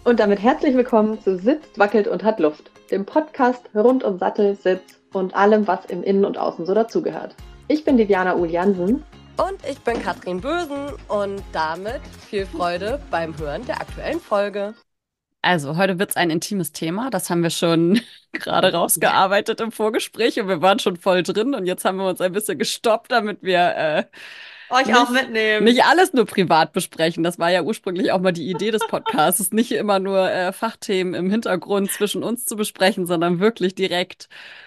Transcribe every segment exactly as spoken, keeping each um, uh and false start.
Und damit herzlich willkommen zu Sitzt, Wackelt und hat Luft, dem Podcast rund um Sattel, Sitz und allem, was im Innen und Außen so dazugehört. Ich bin die Diana Uhl-Jansen. Und ich bin Katrin Bösen und damit viel Freude beim Hören der aktuellen Folge. Also, heute wird es ein intimes Thema. Das haben wir schon gerade rausgearbeitet im Vorgespräch und wir waren schon voll drin und jetzt haben wir uns ein bisschen gestoppt, damit wir äh, Euch nicht, auch mitnehmen. nicht alles nur privat besprechen. Das war ja ursprünglich auch mal die Idee des Podcasts, nicht immer nur äh, Fachthemen im Hintergrund zwischen uns zu besprechen, sondern wirklich direkt,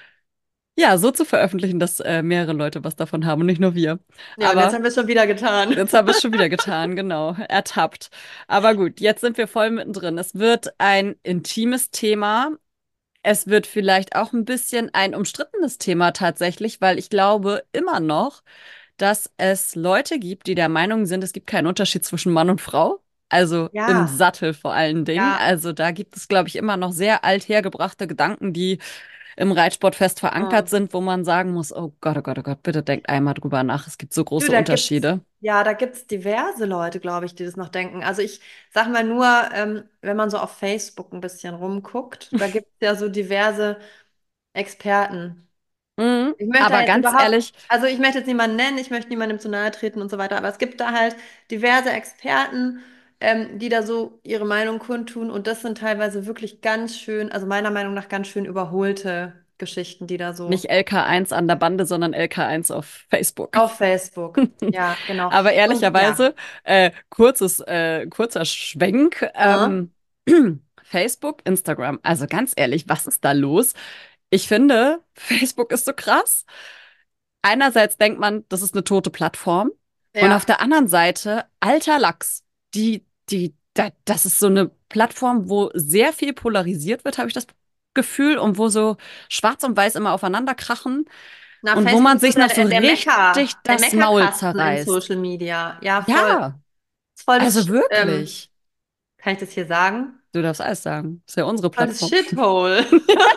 ja, so zu veröffentlichen, dass äh, mehrere Leute was davon haben und nicht nur wir. Ja, und Aber jetzt haben wir es schon wieder getan. Jetzt haben wir es schon wieder getan, genau. Ertappt. Aber gut, jetzt sind wir voll mittendrin. Es wird ein intimes Thema. Es wird vielleicht auch ein bisschen ein umstrittenes Thema tatsächlich, weil ich glaube immer noch, dass es Leute gibt, die der Meinung sind, es gibt keinen Unterschied zwischen Mann und Frau. Also im Ja, Sattel vor allen Dingen. ja. Also da gibt es, glaube ich, immer noch sehr althergebrachte Gedanken, die im Reitsport fest verankert Oh. sind, wo man sagen muss, oh Gott, oh Gott, oh Gott, bitte denkt einmal drüber nach. Es gibt so Du, große da gibt's, Unterschiede. ja, da gibt's diverse Leute, glaube ich, die das noch denken. Also ich sag mal nur, ähm, wenn man so auf Facebook ein bisschen rumguckt, da gibt es ja so diverse Experten. Mhm. Ich möchte da Aber jetzt ganz überhaupt, ehrlich, also ich möchte jetzt niemanden nennen, ich möchte niemandem zu nahe treten und so weiter, aber es gibt da halt diverse Experten, ähm, die da so ihre Meinung kundtun und das sind teilweise wirklich ganz schön, also meiner Meinung nach ganz schön überholte Geschichten, die da so nicht L K eins an der Bande, sondern L K eins auf Facebook. auf Facebook, ja, genau. Aber Und ja, ehrlicherweise, äh, kurzes, äh, kurzer Schwenk, äh, ähm, Facebook, Instagram. Also ganz ehrlich, was ist da los? Ich finde, Facebook ist so krass. Einerseits denkt man, das ist eine tote Plattform. Und auf ja, der anderen Seite, alter Lachs, die, die, da, das ist so eine Plattform, wo sehr viel polarisiert wird, habe ich das Gefühl, und wo so Schwarz und Weiß immer aufeinander krachen na, und wo Facebook man ist so sich noch so der, der richtig Mecker, der das Maul Meckerkasten in zerreißt. Social Media. Ja, voll. Ja, Ist voll das, also Sch- ähm, wirklich. kann ich das hier sagen? Du darfst alles sagen. Ist ja unsere Voll das Plattform. Shithole,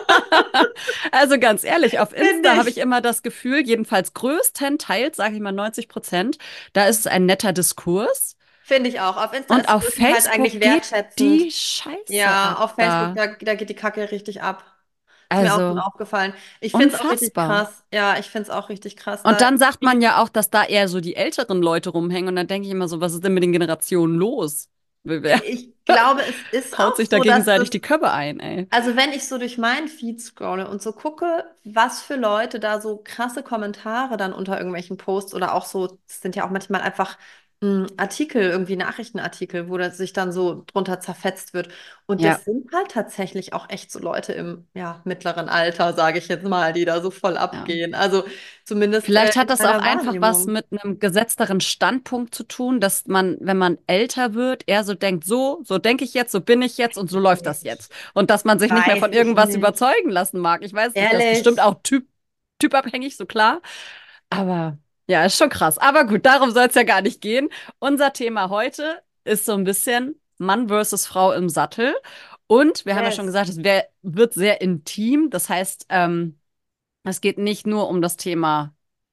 Also ganz ehrlich, auf finde Insta habe ich ich. immer das Gefühl, jedenfalls größtenteils, sage ich mal neunzig Prozent, da ist es ein netter Diskurs. Finde ich auch. Auf Insta Und ist auf es größtenteils eigentlich Facebook geht wertschätzend. die Scheiße Ja, ab auf Facebook, da. da, da geht die Kacke richtig ab. Ist mir auch schon Also aufgefallen. Ich finde es auch richtig unfassbar. krass. Ja, ich finde es auch richtig krass. Und Da, dann sagt man ja auch, dass da eher so die älteren Leute rumhängen. Und dann denke ich immer so, was ist denn mit den Generationen los? Wer ich glaube, es ist haut auch sich da so, dass gegenseitig das, die Köpfe ein, ey? also wenn ich so durch meinen Feed scrolle und so gucke, was für Leute da so krasse Kommentare dann unter irgendwelchen Posts oder auch so, das sind ja auch manchmal einfach mh, Artikel, irgendwie Nachrichtenartikel, wo das sich dann so drunter zerfetzt wird. Und Ja. das sind halt tatsächlich auch echt so Leute im ja, mittleren Alter, sage ich jetzt mal, die da so voll Ja. abgehen. Also zumindest äh, Vielleicht hat in das auch meiner einfach was Wahrnehmung. mit einem gesetzteren Standpunkt zu tun, dass man, wenn man älter wird, eher so denkt, so, so denke ich jetzt, so bin ich jetzt und so läuft das Nicht. jetzt. Und dass man sich nicht mehr Weiß von ich irgendwas nicht. überzeugen lassen mag. Ich weiß nicht, das ist bestimmt Ehrlich. auch typ, typabhängig, so klar. Aber ja, ist schon krass. Aber gut, darum soll es ja gar nicht gehen. Unser Thema heute ist so ein bisschen Mann versus Frau im Sattel. Und wir haben ja schon Yes. gesagt, es wär, wird sehr intim. Das heißt, ähm, es geht nicht nur um das Thema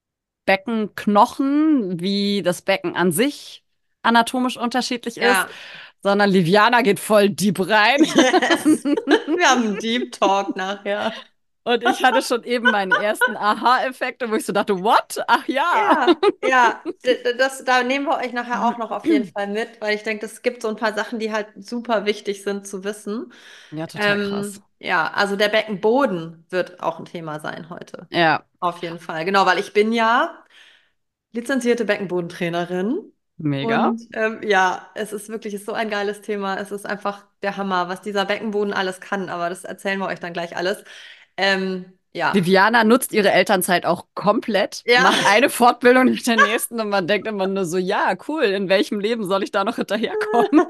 Beckenknochen, wie das Becken an sich anatomisch unterschiedlich ist, Ja. sondern Liviana geht voll deep rein. Yes. Wir haben einen Deep Talk nachher. Und ich hatte schon eben meinen ersten Aha-Effekte, wo ich so dachte, what? Ach ja. Ja, ja, D- d- das, da nehmen wir euch nachher auch noch auf jeden Fall mit, weil ich denke, es gibt so ein paar Sachen, die halt super wichtig sind zu wissen. Ja, total krass. Ähm, ja, also der Beckenboden wird auch ein Thema sein heute. Ja, Auf jeden Fall. Genau, weil ich bin ja lizenzierte Beckenbodentrainerin. mega. Und ähm, ja, es ist wirklich ist so ein geiles Thema. Es ist einfach der Hammer, was dieser Beckenboden alles kann. Aber das erzählen wir euch dann gleich alles. Ähm, ja. Viviana nutzt ihre Elternzeit auch komplett, Ja. macht eine Fortbildung nach der nächsten und man denkt immer nur so, ja, cool, in welchem Leben soll ich da noch hinterherkommen?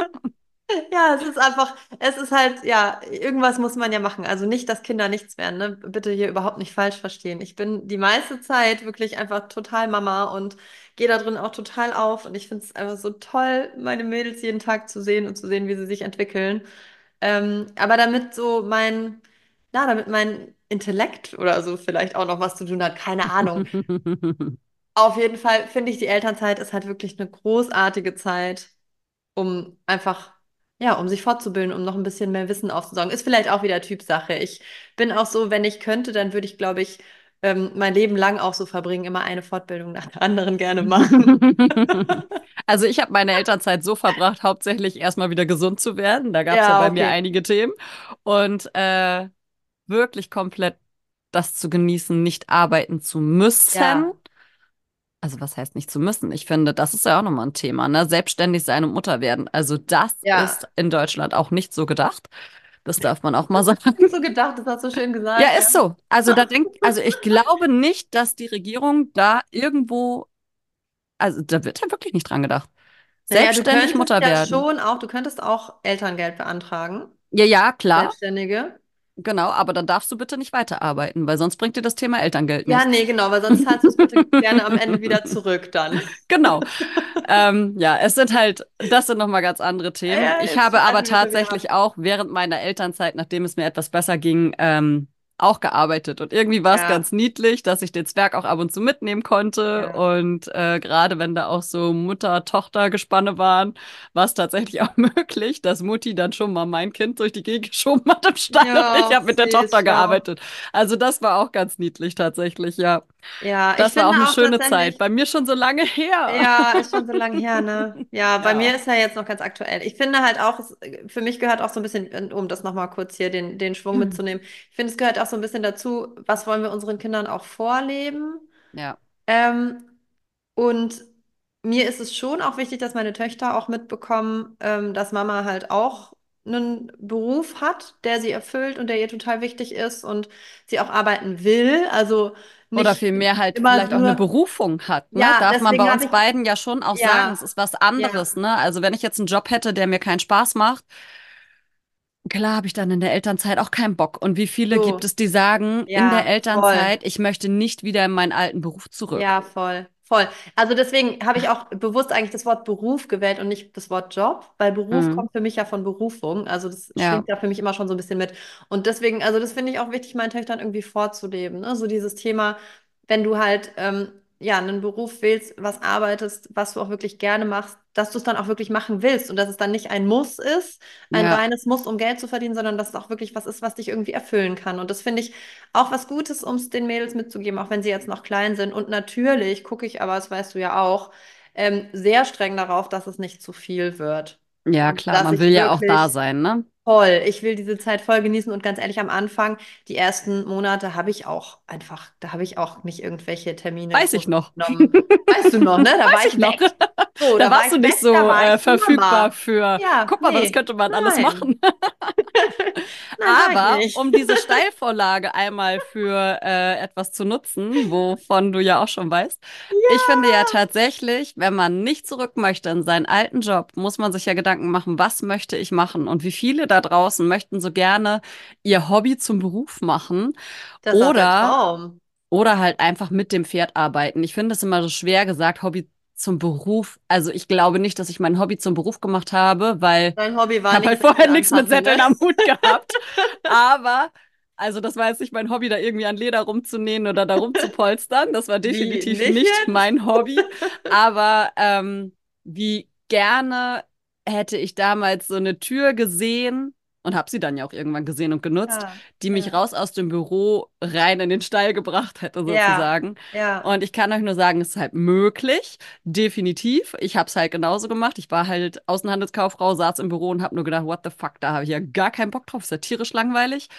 Ja, es ist einfach, es ist halt, ja, irgendwas muss man ja machen. Also nicht, dass Kinder nichts werden, ne? Bitte hier überhaupt nicht falsch verstehen. Ich bin die meiste Zeit wirklich einfach total Mama und gehe da drin auch total auf. Und ich finde es einfach so toll, meine Mädels jeden Tag zu sehen und zu sehen, wie sie sich entwickeln. Ähm, aber damit so mein, ja, damit mein Intellekt oder so vielleicht auch noch was zu tun hat, keine Ahnung. Auf jeden Fall finde ich, die Elternzeit ist halt wirklich eine großartige Zeit, um einfach Ja, um sich fortzubilden, um noch ein bisschen mehr Wissen aufzusaugen. Ist vielleicht auch wieder Typsache. Ich bin auch so, wenn ich könnte, dann würde ich, glaube ich, ähm, mein Leben lang auch so verbringen, immer eine Fortbildung nach der anderen gerne machen. Also ich habe meine Elternzeit so verbracht, hauptsächlich erstmal wieder gesund zu werden. Da gab es ja Ja, bei mir okay. einige Themen. Und äh, wirklich komplett das zu genießen, nicht arbeiten zu müssen. Ja, Also was heißt nicht zu müssen? Ich finde, das ist ja auch nochmal ein Thema, ne? Selbstständig sein und Mutter werden. Also das ja. ist in Deutschland auch nicht so gedacht. Das darf man auch mal Das sagen. hab ich so gedacht, das hast du schön Ja, gesagt, ja. ist so. Also da denkt, also ich glaube nicht, dass die Regierung da irgendwo, also da wird ja wirklich nicht dran gedacht. Naja, du Selbstständig könntest Mutter ja werden. schon auch, du könntest auch Elterngeld beantragen, Ja, ja, klar, Selbstständige. genau, aber dann darfst du bitte nicht weiterarbeiten, weil sonst bringt dir das Thema Elterngeld Ja, nichts. nee, genau, weil sonst zahlst du es bitte gerne am Ende wieder zurück dann. Genau. Ähm, ja, es sind halt, das sind nochmal ganz andere Themen. Ja, Ich jetzt habe aber schweifen wir schon wieder ab. tatsächlich auch während meiner Elternzeit, nachdem es mir etwas besser ging, ähm, auch gearbeitet. Und irgendwie war es Ja, ganz niedlich, dass ich den Zwerg auch ab und zu mitnehmen konnte. ja. Und äh, gerade wenn da auch so Mutter-Tochter-Gespanne waren, war es tatsächlich auch möglich, dass Mutti dann schon mal mein Kind durch die Gegend geschoben hat im Stall und ich Ja, habe mit der süß, Tochter schau. gearbeitet. Also das war auch ganz niedlich tatsächlich, ja. Ja, ich Das war auch finde eine auch schöne Zeit. tatsächlich, Bei mir schon so lange her. ja, ist schon so lange her, ne? Ja, bei mir Ja. ist er jetzt noch ganz aktuell. Ich finde halt auch, es, für mich gehört auch so ein bisschen, um das nochmal kurz hier den, den Schwung mitzunehmen, ich finde, es gehört auch so ein bisschen dazu, was wollen wir unseren Kindern auch vorleben? Ja. Ähm, und mir ist es schon auch wichtig, dass meine Töchter auch mitbekommen, ähm, dass Mama halt auch einen Beruf hat, der sie erfüllt und der ihr total wichtig ist und sie auch arbeiten will. Also Oder nicht vielmehr halt immer vielleicht auch eine nur, Berufung hat, ne? ja, Darf man deswegen bei habe uns ich, beiden ja schon auch sagen, es ja, ist was ja, anderes, ne? Also wenn ich jetzt einen Job hätte, der mir keinen Spaß macht, klar habe ich dann in der Elternzeit auch keinen Bock. Und wie viele gibt so, es, die sagen, in der ja, voll. Elternzeit, ich möchte nicht wieder in meinen alten Beruf zurück? Ja, voll, voll. Also deswegen habe ich auch bewusst eigentlich das Wort Beruf gewählt und nicht das Wort Job, weil Beruf Mhm. kommt für mich ja von Berufung. Also das Ja, schwingt da für mich immer schon so ein bisschen mit. Und deswegen, also das finde ich auch wichtig, meinen Töchtern irgendwie vorzuleben. Ne? So dieses Thema, wenn du halt ähm, ja einen Beruf wählst, was arbeitest, was du auch wirklich gerne machst, dass du es dann auch wirklich machen willst und dass es dann nicht ein Muss ist, ein ja, reines Muss, um Geld zu verdienen, sondern dass es auch wirklich was ist, was dich irgendwie erfüllen kann. Und das finde ich auch was Gutes, um es den Mädels mitzugeben, auch wenn sie jetzt noch klein sind. Und natürlich gucke ich aber, das weißt du ja auch, ähm, sehr streng darauf, dass es nicht zu viel wird. ja, Und klar, dass man will ich ja auch da wirklich sein, ne? voll, ich will diese Zeit voll genießen und ganz ehrlich, am Anfang, die ersten Monate habe ich auch einfach, da habe ich auch nicht irgendwelche Termine Weiß ich groß noch. genommen. Weißt du noch, ne? Da war Weiß ich ich noch. weg. So, Da da war warst du ich nicht weg, da so war äh, ich die verfügbar Mama. für, Ja, guck mal, was nee, könnte man alles nein. machen. Nein, war ich Aber nicht. um diese Steilvorlage einmal für äh, etwas zu nutzen, wovon du ja auch schon weißt, ich finde ja tatsächlich, wenn man nicht zurück möchte in seinen alten Job, muss man sich ja Gedanken machen, was möchte ich machen? Und wie viele da draußen möchten so gerne ihr Hobby zum Beruf machen Das ist auch der oder Traum. oder halt einfach mit dem Pferd arbeiten. Ich finde es immer so schwer gesagt, Hobby zum Beruf. Also ich glaube nicht, dass ich mein Hobby zum Beruf gemacht habe, weil Dein Hobby ich war habe nicht halt vorher Sättel nichts mit anpassen, Sätteln ne? am Hut gehabt. Aber, also das war jetzt nicht mein Hobby, da irgendwie an Leder rumzunähen oder da rumzupolstern. Das war Wie, definitiv nicht nicht jetzt? mein Hobby. Aber ähm, wie gerne hätte ich damals so eine Tür gesehen und habe sie dann ja auch irgendwann gesehen und genutzt, Ja, die mich ja, raus aus dem Büro rein in den Stall gebracht hätte, ja, sozusagen. ja. Und ich kann euch nur sagen, es ist halt möglich, definitiv. Ich habe es halt genauso gemacht. Ich war halt Außenhandelskauffrau, saß im Büro und habe nur gedacht, what the fuck, da habe ich ja gar keinen Bock drauf, ist ja tierisch langweilig.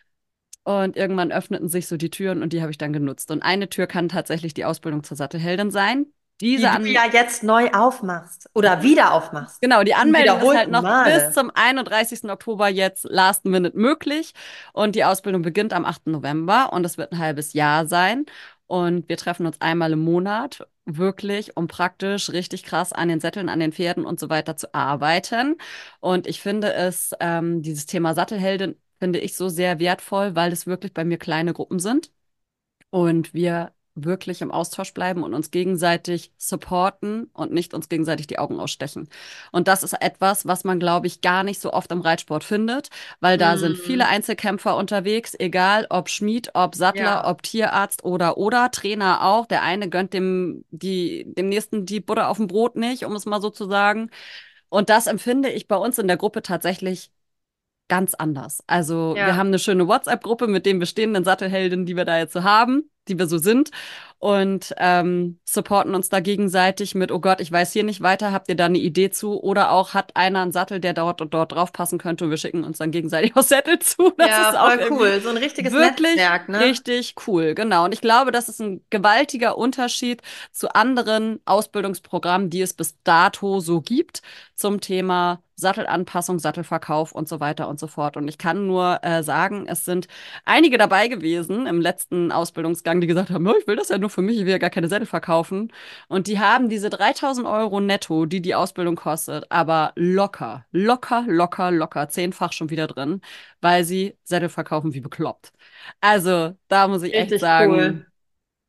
Und irgendwann öffneten sich so die Türen und die habe ich dann genutzt. Und eine Tür kann tatsächlich die Ausbildung zur Sattelheldin sein. Die Diese du an ja jetzt neu aufmachst oder wieder aufmachst. Genau, die Zum Anmeldung ist halt wiederholten noch bis Male. zum einunddreißigsten Oktober jetzt last minute möglich und die Ausbildung beginnt am achten November und es wird ein halbes Jahr sein und wir treffen uns einmal im Monat wirklich, um praktisch richtig krass an den Sätteln, an den Pferden und so weiter zu arbeiten. Und ich finde es, ähm, dieses Thema Sattelheldin finde ich so sehr wertvoll, weil es wirklich bei mir kleine Gruppen sind und wir wirklich im Austausch bleiben und uns gegenseitig supporten und nicht uns gegenseitig die Augen ausstechen. Und das ist etwas, was man, glaube ich, gar nicht so oft im Reitsport findet, weil da sind viele Mm, Einzelkämpfer unterwegs, egal ob Schmied, ob Sattler, ja, ob Tierarzt oder oder Trainer auch. Der eine gönnt dem die dem nächsten die Butter auf dem Brot nicht, um es mal so zu sagen. Und das empfinde ich bei uns in der Gruppe tatsächlich ganz anders. Also wir haben Ja. eine schöne WhatsApp-Gruppe mit den bestehenden Sattelheldinnen, die wir da jetzt so haben, die wir so sind und ähm, supporten uns da gegenseitig mit, oh Gott, ich weiß hier nicht weiter, habt ihr da eine Idee zu? Oder auch hat einer einen Sattel, der dort und dort drauf passen könnte und wir schicken uns dann gegenseitig auch Sättel zu. Das Ja, ist auch voll irgendwie cool. So ein richtiges wirklich Netzwerk, ne? richtig cool, genau. Und ich glaube, das ist ein gewaltiger Unterschied zu anderen Ausbildungsprogrammen, die es bis dato so gibt zum Thema Sattelanpassung, Sattelverkauf und so weiter und so fort. Und ich kann nur äh, sagen, es sind einige dabei gewesen im letzten Ausbildungsgang, die gesagt haben, "Ja, ich will das ja nur für mich, ich will ja gar keine Sättel verkaufen." Und die haben diese dreitausend Euro netto, die die Ausbildung kostet, aber locker, locker, locker, locker, zehnfach schon wieder drin, weil sie Sättel verkaufen wie bekloppt. Also da muss ich echt Richtig sagen, cool.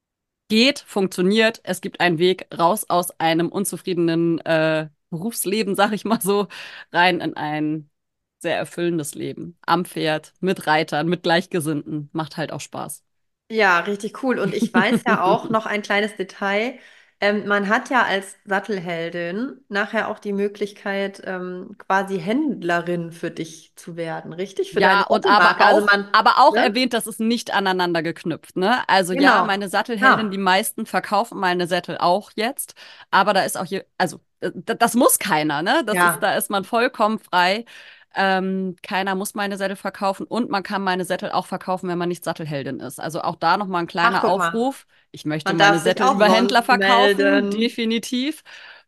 geht, funktioniert. Es gibt einen Weg raus aus einem unzufriedenen äh, Berufsleben, sag ich mal so, rein in ein sehr erfüllendes Leben. Am Pferd, mit Reitern, mit Gleichgesinnten. Macht halt auch Spaß. Ja, richtig cool. Und ich weiß ja auch noch ein kleines Detail. Ähm, man hat ja als Sattelheldin nachher auch die Möglichkeit, ähm, quasi Händlerin für dich zu werden, richtig? Für deine Ja, und aber Sattelmarke. Also auch, man, aber auch ne? erwähnt, das ist nicht aneinander geknüpft, ne? Also ja, Genau. meine Sattelheldin, die Ah, meisten verkaufen meine Sättel auch jetzt, aber da ist auch hier, also äh, d- das muss keiner, ne? Das ist, ja. da ist man vollkommen frei. Ähm, keiner muss meine Sättel verkaufen und man kann meine Sättel auch verkaufen, wenn man nicht Sattelheldin ist. Also auch da nochmal ein Ach, kleiner guck mal. Aufruf. Ich möchte Man meine darf sich Sättel auch über Händler sonst verkaufen, melden. definitiv.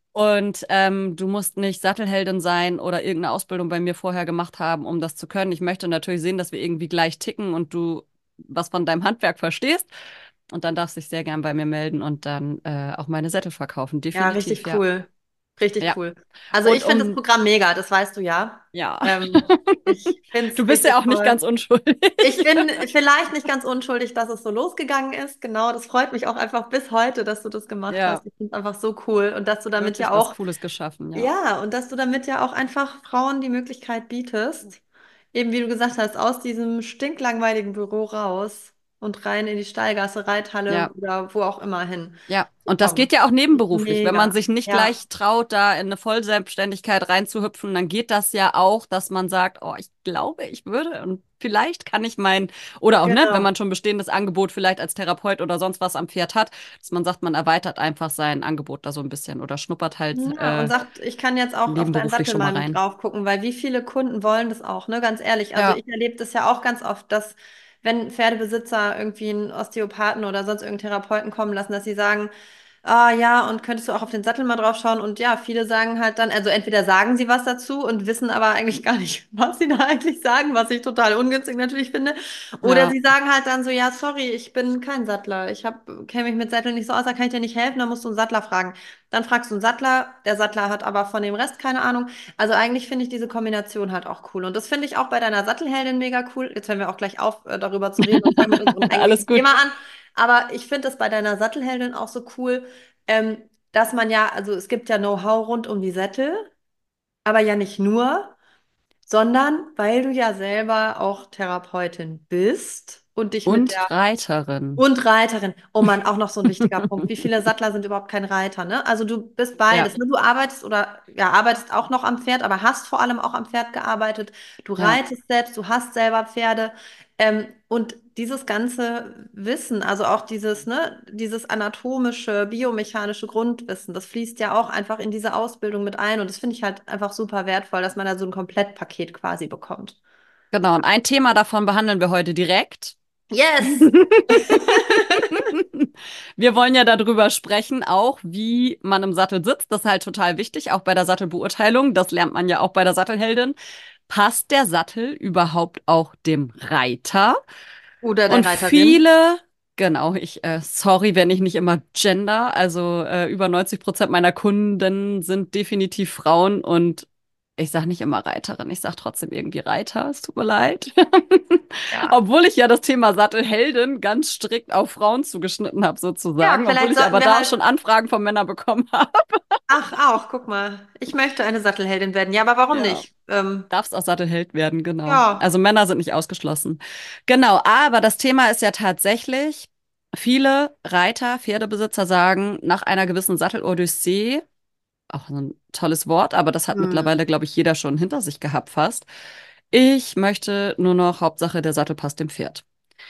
Und ähm, du musst nicht Sattelheldin sein oder irgendeine Ausbildung bei mir vorher gemacht haben, um das zu können. Ich möchte natürlich sehen, dass wir irgendwie gleich ticken und du was von deinem Handwerk verstehst. Und dann darfst du dich sehr gern bei mir melden und dann äh, auch meine Sättel verkaufen. Ja, Definitiv, richtig ja. cool. Richtig Ja. cool. Also Und ich finde das um, Programm mega, das weißt du ja. ja. Ähm, ich finde Du es bist ja richtig auch nicht ganz toll. unschuldig. Ich bin vielleicht nicht ganz unschuldig, dass es so losgegangen ist. Genau, das freut mich auch einfach bis heute, dass du das gemacht Ja, hast. Ich finde es einfach so cool und dass du damit wirklich ja was auch, Cooles geschaffen, ja. ja, und dass du damit ja auch einfach Frauen die Möglichkeit bietest, eben wie du gesagt hast, aus diesem stinklangweiligen Büro raus und rein in die Stallgasse, Reithalle Ja. oder wo auch immer hin Ja, zu und das geht kommen. ja auch nebenberuflich. Wenn man Mega. sich nicht Ja, gleich traut, da in eine Vollselbstständigkeit reinzuhüpfen, dann geht das ja auch, dass man sagt, oh, ich glaube, ich würde und vielleicht kann ich mein, oder auch, ne, wenn genau. man schon bestehendes Angebot vielleicht als Therapeut oder sonst was am Pferd hat, dass man sagt, man erweitert einfach sein Angebot da so ein bisschen oder schnuppert halt Ja, und äh, sagt, ich kann jetzt auch auf deinen nebenberuflich Sattel schon mal mal mit rein. drauf gucken, weil wie viele Kunden wollen das auch, ne? Ganz ehrlich. Also Ja, ich erlebe das ja auch ganz oft, dass wenn Pferdebesitzer irgendwie einen Osteopathen oder sonst irgendeinen Therapeuten kommen lassen, dass sie sagen, ah ja, und könntest du auch auf den Sattel mal drauf schauen? Und ja, viele sagen halt dann, also entweder sagen sie was dazu und wissen aber eigentlich gar nicht, was sie da eigentlich sagen, was ich total ungünstig natürlich finde. Oder ja, sie sagen halt dann so, ja, sorry, ich bin kein Sattler. Ich hab, kenne mich mit Sätteln nicht so aus, da kann ich dir nicht helfen, da musst du einen Sattler fragen. Dann fragst du einen Sattler, der Sattler hat aber von dem Rest keine Ahnung. Also eigentlich finde ich diese Kombination halt auch cool. Und das finde ich auch bei deiner Sattelheldin mega cool. Jetzt hören wir auch gleich auf, äh, darüber zu reden und fangen mit unserem alles eigentlichen gut. Thema an. Aber ich finde es bei deiner Sattelheldin auch so cool, ähm, dass man ja, also es gibt ja Know-how rund um die Sättel, aber ja nicht nur, sondern weil du ja selber auch Therapeutin bist und dich mit der Und Reiterin. und Reiterin. Oh Mann, auch noch so ein wichtiger Punkt. Wie viele Sattler sind überhaupt kein Reiter, ne? Also du bist Ja, beides, ne? Du arbeitest oder ja, arbeitest auch noch am Pferd, aber hast vor allem auch am Pferd gearbeitet. Du ja. reitest selbst, du hast selber Pferde. Ähm, und dieses ganze Wissen, also auch dieses, ne, dieses anatomische, biomechanische Grundwissen, das fließt ja auch einfach in diese Ausbildung mit ein. Und das finde ich halt einfach super wertvoll, dass man da so ein Komplettpaket quasi bekommt. Genau. Und ein Thema davon behandeln wir heute direkt. Yes! Wir wollen ja darüber sprechen, auch wie man im Sattel sitzt. Das ist halt total wichtig, auch bei der Sattelbeurteilung. Das lernt man ja auch bei der Sattelheldin. Passt der Sattel überhaupt auch dem Reiter? Oder der Und Reiterin. viele, genau, ich, äh, sorry, wenn ich nicht immer gender, also äh, über neunzig Prozent meiner Kunden sind definitiv Frauen und ich sage nicht immer Reiterin, ich sage trotzdem irgendwie Reiter, es tut mir leid. Ja. Obwohl ich ja das Thema Sattelheldin ganz strikt auf Frauen zugeschnitten habe, Ja, sozusagen, obwohl vielleicht ich sollten aber wir da auch halt. schon Anfragen von Männern bekommen habe. Ach, auch, guck mal. Ich möchte eine Sattelheldin werden. Ja, aber warum Ja. nicht? Ähm, Darfst auch Sattelheld werden, genau. ja. Also Männer sind nicht ausgeschlossen. Genau, aber das Thema ist ja tatsächlich, viele Reiter, Pferdebesitzer sagen, nach einer gewissen Sattelodyssee, auch so ein tolles Wort, aber das hat Hm. mittlerweile, glaube ich, jeder schon hinter sich gehabt fast. Ich möchte nur noch, Hauptsache, der Sattel passt dem Pferd.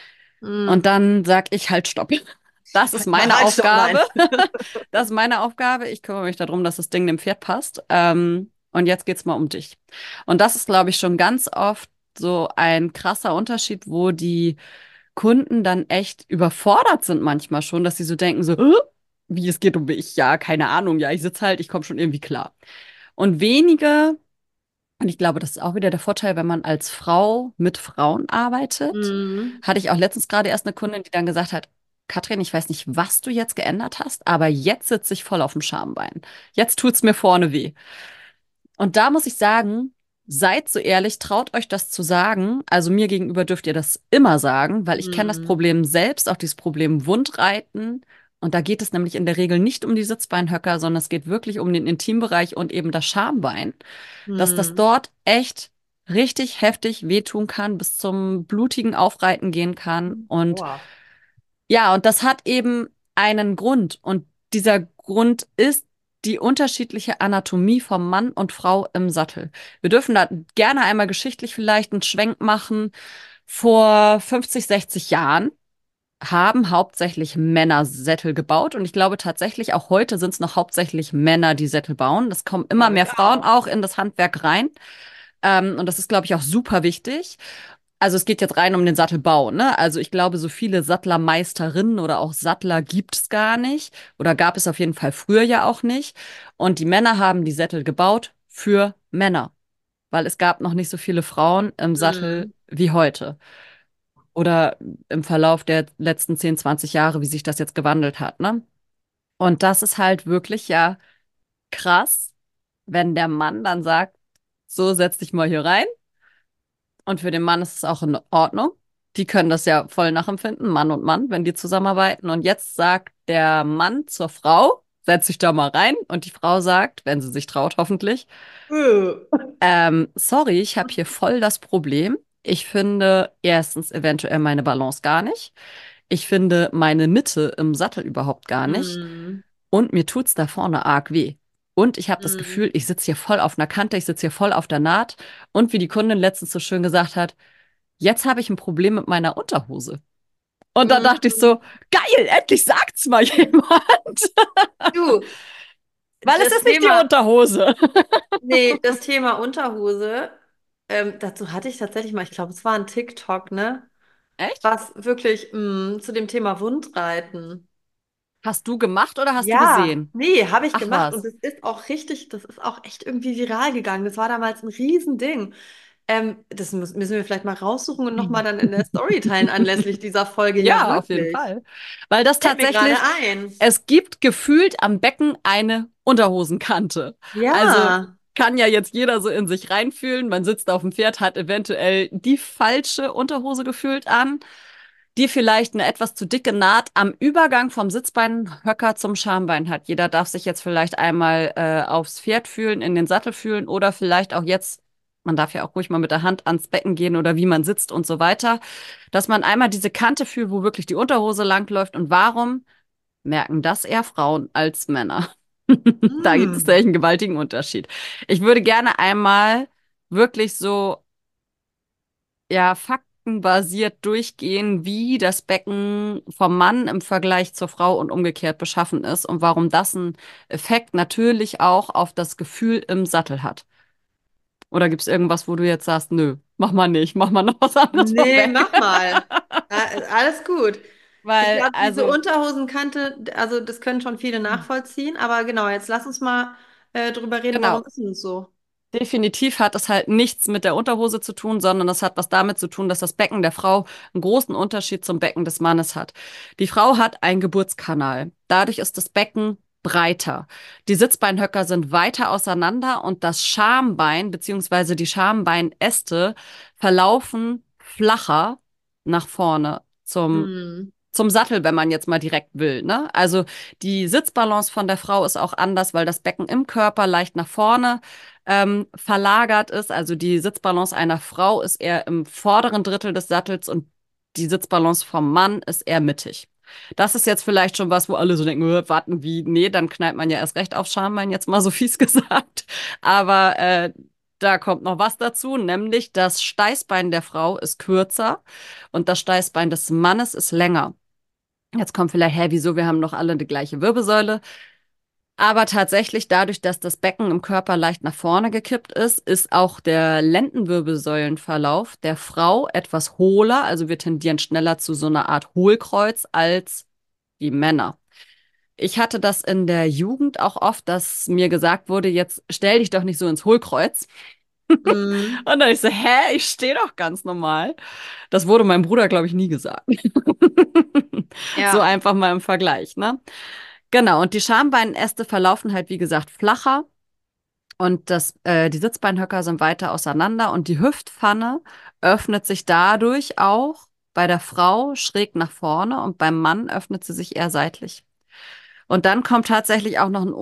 Und Hm. dann sag ich halt Stopp. Das ist Na, meine halt, stopp, Aufgabe. nein. Das ist meine Aufgabe. Ich kümmere mich darum, dass das Ding dem Pferd passt. Ähm, und jetzt geht's mal um dich. Und das ist, glaube ich, schon ganz oft so ein krasser Unterschied, wo die Kunden dann echt überfordert sind manchmal schon, dass sie so denken, so, "Hä? Wie, es geht um mich? Ja, keine Ahnung. Ja, ich sitze halt, ich komme schon irgendwie klar. Und wenige, und ich glaube, das ist auch wieder der Vorteil, wenn man als Frau mit Frauen arbeitet. Hm. Hatte ich auch letztens gerade erst eine Kundin, die dann gesagt hat, Katrin, ich weiß nicht, was du jetzt geändert hast, aber jetzt sitze ich voll auf dem Schambein. Jetzt tut's mir vorne weh. Und da muss ich sagen, seid so ehrlich, traut euch das zu sagen. Also mir gegenüber dürft ihr das immer sagen, weil ich kenne das Hm. Problem selbst, auch dieses Problem Wundreiten. Und da geht es nämlich in der Regel nicht um die Sitzbeinhöcker, sondern es geht wirklich um den Intimbereich und eben das Schambein, dass das Hm. dort echt richtig heftig wehtun kann, bis zum blutigen Aufreiten gehen kann. Und Boah. ja, und das hat eben einen Grund. Und dieser Grund ist die unterschiedliche Anatomie von Mann und Frau im Sattel. Wir dürfen da gerne einmal geschichtlich vielleicht einen Schwenk machen. Vor fünfzig, sechzig Jahren haben hauptsächlich Männer Sättel gebaut. Und ich glaube tatsächlich, auch heute sind es noch hauptsächlich Männer, die Sättel bauen. Es kommen immer Glaube mehr ich Frauen auch. auch in das Handwerk rein. Ähm, und das ist, glaube ich, auch super wichtig. Also es geht jetzt rein um den Sattelbau, ne? Also ich glaube, so viele Sattlermeisterinnen oder auch Sattler gibt es gar nicht. Oder gab es auf jeden Fall früher ja auch nicht. Und die Männer haben die Sättel gebaut für Männer, weil es gab noch nicht so viele Frauen im Sattel Hm. wie heute. Oder im Verlauf der letzten zehn, zwanzig Jahre, wie sich das jetzt gewandelt hat, ne? Und das ist halt wirklich ja krass, wenn der Mann dann sagt, so setz dich mal hier rein. Und für den Mann ist es auch in Ordnung. Die können das ja voll nachempfinden, Mann und Mann, wenn die zusammenarbeiten. Und jetzt sagt der Mann zur Frau, setz dich da mal rein. Und die Frau sagt, wenn sie sich traut, hoffentlich, Äh. ähm, sorry, ich habe hier voll das Problem. Ich finde erstens eventuell meine Balance gar nicht. Ich finde meine Mitte im Sattel überhaupt gar nicht. Hm. Und mir tut's da vorne arg weh. Und ich habe das Hm. Gefühl, ich sitze hier voll auf einer Kante, ich sitze hier voll auf der Naht. Und wie die Kundin letztens so schön gesagt hat, jetzt habe ich ein Problem mit meiner Unterhose. Und da dachte ich so, Hm. geil, endlich sagt's mal jemand. Du, Weil es das ist nicht die Thema, Unterhose. nee, das Thema Unterhose, ähm, dazu hatte ich tatsächlich mal, ich glaube, es war ein TikTok, ne? Echt? Was wirklich mh, zu dem Thema Wundreiten. Hast du gemacht oder hast du Ja, gesehen? nee, habe ich Ach gemacht und was. das ist auch richtig, das ist auch echt irgendwie viral gegangen. Das war damals ein Riesending. Ähm, das muss, müssen wir vielleicht mal raussuchen und nochmal dann in der Story teilen anlässlich dieser Folge. Ja, Ja, auf jeden wirklich. Fall. Weil das Fällt mir gerade tatsächlich, ein. es gibt gefühlt am Becken eine Unterhosenkante. Also Ja. kann ja jetzt jeder so in sich reinfühlen. Man sitzt auf dem Pferd, hat eventuell die falsche Unterhose gefühlt an, die vielleicht eine etwas zu dicke Naht am Übergang vom Sitzbeinhöcker zum Schambein hat. Jeder darf sich jetzt vielleicht einmal äh, aufs Pferd fühlen, in den Sattel fühlen oder vielleicht auch jetzt, man darf ja auch ruhig mal mit der Hand ans Becken gehen oder wie man sitzt und so weiter, dass man einmal diese Kante fühlt, wo wirklich die Unterhose langläuft. Und warum merken das eher Frauen als Männer? Da gibt es Hm. echt einen gewaltigen Unterschied. Ich würde gerne einmal wirklich so ja, faktenbasiert durchgehen, wie das Becken vom Mann im Vergleich zur Frau und umgekehrt beschaffen ist und warum das einen Effekt natürlich auch auf das Gefühl im Sattel hat. Oder gibt es irgendwas, wo du jetzt sagst, nö, mach mal nicht, mach mal noch was anderes Nee, vorweg? mach mal. Äh, alles gut. Ich Weil, glaube, diese also, Unterhosenkante, also das können schon viele nachvollziehen, aber genau, jetzt lass uns mal äh, drüber reden, warum genau. ist denn das so? Definitiv hat es halt nichts mit der Unterhose zu tun, sondern es hat was damit zu tun, dass das Becken der Frau einen großen Unterschied zum Becken des Mannes hat. Die Frau hat einen Geburtskanal. Dadurch ist das Becken breiter. Die Sitzbeinhöcker sind weiter auseinander und das Schambein beziehungsweise die Schambeinäste verlaufen flacher nach vorne zum Hm. zum Sattel, wenn man jetzt mal direkt will, ne? Also die Sitzbalance von der Frau ist auch anders, weil das Becken im Körper leicht nach vorne ähm, verlagert ist. Also die Sitzbalance einer Frau ist eher im vorderen Drittel des Sattels und die Sitzbalance vom Mann ist eher mittig. Das ist jetzt vielleicht schon was, wo alle so denken, "Äh, warten, wie, nee, dann knallt man ja erst recht auf Schambein, jetzt mal so fies gesagt. Aber äh, da kommt noch was dazu, nämlich das Steißbein der Frau ist kürzer und das Steißbein des Mannes ist länger. Jetzt kommt vielleicht, hä, wieso, wir haben doch alle die gleiche Wirbelsäule. Aber tatsächlich, dadurch, dass das Becken im Körper leicht nach vorne gekippt ist, ist auch der Lendenwirbelsäulenverlauf der Frau etwas hohler. Also wir tendieren schneller zu so einer Art Hohlkreuz als die Männer. Ich hatte das in der Jugend auch oft, dass mir gesagt wurde, jetzt stell dich doch nicht so ins Hohlkreuz. Mhm. Und dann ich so, hä, ich stehe doch ganz normal. Das wurde meinem Bruder, glaube ich, nie gesagt. So Ja. einfach mal im Vergleich, ne? Genau, und die Schambeinäste verlaufen halt, wie gesagt, flacher und das, äh, die Sitzbeinhöcker sind weiter auseinander und die Hüftpfanne öffnet sich dadurch auch bei der Frau schräg nach vorne und beim Mann öffnet sie sich eher seitlich. Und dann kommt tatsächlich auch noch ein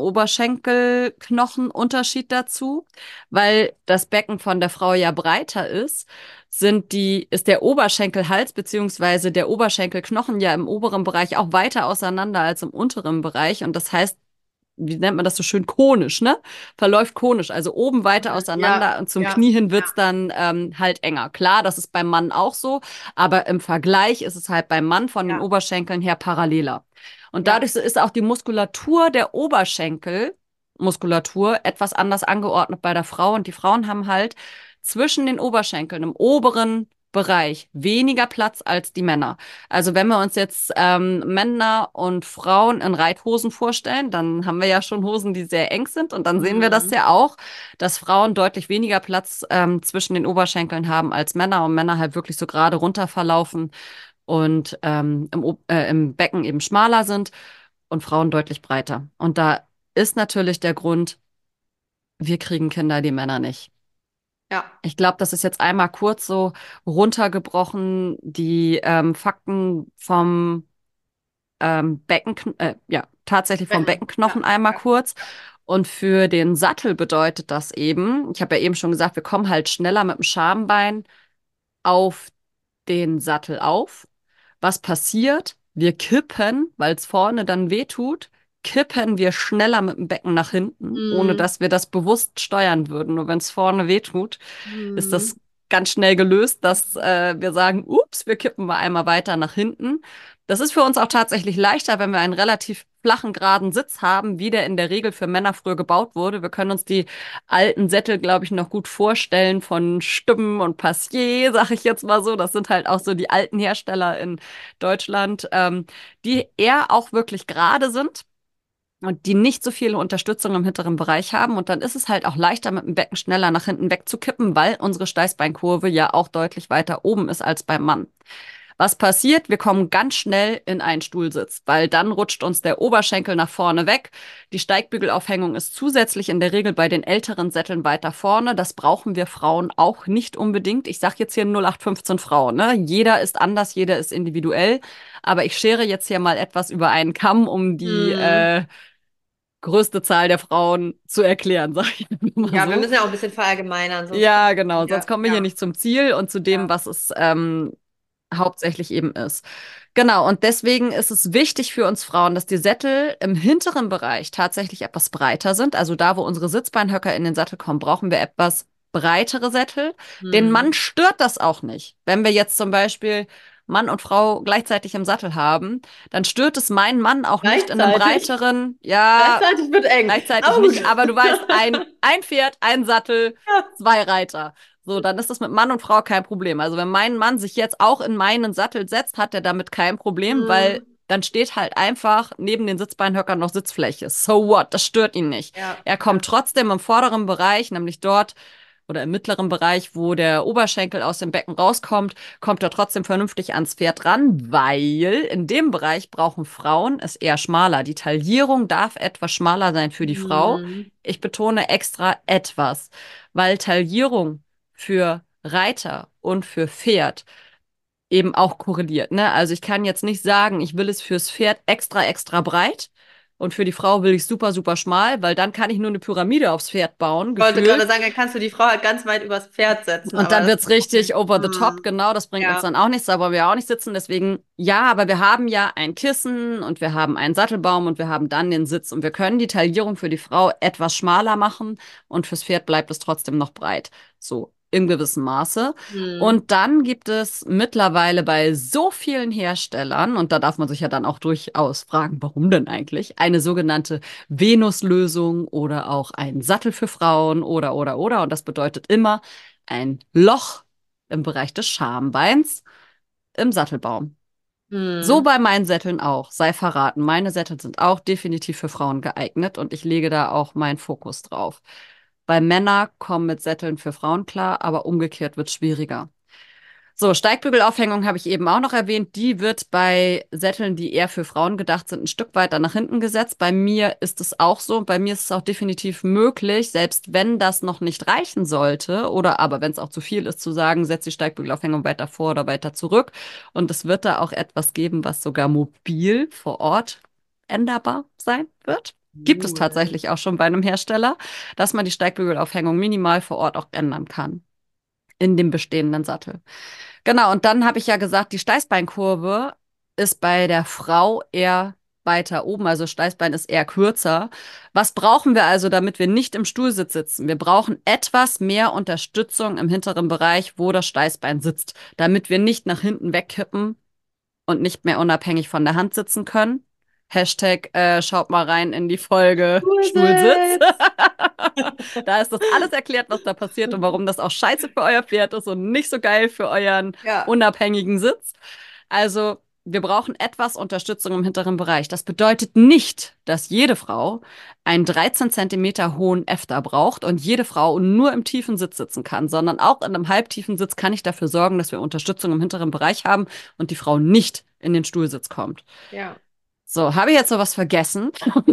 Oberschenkelknochenunterschied dazu, weil das Becken von der Frau ja breiter ist, sind die, ist der Oberschenkelhals beziehungsweise der Oberschenkelknochen ja im oberen Bereich auch weiter auseinander als im unteren Bereich. Und das heißt, wie nennt man das so schön, konisch, ne? Verläuft konisch, also oben weiter Mhm. Ja, auseinander und zum ja, Knie hin wird's dann ähm, halt enger. Klar, das ist beim Mann auch so, aber im Vergleich ist es halt beim Mann von den ja, Oberschenkeln her paralleler. Und ja. dadurch so ist auch die Muskulatur der Oberschenkel, Muskulatur, etwas anders angeordnet bei der Frau. Und die Frauen haben halt zwischen den Oberschenkeln im oberen Bereich weniger Platz als die Männer. Also wenn wir uns jetzt ähm, Männer und Frauen in Reithosen vorstellen, dann haben wir ja schon Hosen, die sehr eng sind. Und dann sehen wir das Mhm. ja auch, dass Frauen deutlich weniger Platz ähm, zwischen den Oberschenkeln haben als Männer und Männer halt wirklich so gerade runter verlaufen und ähm, im, O- äh, im Becken eben schmaler sind und Frauen deutlich breiter. Und da ist natürlich der Grund, wir kriegen Kinder, die Männer nicht. Ja. Ich glaube, das ist jetzt einmal kurz so runtergebrochen, die ähm, Fakten vom ähm, Becken, äh, ja, tatsächlich vom Becken. Beckenknochen Ja, einmal ja. kurz. Und für den Sattel bedeutet das eben, ich habe ja eben schon gesagt, wir kommen halt schneller mit dem Schambein auf den Sattel auf. Was passiert? Wir kippen, weil es vorne dann weh tut, kippen wir schneller mit dem Becken nach hinten, ohne Mhm. dass wir das bewusst steuern würden. Nur wenn es vorne weh tut, ist das Mhm. ganz schnell gelöst, dass äh, wir sagen, ups, wir kippen mal einmal weiter nach hinten. Das ist für uns auch tatsächlich leichter, wenn wir einen relativ flachen, geraden Sitz haben, wie der in der Regel für Männer früher gebaut wurde. Wir können uns die alten Sättel, glaube ich, noch gut vorstellen von Stümmen und Passier, sag ich jetzt mal so. Das sind halt auch so die alten Hersteller in Deutschland, ähm, die eher auch wirklich gerade sind und die nicht so viel Unterstützung im hinteren Bereich haben. Und dann ist es halt auch leichter, mit dem Becken schneller nach hinten wegzukippen, weil unsere Steißbeinkurve ja auch deutlich weiter oben ist als beim Mann. Was passiert? Wir kommen ganz schnell in einen Stuhlsitz, weil dann rutscht uns der Oberschenkel nach vorne weg. Die Steigbügelaufhängung ist zusätzlich in der Regel bei den älteren Sätteln weiter vorne. Das brauchen wir Frauen auch nicht unbedingt. Ich sage jetzt hier null acht fünfzehn Frauen, ne? Jeder ist anders, jeder ist individuell. Aber ich schere jetzt hier mal etwas über einen Kamm, um die Mhm. äh, größte Zahl der Frauen zu erklären, sage ich mal Ja, wir so. müssen ja auch ein bisschen verallgemeinern, sonst kommt Ja, genau. Sonst ja, kommen wir hier ja, nicht zum Ziel und zu dem, ja. was es ähm, hauptsächlich eben ist. Genau, und deswegen ist es wichtig für uns Frauen, dass die Sättel im hinteren Bereich tatsächlich etwas breiter sind. Also da, wo unsere Sitzbeinhöcker in den Sattel kommen, brauchen wir etwas breitere Sättel. Den Mann Mhm. stört das auch nicht. Wenn wir jetzt zum Beispiel Mann und Frau gleichzeitig im Sattel haben, dann stört es meinen Mann auch nicht in einem Gleichzeitig. breiteren, ja, Gleichzeitig wird eng. gleichzeitig Aber gut. nicht, aber du weißt, ein, ein Pferd, ein Sattel, Ja. zwei Reiter. So, dann ist das mit Mann und Frau kein Problem. Also wenn mein Mann sich jetzt auch in meinen Sattel setzt, hat er damit kein Problem, weil Mhm. dann steht halt einfach neben den Sitzbeinhöckern noch Sitzfläche. So what? Das stört ihn nicht. Ja, Er kommt ja. trotzdem im vorderen Bereich, nämlich dort oder im mittleren Bereich, wo der Oberschenkel aus dem Becken rauskommt, kommt er trotzdem vernünftig ans Pferd ran, weil in dem Bereich brauchen Frauen es eher schmaler. Die Taillierung darf etwas schmaler sein für die Frau. Mhm. Ich betone extra etwas, weil Taillierung für Reiter und für Pferd eben auch korreliert, ne? Also ich kann jetzt nicht sagen, ich will es fürs Pferd extra, extra breit, Und für die Frau will ich super, super schmal, weil dann kann ich nur eine Pyramide aufs Pferd bauen, Ich wollte gerade gefühlt. sagen, dann kannst du die Frau halt ganz weit übers Pferd setzen, Und aber dann das wird's ist auch richtig nicht. over the top, Hm. genau, das bringt uns Ja. dann auch nichts, da wollen wir ja auch nicht sitzen. Deswegen, ja, aber wir haben ja ein Kissen und wir haben einen Sattelbaum und wir haben dann den Sitz und wir können die Taillierung für die Frau etwas schmaler machen und fürs Pferd bleibt es trotzdem noch breit. So, im gewissen Maße. Hm. Und dann gibt es mittlerweile bei so vielen Herstellern, und da darf man sich ja dann auch durchaus fragen, warum denn eigentlich, eine sogenannte Venus-Lösung oder auch ein Sattel für Frauen oder, oder, oder. Und das bedeutet immer ein Loch im Bereich des Schambeins im Sattelbaum. So Hm. bei meinen Sätteln auch, sei verraten. Meine Sättel sind auch definitiv für Frauen geeignet und ich lege da auch meinen Fokus drauf. Bei Männern kommen mit Sätteln für Frauen klar, aber umgekehrt wird schwieriger. So, Steigbügelaufhängung habe ich eben auch noch erwähnt. Die wird bei Sätteln, die eher für Frauen gedacht sind, ein Stück weiter nach hinten gesetzt. Bei mir ist es auch so. Bei mir ist es auch definitiv möglich, selbst wenn das noch nicht reichen sollte oder aber wenn es auch zu viel ist, zu sagen, setz die Steigbügelaufhängung weiter vor oder weiter zurück. Und es wird da auch etwas geben, was sogar mobil vor Ort änderbar sein wird. Gibt es Cool. tatsächlich auch schon bei einem Hersteller, dass man die Steigbügelaufhängung minimal vor Ort auch ändern kann in dem bestehenden Sattel. Genau, und dann habe ich ja gesagt, die Steißbeinkurve ist bei der Frau eher weiter oben, also Steißbein ist eher kürzer. Was brauchen wir also, damit wir nicht im Stuhlsitz sitzen? Wir brauchen etwas mehr Unterstützung im hinteren Bereich, wo das Steißbein sitzt, damit wir nicht nach hinten wegkippen und nicht mehr unabhängig von der Hand sitzen können. Hashtag, äh, schaut mal rein in die Folge Stuhlsitz. Stuhlsitz. Da ist das alles erklärt, was da passiert und warum das auch scheiße für euer Pferd ist und nicht so geil für euren Ja. unabhängigen Sitz. Also, wir brauchen etwas Unterstützung im hinteren Bereich. Das bedeutet nicht, dass jede Frau einen dreizehn Zentimeter hohen Äfter braucht und jede Frau nur im tiefen Sitz sitzen kann, sondern auch in einem halbtiefen Sitz kann ich dafür sorgen, dass wir Unterstützung im hinteren Bereich haben und die Frau nicht in den Stuhlsitz kommt. Ja. So, habe ich jetzt noch was vergessen?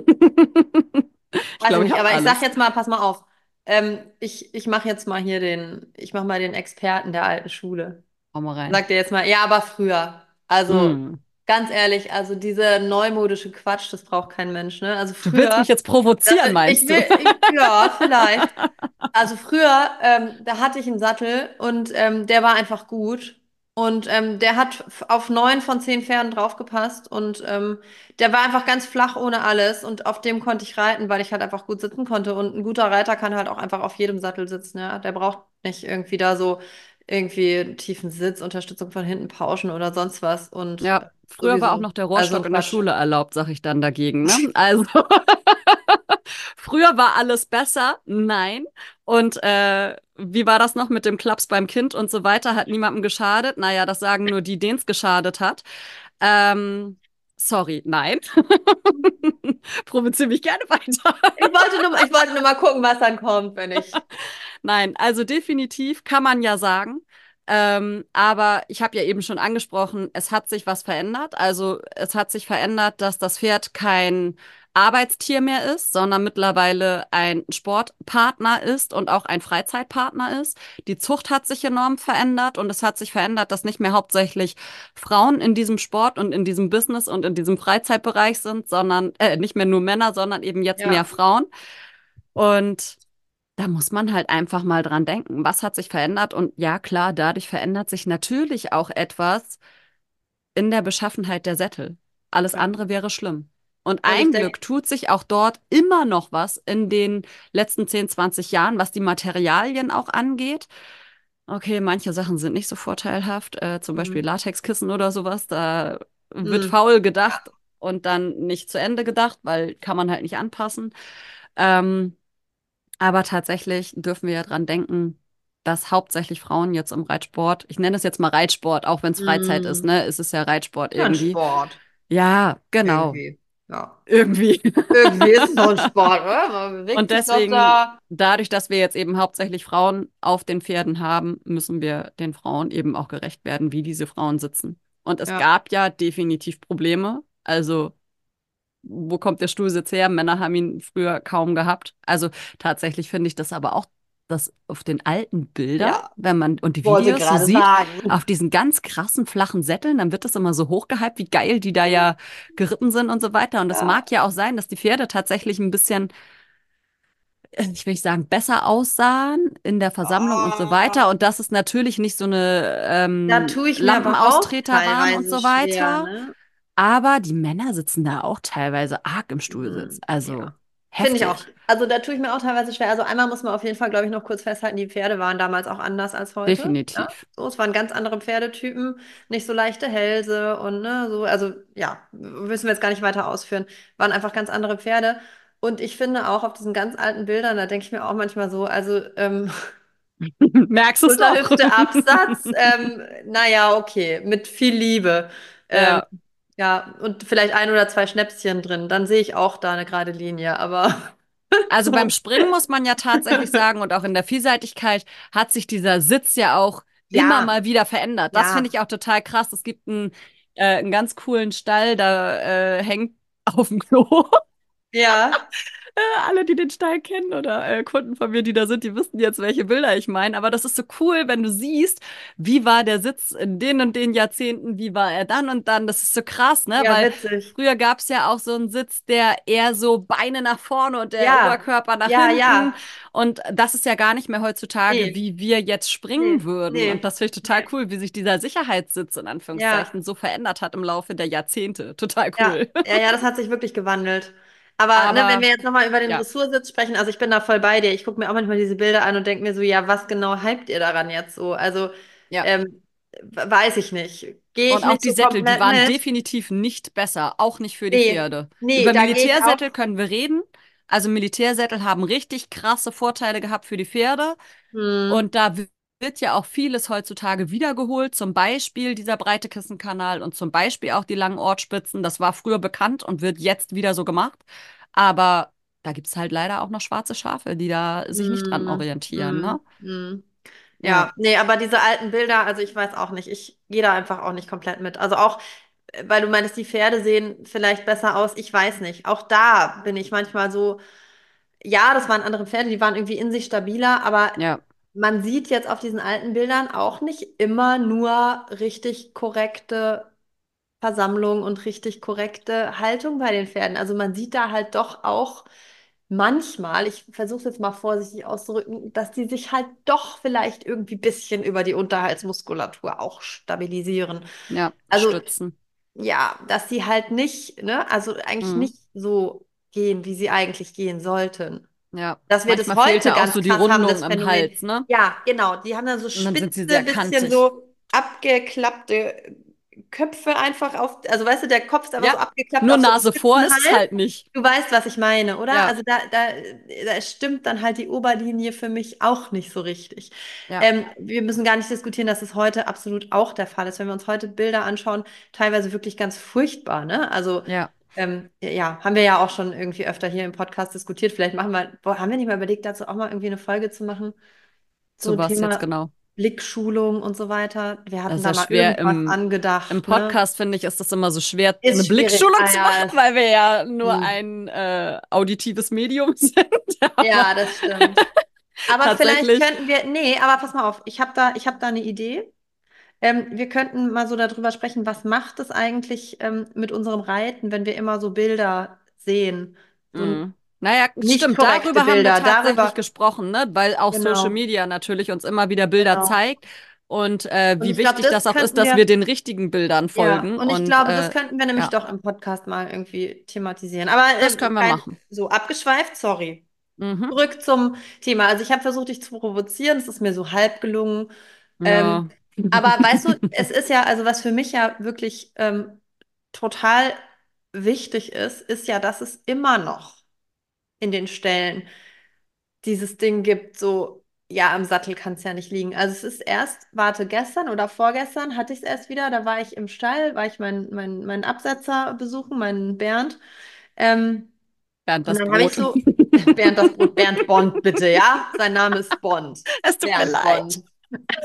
Ich Weiß ich glaube, ich nicht, habe aber ich sag alles. jetzt mal, pass mal auf. Ähm, ich ich mache jetzt mal hier den, ich mache mal den Experten der alten Schule. Hau mal rein. Sagt ihr jetzt mal, ja, aber früher. Also Mm. ganz ehrlich, also diese neumodische Quatsch, das braucht kein Mensch, ne? Also Du willst früher, mich jetzt das, provozieren, ich meinst du? will, ich, ja, vielleicht. Also früher, ähm, da hatte ich einen Sattel und ähm, der war einfach gut. Und ähm, der hat f- auf neun von zehn Pferden draufgepasst und ähm, der war einfach ganz flach ohne alles und auf dem konnte ich reiten, weil ich halt einfach gut sitzen konnte. Und ein guter Reiter kann halt auch einfach auf jedem Sattel sitzen, ja. Der braucht nicht irgendwie da so irgendwie einen tiefen Sitz, Unterstützung von hinten pauschen oder sonst was und Ja, äh, früher war auch sowieso. noch der Also Rohrstock in der Quatsch. Schule erlaubt, sag ich dann dagegen, ne? Also, früher war alles besser, nein. Und äh, wie war das noch mit dem Klaps beim Kind und so weiter? Hat niemandem geschadet? Naja, das sagen nur die, denen es geschadet hat. Ähm, sorry, nein. Provoziere mich gerne weiter. Ich wollte nur, ich wollte nur mal gucken, was dann kommt, wenn ich. Nein, also definitiv kann man ja sagen. Ähm, aber ich habe ja eben schon angesprochen, es hat sich was verändert. Also es hat sich verändert, dass das Pferd kein Arbeitstier mehr ist, sondern mittlerweile ein Sportpartner ist und auch ein Freizeitpartner ist. Die Zucht hat sich enorm verändert und es hat sich verändert, dass nicht mehr hauptsächlich Frauen in diesem Sport und in diesem Business und in diesem Freizeitbereich sind, sondern äh, nicht mehr nur Männer, sondern eben jetzt mehr Ja. Frauen. Und da muss man halt einfach mal dran denken, was hat sich verändert? Und ja, klar, dadurch verändert sich natürlich auch etwas in der Beschaffenheit der Sättel. Alles Ja. andere wäre schlimm. Und Und ich ein denke, Glück tut sich auch dort immer noch was in den letzten zehn, zwanzig Jahren, was die Materialien auch angeht. Okay, manche Sachen sind nicht so vorteilhaft, äh, zum Beispiel Latexkissen oder sowas. Da wird hm, faul ja, gedacht und dann nicht zu Ende gedacht, weil kann man halt nicht anpassen. Ähm, aber tatsächlich dürfen wir ja dran denken, dass hauptsächlich Frauen jetzt im Reitsport, ich nenne es jetzt mal Reitsport, auch wenn es Freizeit ist, hm, ne? Es ist ja Reitsport ja, ein irgendwie. Sport. Ja, genau. Irgendwie. Ja. Irgendwie. Irgendwie ist es doch ein Sport, oder? Man bewegt Und sich doch deswegen, da. dadurch, dass wir jetzt eben hauptsächlich Frauen auf den Pferden haben, müssen wir den Frauen eben auch gerecht werden, wie diese Frauen sitzen. Und es Ja. gab ja definitiv Probleme. Also wo kommt der Stuhlsitz her? Männer haben ihn früher kaum gehabt. Also tatsächlich finde ich das aber auch dass auf den alten Bildern, Ja, wenn man und die wollte Videos so gerade sieht, sagen. auf diesen ganz krassen flachen Sätteln, dann wird das immer so hochgehypt, wie geil die da ja geritten sind und so weiter. Und es Ja. mag ja auch sein, dass die Pferde tatsächlich ein bisschen, äh, ich will nicht sagen, besser aussahen in der Versammlung und so weiter. Oh, Und dass es natürlich nicht so eine da ähm, tue ich mir aber auch Lampenaustreter waren und teilweise so schwer, weiter. ne? Aber die Männer sitzen da auch teilweise arg im Stuhlsitz. Hm, Also ja. Finde ich auch. heftig. Also da tue ich mir auch teilweise schwer. Also einmal muss man auf jeden Fall, glaube ich, noch kurz festhalten, die Pferde waren damals auch anders als heute. Ja? Definitiv. So, es waren ganz andere Pferdetypen, nicht so leichte Hälse und ne, so, also ja, müssen wir jetzt gar nicht weiter ausführen. Waren einfach ganz andere Pferde. Und ich finde auch auf diesen ganz alten Bildern, da denke ich mir auch manchmal so, also ähm, Merkst du es noch? Schulterhüfte, Absatz, ähm, naja, okay, mit viel Liebe. Ähm, Ja. ja, und vielleicht ein oder zwei Schnäpschen drin, dann sehe ich auch da eine gerade Linie, aber Also beim so. Springen muss man ja tatsächlich sagen, und auch in der Vielseitigkeit hat sich dieser Sitz ja auch immer Ja, mal wieder verändert. Das finde ja, ich auch total krass. Es gibt einen, äh, einen ganz coolen Stall, da äh, hängt auf dem Klo. ja, Äh, alle, die den Stall kennen oder äh, Kunden von mir, die da sind, die wissen jetzt, welche Bilder ich meine. Aber das ist so cool, wenn du siehst, wie war der Sitz in den und den Jahrzehnten, wie war er dann und dann. Das ist so krass, ne? ja, Weil witzig. früher gab es ja auch so einen Sitz, der eher so Beine nach vorne und der Ja, Oberkörper nach ja, hinten. ja. Und das ist ja gar nicht mehr heutzutage, Nee, wie wir jetzt springen nee, würden. Und nee, das finde ich total nee. cool, wie sich dieser Sicherheitssitz in Ja, Anführungszeichen so verändert hat im Laufe der Jahrzehnte. Total ja, cool. ja, ja, das hat sich wirklich gewandelt. Aber ne, wenn Aber wir jetzt nochmal über den ja, Dressursitz sprechen, also ich bin da voll bei dir. Ich gucke mir auch manchmal diese Bilder an und denke mir so, ja, was genau hypt ihr daran jetzt so? Also, ja. ähm, w- weiß ich nicht. Gehe Und ich auch nicht die so Sättel, die komplett waren mit? definitiv nicht besser, auch nicht für die Nee, Pferde. nee, Über da gehe ich auch. Militärsättel können wir reden. Also Militärsättel haben richtig krasse Vorteile gehabt für die Pferde. Hm, Und da w- wird ja auch vieles heutzutage wiedergeholt. Zum Beispiel dieser breite Kissenkanal und zum Beispiel auch die langen Ortspitzen. Das war früher bekannt und wird jetzt wieder so gemacht. Aber da gibt es halt leider auch noch schwarze Schafe, die da sich nicht dran hm, orientieren, ne? hm, hm. Ja, Ja, nee, aber diese alten Bilder, also ich weiß auch nicht, ich gehe da einfach auch nicht komplett mit. Also auch, äh, weil du meinst, die Pferde sehen vielleicht besser aus, ich weiß nicht. Auch da bin ich manchmal so, ja, das waren andere Pferde, die waren irgendwie in sich stabiler, aber ja, man sieht jetzt auf diesen alten Bildern auch nicht immer nur richtig korrekte Versammlung und richtig korrekte Haltung bei den Pferden. Also man sieht da halt doch auch manchmal, ich versuche es jetzt mal vorsichtig auszudrücken, dass die sich halt doch vielleicht irgendwie ein bisschen über die Unterhaltsmuskulatur auch stabilisieren. ja, Also stützen. ja, dass sie halt nicht, ne, also eigentlich Mhm. nicht so gehen, wie sie eigentlich gehen sollten. Ja, Dass wir das manchmal fehlt heute da auch ganz so die krass haben, Rundung das im Phänomen. Hals, ne? Ja, genau, die haben dann so Und dann sind sie spitze, sehr bisschen kantig. so abgeklappte Köpfe einfach auf, also weißt du, der Kopf ist einfach so Ja, abgeklappt nur auf so einem Nase vor spitzen ist es Hals. halt nicht. Du weißt, was ich meine, oder? Ja, Also da, da, da stimmt dann halt die Oberlinie für mich auch nicht so richtig. ja, Ähm, wir müssen gar nicht diskutieren, dass es heute absolut auch der Fall ist. Wenn wir uns heute Bilder anschauen, teilweise wirklich ganz furchtbar, ne? Also ja. ähm, ja, haben wir ja auch schon irgendwie öfter hier im Podcast diskutiert. Vielleicht machen wir, boah, haben wir nicht mal überlegt, dazu auch mal irgendwie eine Folge zu machen? So Zu was jetzt Thema genau? Blickschulung und so weiter. Wir Das hatten ist da ja mal schwer irgendwas im, im angedacht, ne? Podcast, finde ich, ist das immer so schwer, eine Ist schwierig. Blickschulung Ah zu machen, ja, ist, weil wir ja nur hm. ein äh, auditives Medium sind. Aber Ja, das stimmt. Aber vielleicht tatsächlich, könnten wir, nee, aber pass mal auf, ich habe da, ich habe da eine Idee. Ähm, wir könnten mal so darüber sprechen, was macht es eigentlich ähm, mit unserem Reiten, wenn wir immer so Bilder sehen? So mh. Naja, nicht stimmt, korrekte darüber haben wir Bilder, tatsächlich darüber, gesprochen, ne? Weil auch Social genau, Media natürlich uns immer wieder Bilder genau. zeigt und äh, Und wie ich glaube, wichtig das das auch ist, könnten dass wir wir, den richtigen Bildern ja, folgen und ich und glaube, das äh, könnten wir nämlich ja, doch im Podcast mal irgendwie thematisieren. Aber das äh, können wir kein, machen. so abgeschweift, sorry. Mhm. Zurück zum Thema. Also ich habe versucht, dich zu provozieren, es ist mir so halb gelungen. Ja. Ähm, aber weißt du, es ist ja, also was für mich ja wirklich ähm, total wichtig ist, ist ja, dass es immer noch in den Stellen dieses Ding gibt, so, ja, am Sattel kann es ja nicht liegen. Also es ist erst, warte, gestern oder vorgestern hatte ich es erst wieder, da war ich im Stall, war ich meinen mein, meinen Absetzer besuchen, meinen Bernd. Ähm, Bernd und das dann habe ich Brot. so, Bernd das Brot, Bernd Bond, bitte, ja? Sein Name ist Bond. Es tut mir Bernd leid. Bond.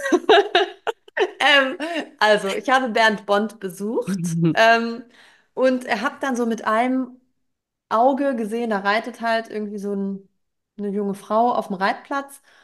Ähm, also, ich habe Bernd Bond besucht ähm, und er hat dann so mit einem Auge gesehen, da reitet halt irgendwie so ein, eine junge Frau auf dem Reitplatz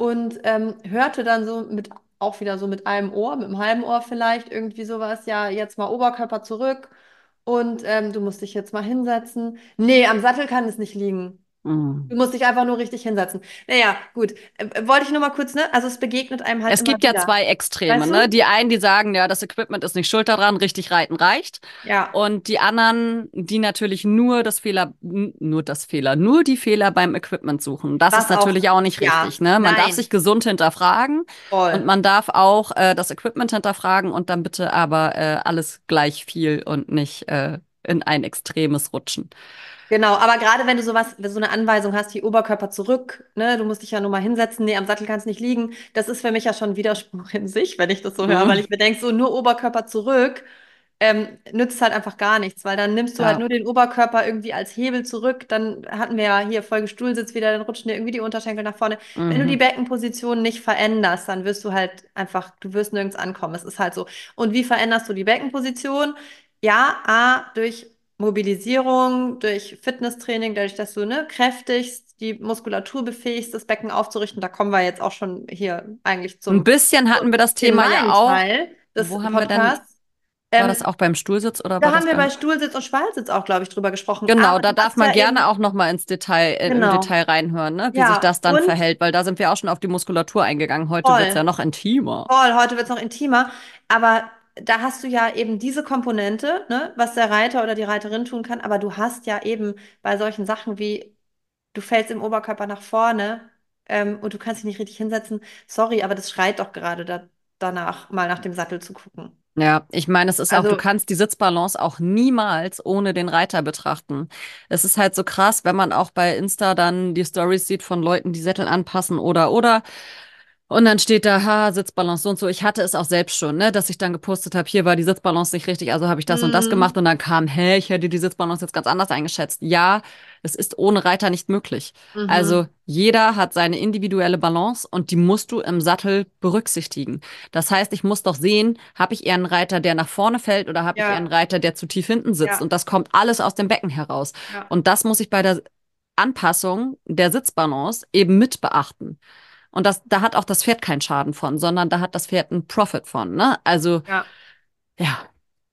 und ähm, hörte dann so mit, auch wieder so mit einem Ohr, mit einem halben Ohr vielleicht, irgendwie sowas, ja, jetzt mal Oberkörper zurück und ähm, du musst dich jetzt mal hinsetzen. Nee, am Sattel kann es nicht liegen. Mm. Du musst dich einfach nur richtig hinsetzen. Naja, gut. Äh, wollte ich nur mal kurz, ne? Also es begegnet einem halt Es immer gibt ja wieder. zwei Extreme, Weißt ne? du? Die einen, die sagen, ja, das Equipment ist nicht schuld daran, richtig reiten reicht. Ja, Und die anderen, die natürlich nur das Fehler, n- nur das Fehler, nur die Fehler beim Equipment suchen. Das ist was auch, natürlich auch nicht richtig, ja, ne? Man darf sich nein, gesund hinterfragen und voll. man darf auch äh, das Equipment hinterfragen und dann bitte aber äh, alles gleich viel und nicht äh, in ein extremes rutschen. Genau, aber gerade wenn du sowas, wenn du so eine Anweisung hast, die Oberkörper zurück, ne, du musst dich ja nur mal hinsetzen, nee, am Sattel kannst nicht liegen, das ist für mich ja schon ein Widerspruch in sich, wenn ich das so höre, weil Mhm. ich mir denke, so nur Oberkörper zurück, ähm, nützt halt einfach gar nichts, weil dann nimmst du halt Ja. nur den Oberkörper irgendwie als Hebel zurück, dann hatten wir ja hier Folge Stuhlsitz wieder, dann rutschen dir irgendwie die Unterschenkel nach vorne. Wenn du die Mhm. Beckenposition nicht veränderst, dann wirst du halt einfach, du wirst nirgends ankommen, es ist halt so. Und wie veränderst du die Beckenposition? Ja, A, durch Mobilisierung, durch Fitnesstraining, dadurch, dass du ne, kräftigst, die Muskulatur befähigst, das Becken aufzurichten. Da kommen wir jetzt auch schon hier eigentlich Ein zum bisschen hatten wir das Thema ja finalen auch. Teil des Wo haben wir denn, Podcasts. war das Ähm, auch beim Stuhlsitz oder war Da haben das wir bei beim Stuhlsitz und Schwalsitz auch, glaube ich, drüber gesprochen. Genau, Aber da du darf hast man ja gerne eben, auch noch mal ins Detail, äh, im genau, Detail reinhören, ne? Wie sich ja, das dann und verhält, weil da sind wir auch schon auf die Muskulatur eingegangen. Heute wird's ja voll. noch intimer. Voll, heute wird es noch intimer, aber da hast du ja eben diese Komponente, ne, was der Reiter oder die Reiterin tun kann, aber du hast ja eben bei solchen Sachen wie, du fällst im Oberkörper nach vorne ähm, und du kannst dich nicht richtig hinsetzen. Sorry, aber das schreit doch gerade da, danach, mal nach dem Sattel zu gucken. Ja, ich meine, es ist auch, du Also, kannst die Sitzbalance auch niemals ohne den Reiter betrachten. Es ist halt so krass, wenn man auch bei Insta dann die Stories sieht von Leuten, die Sättel anpassen oder oder. Und dann steht da, ha, Sitzbalance so und so. Ich hatte es auch selbst schon, ne, dass ich dann gepostet habe, hier war die Sitzbalance nicht richtig, also habe ich das und das gemacht mm, und dann kam, hä, ich hätte die Sitzbalance jetzt ganz anders eingeschätzt. Ja, es ist ohne Reiter nicht möglich. Also mhm, jeder hat seine individuelle Balance und die musst du im Sattel berücksichtigen. Das heißt, ich muss doch sehen, habe ich eher einen Reiter, der nach vorne fällt oder habe ich eher einen ja, Reiter, der zu tief hinten sitzt und ja, das kommt alles aus dem Becken heraus. ja, Und das muss ich bei der Anpassung der Sitzbalance eben mit beachten. Und das, da hat auch das Pferd keinen Schaden von, sondern da hat das Pferd einen Profit von, ne? Also, ja. ja,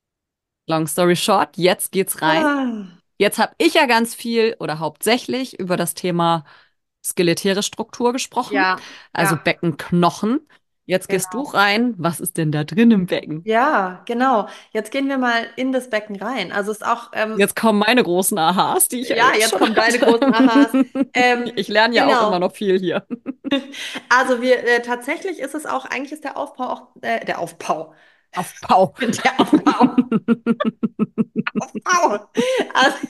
long story short, jetzt geht's rein. Ah, Jetzt habe ich ja ganz viel oder hauptsächlich über das Thema skelettäre Struktur gesprochen, ja, also ja, Beckenknochen. Jetzt gehst du genau. rein. Was ist denn da drin im Becken? Ja, genau. Jetzt gehen wir mal in das Becken rein. Also ist auch, ähm, Jetzt kommen meine großen Aha's, die ich ja ja, jetzt jetzt schon kommen deine hatte. großen Aha's. Ähm, Ich lerne ja auch immer genau. noch viel hier. Also wir äh, tatsächlich ist es auch, eigentlich ist der Aufbau auch äh, der Aufbau. Auf Pau. Der Aufbau. Aufbau. Also,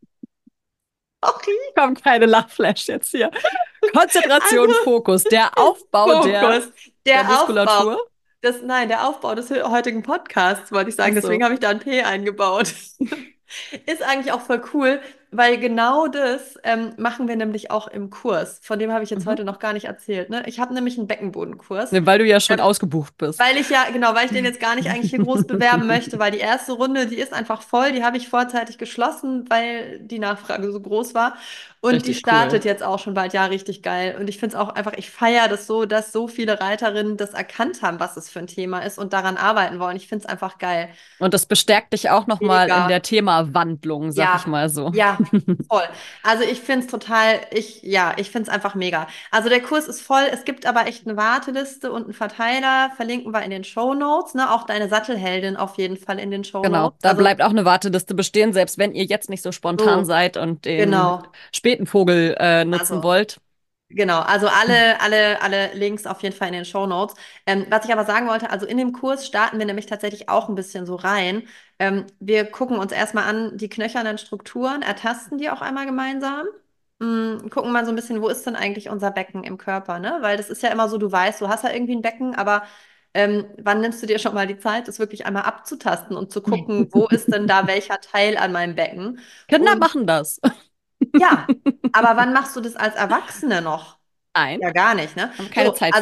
sorry. Kommt keine Lachflash jetzt hier. Konzentration, Also, Fokus. Der Aufbau der, Fokus. der Der Aufbau. Muskulatur. Das, nein, der Aufbau des heutigen Podcasts, wollte ich Ach sagen. Deswegen so. habe ich da ein P eingebaut. Ist eigentlich auch voll cool, weil genau das ähm, machen wir nämlich auch im Kurs. Von dem habe ich jetzt Mhm. heute noch gar nicht erzählt. Ne? Ich habe nämlich einen Beckenbodenkurs. Ne, weil du ja schon Ähm, ausgebucht bist. Weil ich ja, genau, weil ich den jetzt gar nicht eigentlich hier groß bewerben möchte, weil die erste Runde, die ist einfach voll, die habe ich vorzeitig geschlossen, weil die Nachfrage so groß war. Und die Richtig cool. startet jetzt auch schon bald, ja, richtig geil. Und ich finde es auch einfach, ich feiere das so, dass so viele Reiterinnen das erkannt haben, was es für ein Thema ist und daran arbeiten wollen. Ich finde es einfach geil. Und das bestärkt dich auch nochmal in der Mega. Themawandlung, sag ich Ja, mal so. ja, voll. Also ich finde es total, ich, ja, ich finde es einfach mega. Also der Kurs ist voll, es gibt aber echt eine Warteliste und einen Verteiler, verlinken wir in den Show Notes, ne? Auch deine Sattelheldin auf jeden Fall in den Show Genau, Notes. da Also bleibt auch eine Warteliste bestehen, selbst wenn ihr jetzt nicht so spontan so, seid und den genau. späten Vogel äh, nutzen Also wollt. genau, also alle, alle, alle Links auf jeden Fall in den Show Notes. Ähm, was ich aber sagen wollte, also in dem Kurs starten wir nämlich tatsächlich auch ein bisschen so rein. Ähm, wir gucken uns erstmal an die knöchernen Strukturen, ertasten die auch einmal gemeinsam. Mm, gucken mal so ein bisschen, wo ist denn eigentlich unser Becken im Körper, ne? Weil das ist ja immer so, du weißt, du hast ja irgendwie ein Becken, aber ähm, wann nimmst du dir schon mal die Zeit, das wirklich einmal abzutasten und zu gucken, wo ist denn da welcher Teil an meinem Becken? Kinder Und machen das. ja, aber wann machst du das als Erwachsene noch? Nein, Ja, gar nicht, ne? haben keine So, Zeit also für.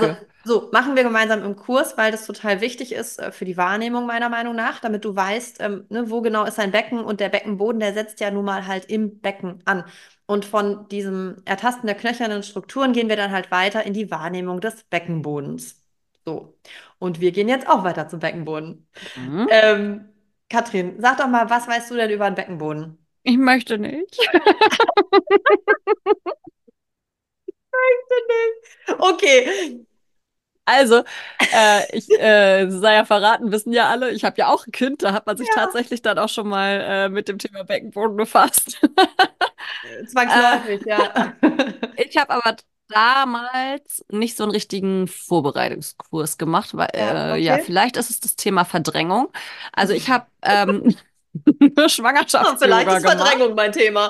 So, machen wir gemeinsam im Kurs, weil das total wichtig ist äh, für die Wahrnehmung meiner Meinung nach, damit du weißt, ähm, ne, wo genau ist dein Becken und der Beckenboden, der setzt ja nun mal halt im Becken an. Und von diesem Ertasten der knöchernen Strukturen gehen wir dann halt weiter in die Wahrnehmung des Beckenbodens. So, und wir gehen jetzt auch weiter zum Beckenboden. Hm? Ähm, Katrin, sag doch mal, was weißt du denn über den Beckenboden? Ich möchte nicht. Okay. Also, äh, ich äh, sei ja verraten, wissen ja alle, ich habe ja auch ein Kind, da hat man sich Ja. tatsächlich dann auch schon mal äh, mit dem Thema Beckenboden befasst. äh, Zwangsläufig, ja. Ich habe aber damals nicht so einen richtigen Vorbereitungskurs gemacht, weil Ja, äh, ja, okay. vielleicht ist es das Thema Verdrängung. Also ich habe ähm, nur Ah, vielleicht Schwangerschafts-Yoga ist gemacht. Verdrängung mein Thema.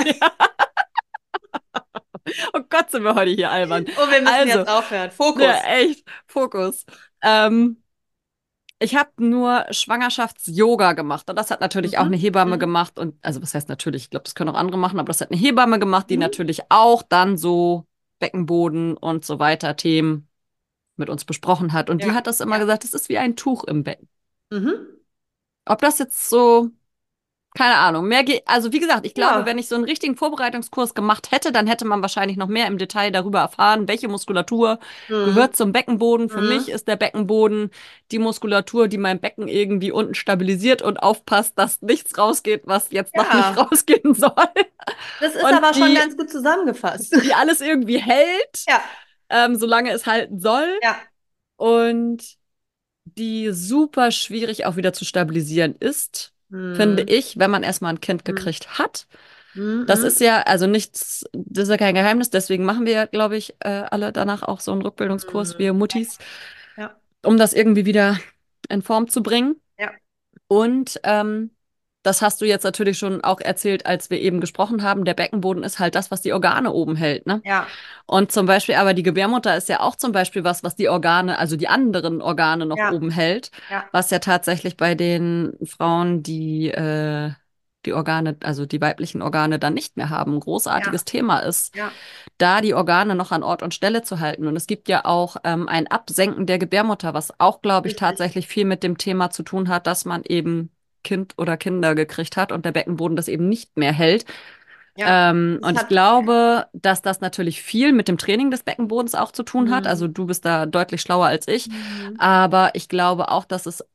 Oh Gott, sind wir heute hier albern. Und wir müssen Also, jetzt aufhören. ja, Fokus. echt, Fokus. Ähm, Ich habe nur Schwangerschafts-Yoga gemacht und das hat natürlich auch eine Mhm. Hebamme Mhm. gemacht und also was heißt natürlich, ich glaube, das können auch andere machen, aber das hat eine Hebamme gemacht, die Mhm. natürlich auch dann so Beckenboden und so weiter Themen mit uns besprochen hat und die Ja, hat das immer ja. gesagt, es ist wie ein Tuch im Becken. Mhm. Ob das jetzt so keine Ahnung. Mehr ge also wie gesagt, ich glaube, wenn Ja. ich so einen richtigen Vorbereitungskurs gemacht hätte, dann hätte man wahrscheinlich noch mehr im Detail darüber erfahren, welche Muskulatur Mhm. gehört zum Beckenboden. Für mich Mhm. ist der Beckenboden die Muskulatur, die mein Becken irgendwie unten stabilisiert und aufpasst, dass nichts rausgeht, was jetzt noch nicht Ja. rausgehen soll. Das ist Und aber schon die, ganz gut zusammengefasst. die alles irgendwie hält, Ja. ähm, solange es halten soll. Ja. Und die super schwierig auch wieder zu stabilisieren ist, finde Mhm. ich, wenn man erstmal ein Kind Mhm. gekriegt hat. Das ist Mhm. ja, also nichts, das ist ja kein Geheimnis, deswegen machen wir ja, glaube ich, äh, alle danach auch so einen Rückbildungskurs, wir Mhm. Muttis, Ja. um das irgendwie wieder in Form zu bringen. Ja. Und ähm, das hast du jetzt natürlich schon auch erzählt, als wir eben gesprochen haben. Der Beckenboden ist halt das, was die Organe oben hält, ne? Ja. Und zum Beispiel, aber die Gebärmutter ist ja auch zum Beispiel was, was die Organe, also die anderen Organe noch Ja. oben hält, Ja. was ja tatsächlich bei den Frauen, die äh, die Organe, also die weiblichen Organe dann nicht mehr haben, ein Ja. großartiges Thema ist, Ja. da die Organe noch an Ort und Stelle zu halten. Und es gibt ja auch ähm, ein Absenken der Gebärmutter, was auch, glaube ich, Richtig. tatsächlich viel mit dem Thema zu tun hat, dass man eben Kind oder Kinder gekriegt hat und der Beckenboden das eben nicht mehr hält. Ja. Ähm, Es und ich hat. glaube, dass das natürlich viel mit dem Training des Beckenbodens auch zu tun hat. Also Mhm. du bist da deutlich schlauer als ich. Mhm. Aber ich glaube auch, dass es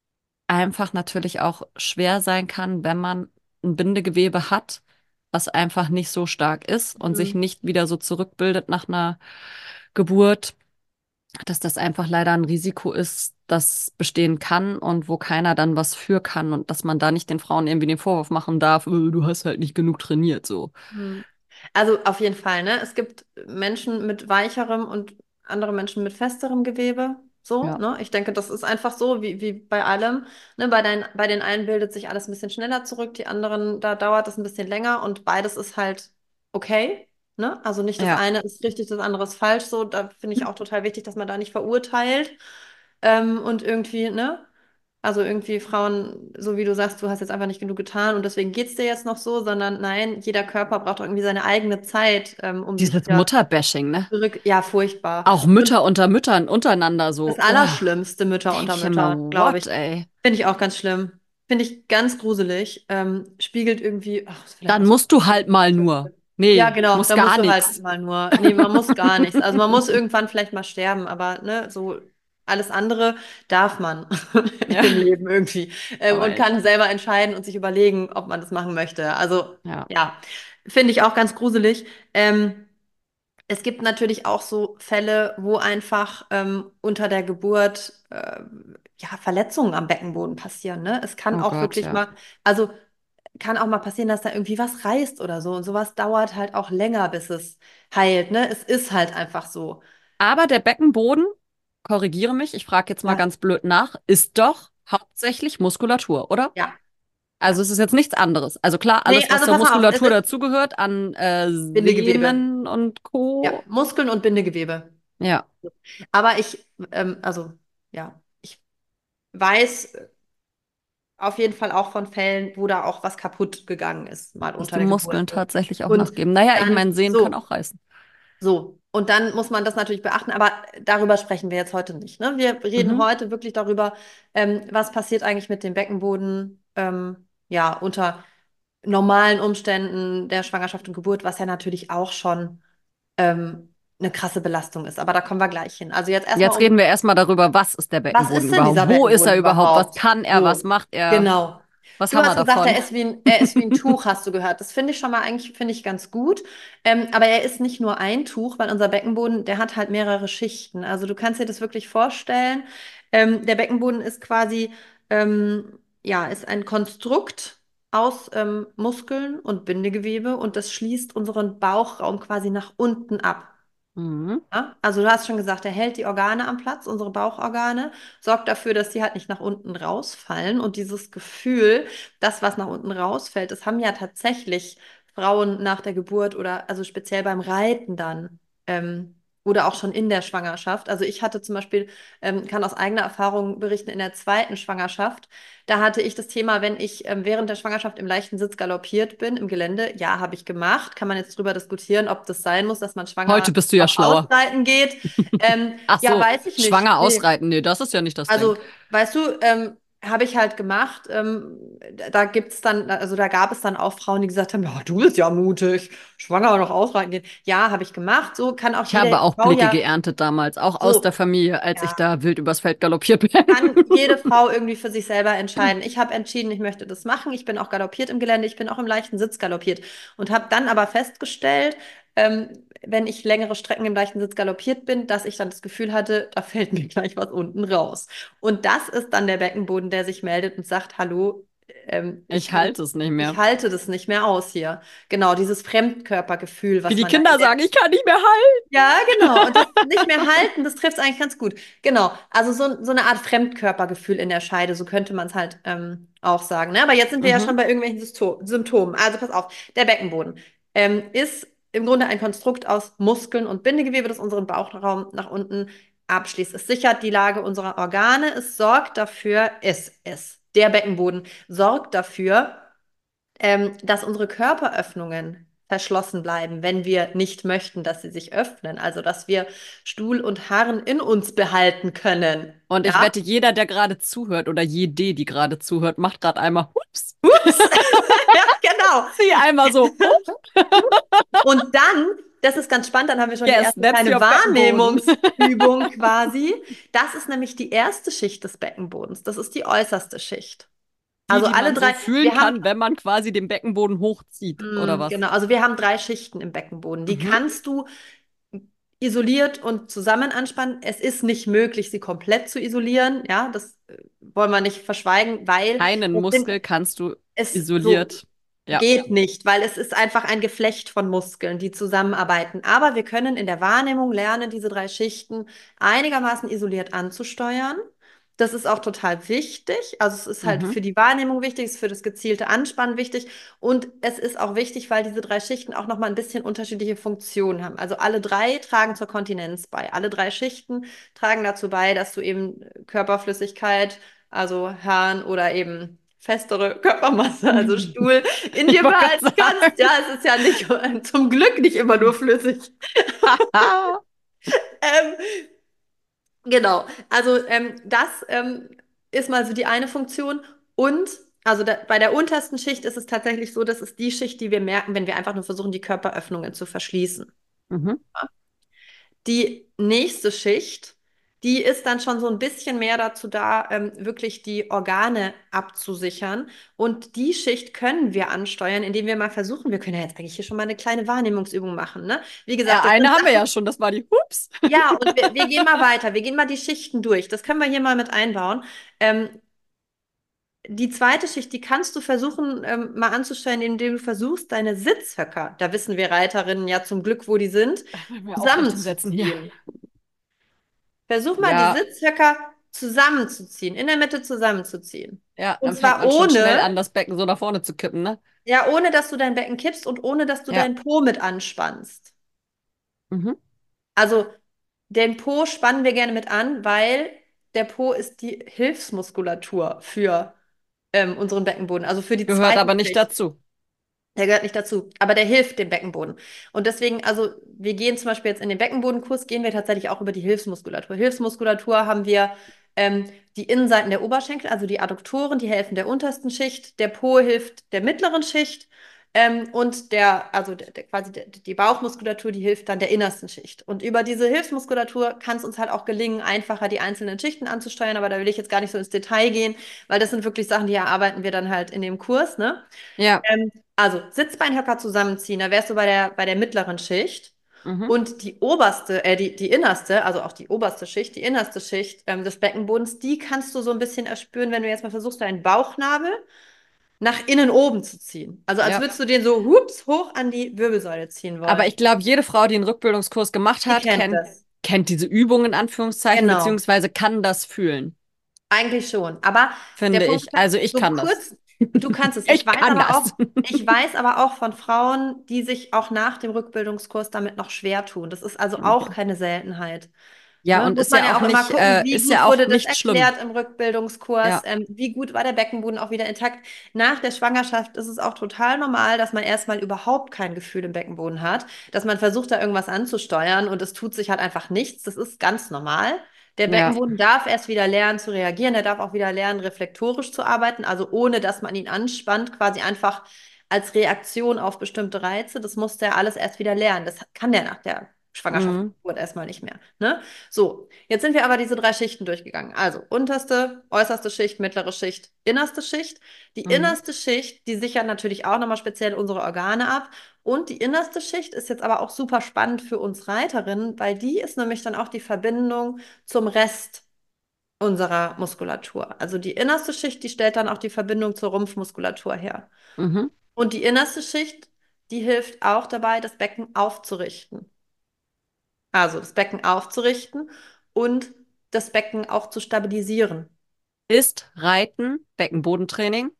einfach natürlich auch schwer sein kann, wenn man ein Bindegewebe hat, was einfach nicht so stark ist und sich Mhm. nicht wieder so zurückbildet nach einer Geburt, dass das einfach leider ein Risiko ist, das bestehen kann und wo keiner dann was für kann und dass man da nicht den Frauen irgendwie den Vorwurf machen darf, "Äh, du hast halt nicht genug trainiert, so. Mhm. Also auf jeden Fall, ne? Es gibt Menschen mit weicherem und andere Menschen mit festerem Gewebe. So, Ja, ne? Ich denke, das ist einfach so, wie, wie bei allem. Ne? Bei den, bei den einen bildet sich alles ein bisschen schneller zurück, die anderen, da dauert es ein bisschen länger und beides ist halt okay. Ne? Also nicht das ja. eine ist richtig, das andere ist falsch. So, da finde ich auch total wichtig, dass man da nicht verurteilt. Ähm, und irgendwie, ne? Also irgendwie Frauen, so wie du sagst, du hast jetzt einfach nicht genug getan und deswegen geht es dir jetzt noch so, sondern nein, jeder Körper braucht auch irgendwie seine eigene Zeit, ähm, um sich Dieses wieder Mutterbashing, ne? zurück. Ja, furchtbar. Auch Und Mütter unter Müttern untereinander das so. Oh, Allerschlimmste, Mütter denke unter ich immer, Müttern, glaube what, ich, ey? finde ich auch ganz schlimm. Finde ich ganz gruselig. Ähm, spiegelt irgendwie, ach, ist vielleicht auch Dann so. musst du halt mal nur. Ja, Nee, genau, muss da musst gar du halt nichts. mal nur. Nee, man muss gar nichts. Also man muss irgendwann vielleicht mal sterben, aber ne, so alles andere darf man Ja, im Leben irgendwie ähm, aber und echt. kann selber entscheiden und sich überlegen, ob man das machen möchte. Also Ja. ja, finde ich auch ganz gruselig. Ähm, es gibt natürlich auch so Fälle, wo einfach ähm, unter der Geburt äh, ja, Verletzungen am Beckenboden passieren, ne? Es kann Oh auch Gott, wirklich ja. mal, also kann auch mal passieren, dass da irgendwie was reißt oder so. Und sowas dauert halt auch länger, bis es heilt, ne? Es ist halt einfach so. Aber der Beckenboden, korrigiere mich, ich frage jetzt mal Ja, ganz blöd nach, ist doch hauptsächlich Muskulatur, oder? ja, Also ja. es ist jetzt nichts anderes. Also klar, Nee, alles, was also zur pass auf, es Muskulatur ist dazugehört, an äh, Bindegewebe. Sehnen und Ja, Co. Muskeln und Bindegewebe. Ja, Aber ich, ähm, also, ja, ich weiß auf jeden Fall auch von Fällen, wo da auch was kaputt gegangen ist, mal dass unter die der Geburt. Muskeln tatsächlich auch Und nachgeben. Naja, ich dann meine, Sehen können so. auch reißen. So, Und dann muss man das natürlich beachten, aber darüber sprechen wir jetzt heute nicht. Ne? Wir reden Mhm. heute wirklich darüber, ähm, was passiert eigentlich mit dem Beckenboden, ähm, ja, unter normalen Umständen der Schwangerschaft und Geburt, was ja natürlich auch schon ähm, eine krasse Belastung ist. Aber da kommen wir gleich hin. Also jetzt erstmal Jetzt um, reden wir erstmal darüber, was ist der was Beckenboden ist denn überhaupt? dieser Wo ist er Beckenboden überhaupt? Was überhaupt? kann er? Was So, macht er? genau. Was Du haben wir hast gesagt, er davon? ist wie ein, er ist wie ein Tuch, hast du gehört. Das finde ich schon mal eigentlich, finde ich ganz gut. Ähm, aber er ist nicht nur ein Tuch, weil unser Beckenboden, der hat halt mehrere Schichten. Also du kannst dir das wirklich vorstellen. Ähm, der Beckenboden ist quasi, ähm, ja, ist ein Konstrukt aus ähm, Muskeln und Bindegewebe und das schließt unseren Bauchraum quasi nach unten ab. Mhm. Ja? Also du hast schon gesagt, er hält die Organe am Platz, unsere Bauchorgane, sorgt dafür, dass die halt nicht nach unten rausfallen. Und dieses Gefühl, das, was nach unten rausfällt, das haben ja tatsächlich Frauen nach der Geburt oder also speziell beim Reiten dann. Ähm, oder auch schon in der Schwangerschaft. Also ich hatte zum Beispiel, ähm, kann aus eigener Erfahrung berichten, in der zweiten Schwangerschaft, da hatte ich das Thema, wenn ich ähm, während der Schwangerschaft im leichten Sitz galoppiert bin im Gelände, ja, habe ich gemacht. Kann man jetzt drüber diskutieren, ob das sein muss, dass man schwanger Heute bist du ja auch schlauer. ausreiten geht. Ähm, Ach ja, so, weiß ich nicht. schwanger Nee. ausreiten. Nee, das ist ja nicht das Ding. Also, weißt du, ähm, habe ich halt gemacht. Ähm, da gibt es dann, also da gab es dann auch Frauen, die gesagt haben, ja, du bist ja mutig, schwanger noch ausreiten gehen. Ja, habe ich gemacht. So kann auch Ich jede habe auch Frau Blicke ja geerntet damals, auch aus der so. Familie, als ich Ja, da wild übers Feld galoppiert bin. kann jede Frau irgendwie für sich selber entscheiden. Ich habe entschieden, ich möchte das machen. Ich bin auch galoppiert im Gelände, ich bin auch im leichten Sitz galoppiert und habe dann aber festgestellt, ähm, wenn ich längere Strecken im leichten Sitz galoppiert bin, dass ich dann das Gefühl hatte, da fällt mir gleich was unten raus. Und das ist dann der Beckenboden, der sich meldet und sagt, hallo, ähm, Ich ich bin, halte es nicht ich mehr. halte das nicht mehr aus hier. Genau, dieses Fremdkörpergefühl, Wie was die man dann in Kinder der sagen, ich kann nicht mehr halten. ja, genau. Und das nicht mehr halten, das trifft es eigentlich ganz gut. Genau. Also so, so eine Art Fremdkörpergefühl in der Scheide, so könnte man es halt ähm, auch sagen. Ne? Aber jetzt sind wir ja schon Mhm. bei irgendwelchen Systo- Symptomen. Also pass auf, der Beckenboden ähm, ist im Grunde ein Konstrukt aus Muskeln und Bindegewebe, das unseren Bauchraum nach unten abschließt. Es sichert die Lage unserer Organe. Es sorgt dafür, es, es, der Beckenboden sorgt dafür, ähm, dass unsere Körperöffnungen verschlossen bleiben, wenn wir nicht möchten, dass sie sich öffnen. Also, dass wir Stuhl und Harn in uns behalten können. Und ich Ja? wette, jeder, der gerade zuhört oder jede, die gerade zuhört, macht gerade einmal, hups, Ups. Ja, genau. sie einmal so hoch. Und dann, das ist ganz spannend, dann haben wir schon die Yes, erste that's kleine your Beckenboden. Wahrnehmungsübung quasi. Das ist nämlich die erste Schicht des Beckenbodens. Das ist die äußerste Schicht. Die, Also die alle man so drei, fühlen wir haben kann, wenn man quasi den Beckenboden hochzieht, oder Mm, was? genau, also wir haben drei Schichten im Beckenboden. Die Mhm. kannst du isoliert und zusammen anspannen. Es ist nicht möglich, sie komplett zu isolieren. Ja, das äh, wollen wir nicht verschweigen, weil Keinen es sind, Muskel kannst du es so isoliert. Ja. geht nicht, weil es ist einfach ein Geflecht von Muskeln, die zusammenarbeiten. Aber wir können in der Wahrnehmung lernen, diese drei Schichten einigermaßen isoliert anzusteuern. Das ist auch total wichtig. Also es ist halt Mhm. für die Wahrnehmung wichtig, es ist für das gezielte Anspannen wichtig und es ist auch wichtig, weil diese drei Schichten auch noch mal ein bisschen unterschiedliche Funktionen haben. Also alle drei tragen zur Kontinenz bei. Alle drei Schichten tragen dazu bei, dass du eben Körperflüssigkeit, also Harn oder eben festere Körpermasse, also Stuhl, in Ich dir wollte gerade behalten kannst. Ja, sagen. es ist ja nicht, zum Glück nicht immer nur flüssig. Ähm, genau, also ähm, das ähm, ist mal so die eine Funktion. Und also da, bei der untersten Schicht ist es tatsächlich so, das ist die Schicht, die wir merken, wenn wir einfach nur versuchen, die Körperöffnungen zu verschließen. Mhm. Die nächste Schicht, die ist dann schon so ein bisschen mehr dazu da, ähm, wirklich die Organe abzusichern. Und die Schicht können wir ansteuern, indem wir mal versuchen, wir können ja jetzt eigentlich hier schon mal eine kleine Wahrnehmungsübung machen, ne? Wie gesagt, Ja, das eine sind haben wir Sachen, ja schon, das war die Hups. ja, und wir, wir gehen mal weiter, wir gehen mal die Schichten durch. Das können wir hier mal mit einbauen. Ähm, Die zweite Schicht, die kannst du versuchen, ähm, mal anzusteuern, indem du versuchst, deine Sitzhöcker, da wissen wir Reiterinnen ja zum Glück, wo die sind, Wollen wir aufrecht hinsetzen hier. zusammenzuziehen. Versuch mal, die Ja, Sitzhöcker zusammenzuziehen, in der Mitte zusammenzuziehen. ja, Und dann fängt zwar man schon schnell ohne, an, das Becken so nach vorne zu kippen, ne? ja, ohne, dass du dein Becken kippst und ohne, dass du Ja. deinen Po mit anspannst. Mhm. Also den Po spannen wir gerne mit an, weil der Po ist die Hilfsmuskulatur für ähm, unseren Beckenboden, also für die Gehört zweite aber nicht Schicht. dazu. Der gehört nicht dazu, aber der hilft dem Beckenboden. Und deswegen, also wir gehen zum Beispiel jetzt in den Beckenbodenkurs, gehen wir tatsächlich auch über die Hilfsmuskulatur. Hilfsmuskulatur haben wir ähm, die Innenseiten der Oberschenkel, also die Adduktoren, die helfen der untersten Schicht, der Po hilft der mittleren Schicht ähm, und der, also der, der, quasi der, die Bauchmuskulatur, die hilft dann der innersten Schicht. Und über diese Hilfsmuskulatur kann es uns halt auch gelingen, einfacher die einzelnen Schichten anzusteuern, aber da will ich jetzt gar nicht so ins Detail gehen, weil das sind wirklich Sachen, die erarbeiten wir dann halt in dem Kurs, ne? Ja. Ähm, also Sitzbeinhöcker zusammenziehen, da wärst du bei der, bei der mittleren Schicht. Mhm. Und die oberste, äh, die, die innerste, also auch die oberste Schicht, die innerste Schicht ähm, des Beckenbodens, die kannst du so ein bisschen erspüren, wenn du jetzt mal versuchst, deinen Bauchnabel nach innen oben zu ziehen. Also als Ja. würdest du den so hups hoch an die Wirbelsäule ziehen Aber wollen. ich glaube, jede Frau, die einen Rückbildungskurs gemacht Die hat, kennt kennt, das. kennt diese Übung in Anführungszeichen, Genau. beziehungsweise kann das fühlen, Eigentlich schon. Aber der finde Punkt ich. ist halt, Also ich so kann das. kurz, du kannst es. Ich Ich weiß kann aber das. auch, ich weiß aber auch von Frauen, die sich auch nach dem Rückbildungskurs damit noch schwer tun. Das ist also auch keine Seltenheit. Ja, Ne? und Muss ist man ja ja auch auch immer nicht, gucken, äh, wie ist gut ja auch wurde das nicht schlimm. erklärt im Rückbildungskurs, Ja. ähm, wie gut war der Beckenboden auch wieder intakt. Nach der Schwangerschaft ist es auch total normal, dass man erstmal überhaupt kein Gefühl im Beckenboden hat, dass man versucht, da irgendwas anzusteuern und es tut sich halt einfach nichts. Das ist ganz normal. Der Ja. Beckenboden darf erst wieder lernen zu reagieren, er darf auch wieder lernen, reflektorisch zu arbeiten, also ohne dass man ihn anspannt, quasi einfach als Reaktion auf bestimmte Reize. Das muss der alles erst wieder lernen. Das kann der nach der Schwangerschaft Mhm. Geburt erstmal nicht mehr. Ne? So, jetzt sind wir aber diese drei Schichten durchgegangen. Also unterste, äußerste Schicht, mittlere Schicht, innerste Schicht. Die Mhm. innerste Schicht, die sichert natürlich auch nochmal speziell unsere Organe ab. Und die innerste Schicht ist jetzt aber auch super spannend für uns Reiterinnen, weil die ist nämlich dann auch die Verbindung zum Rest unserer Muskulatur. Also die innerste Schicht, die stellt dann auch die Verbindung zur Rumpfmuskulatur her. Mhm. Und die innerste Schicht, die hilft auch dabei, das Becken aufzurichten. Also das Becken aufzurichten und das Becken auch zu stabilisieren. Ist Reiten Beckenbodentraining?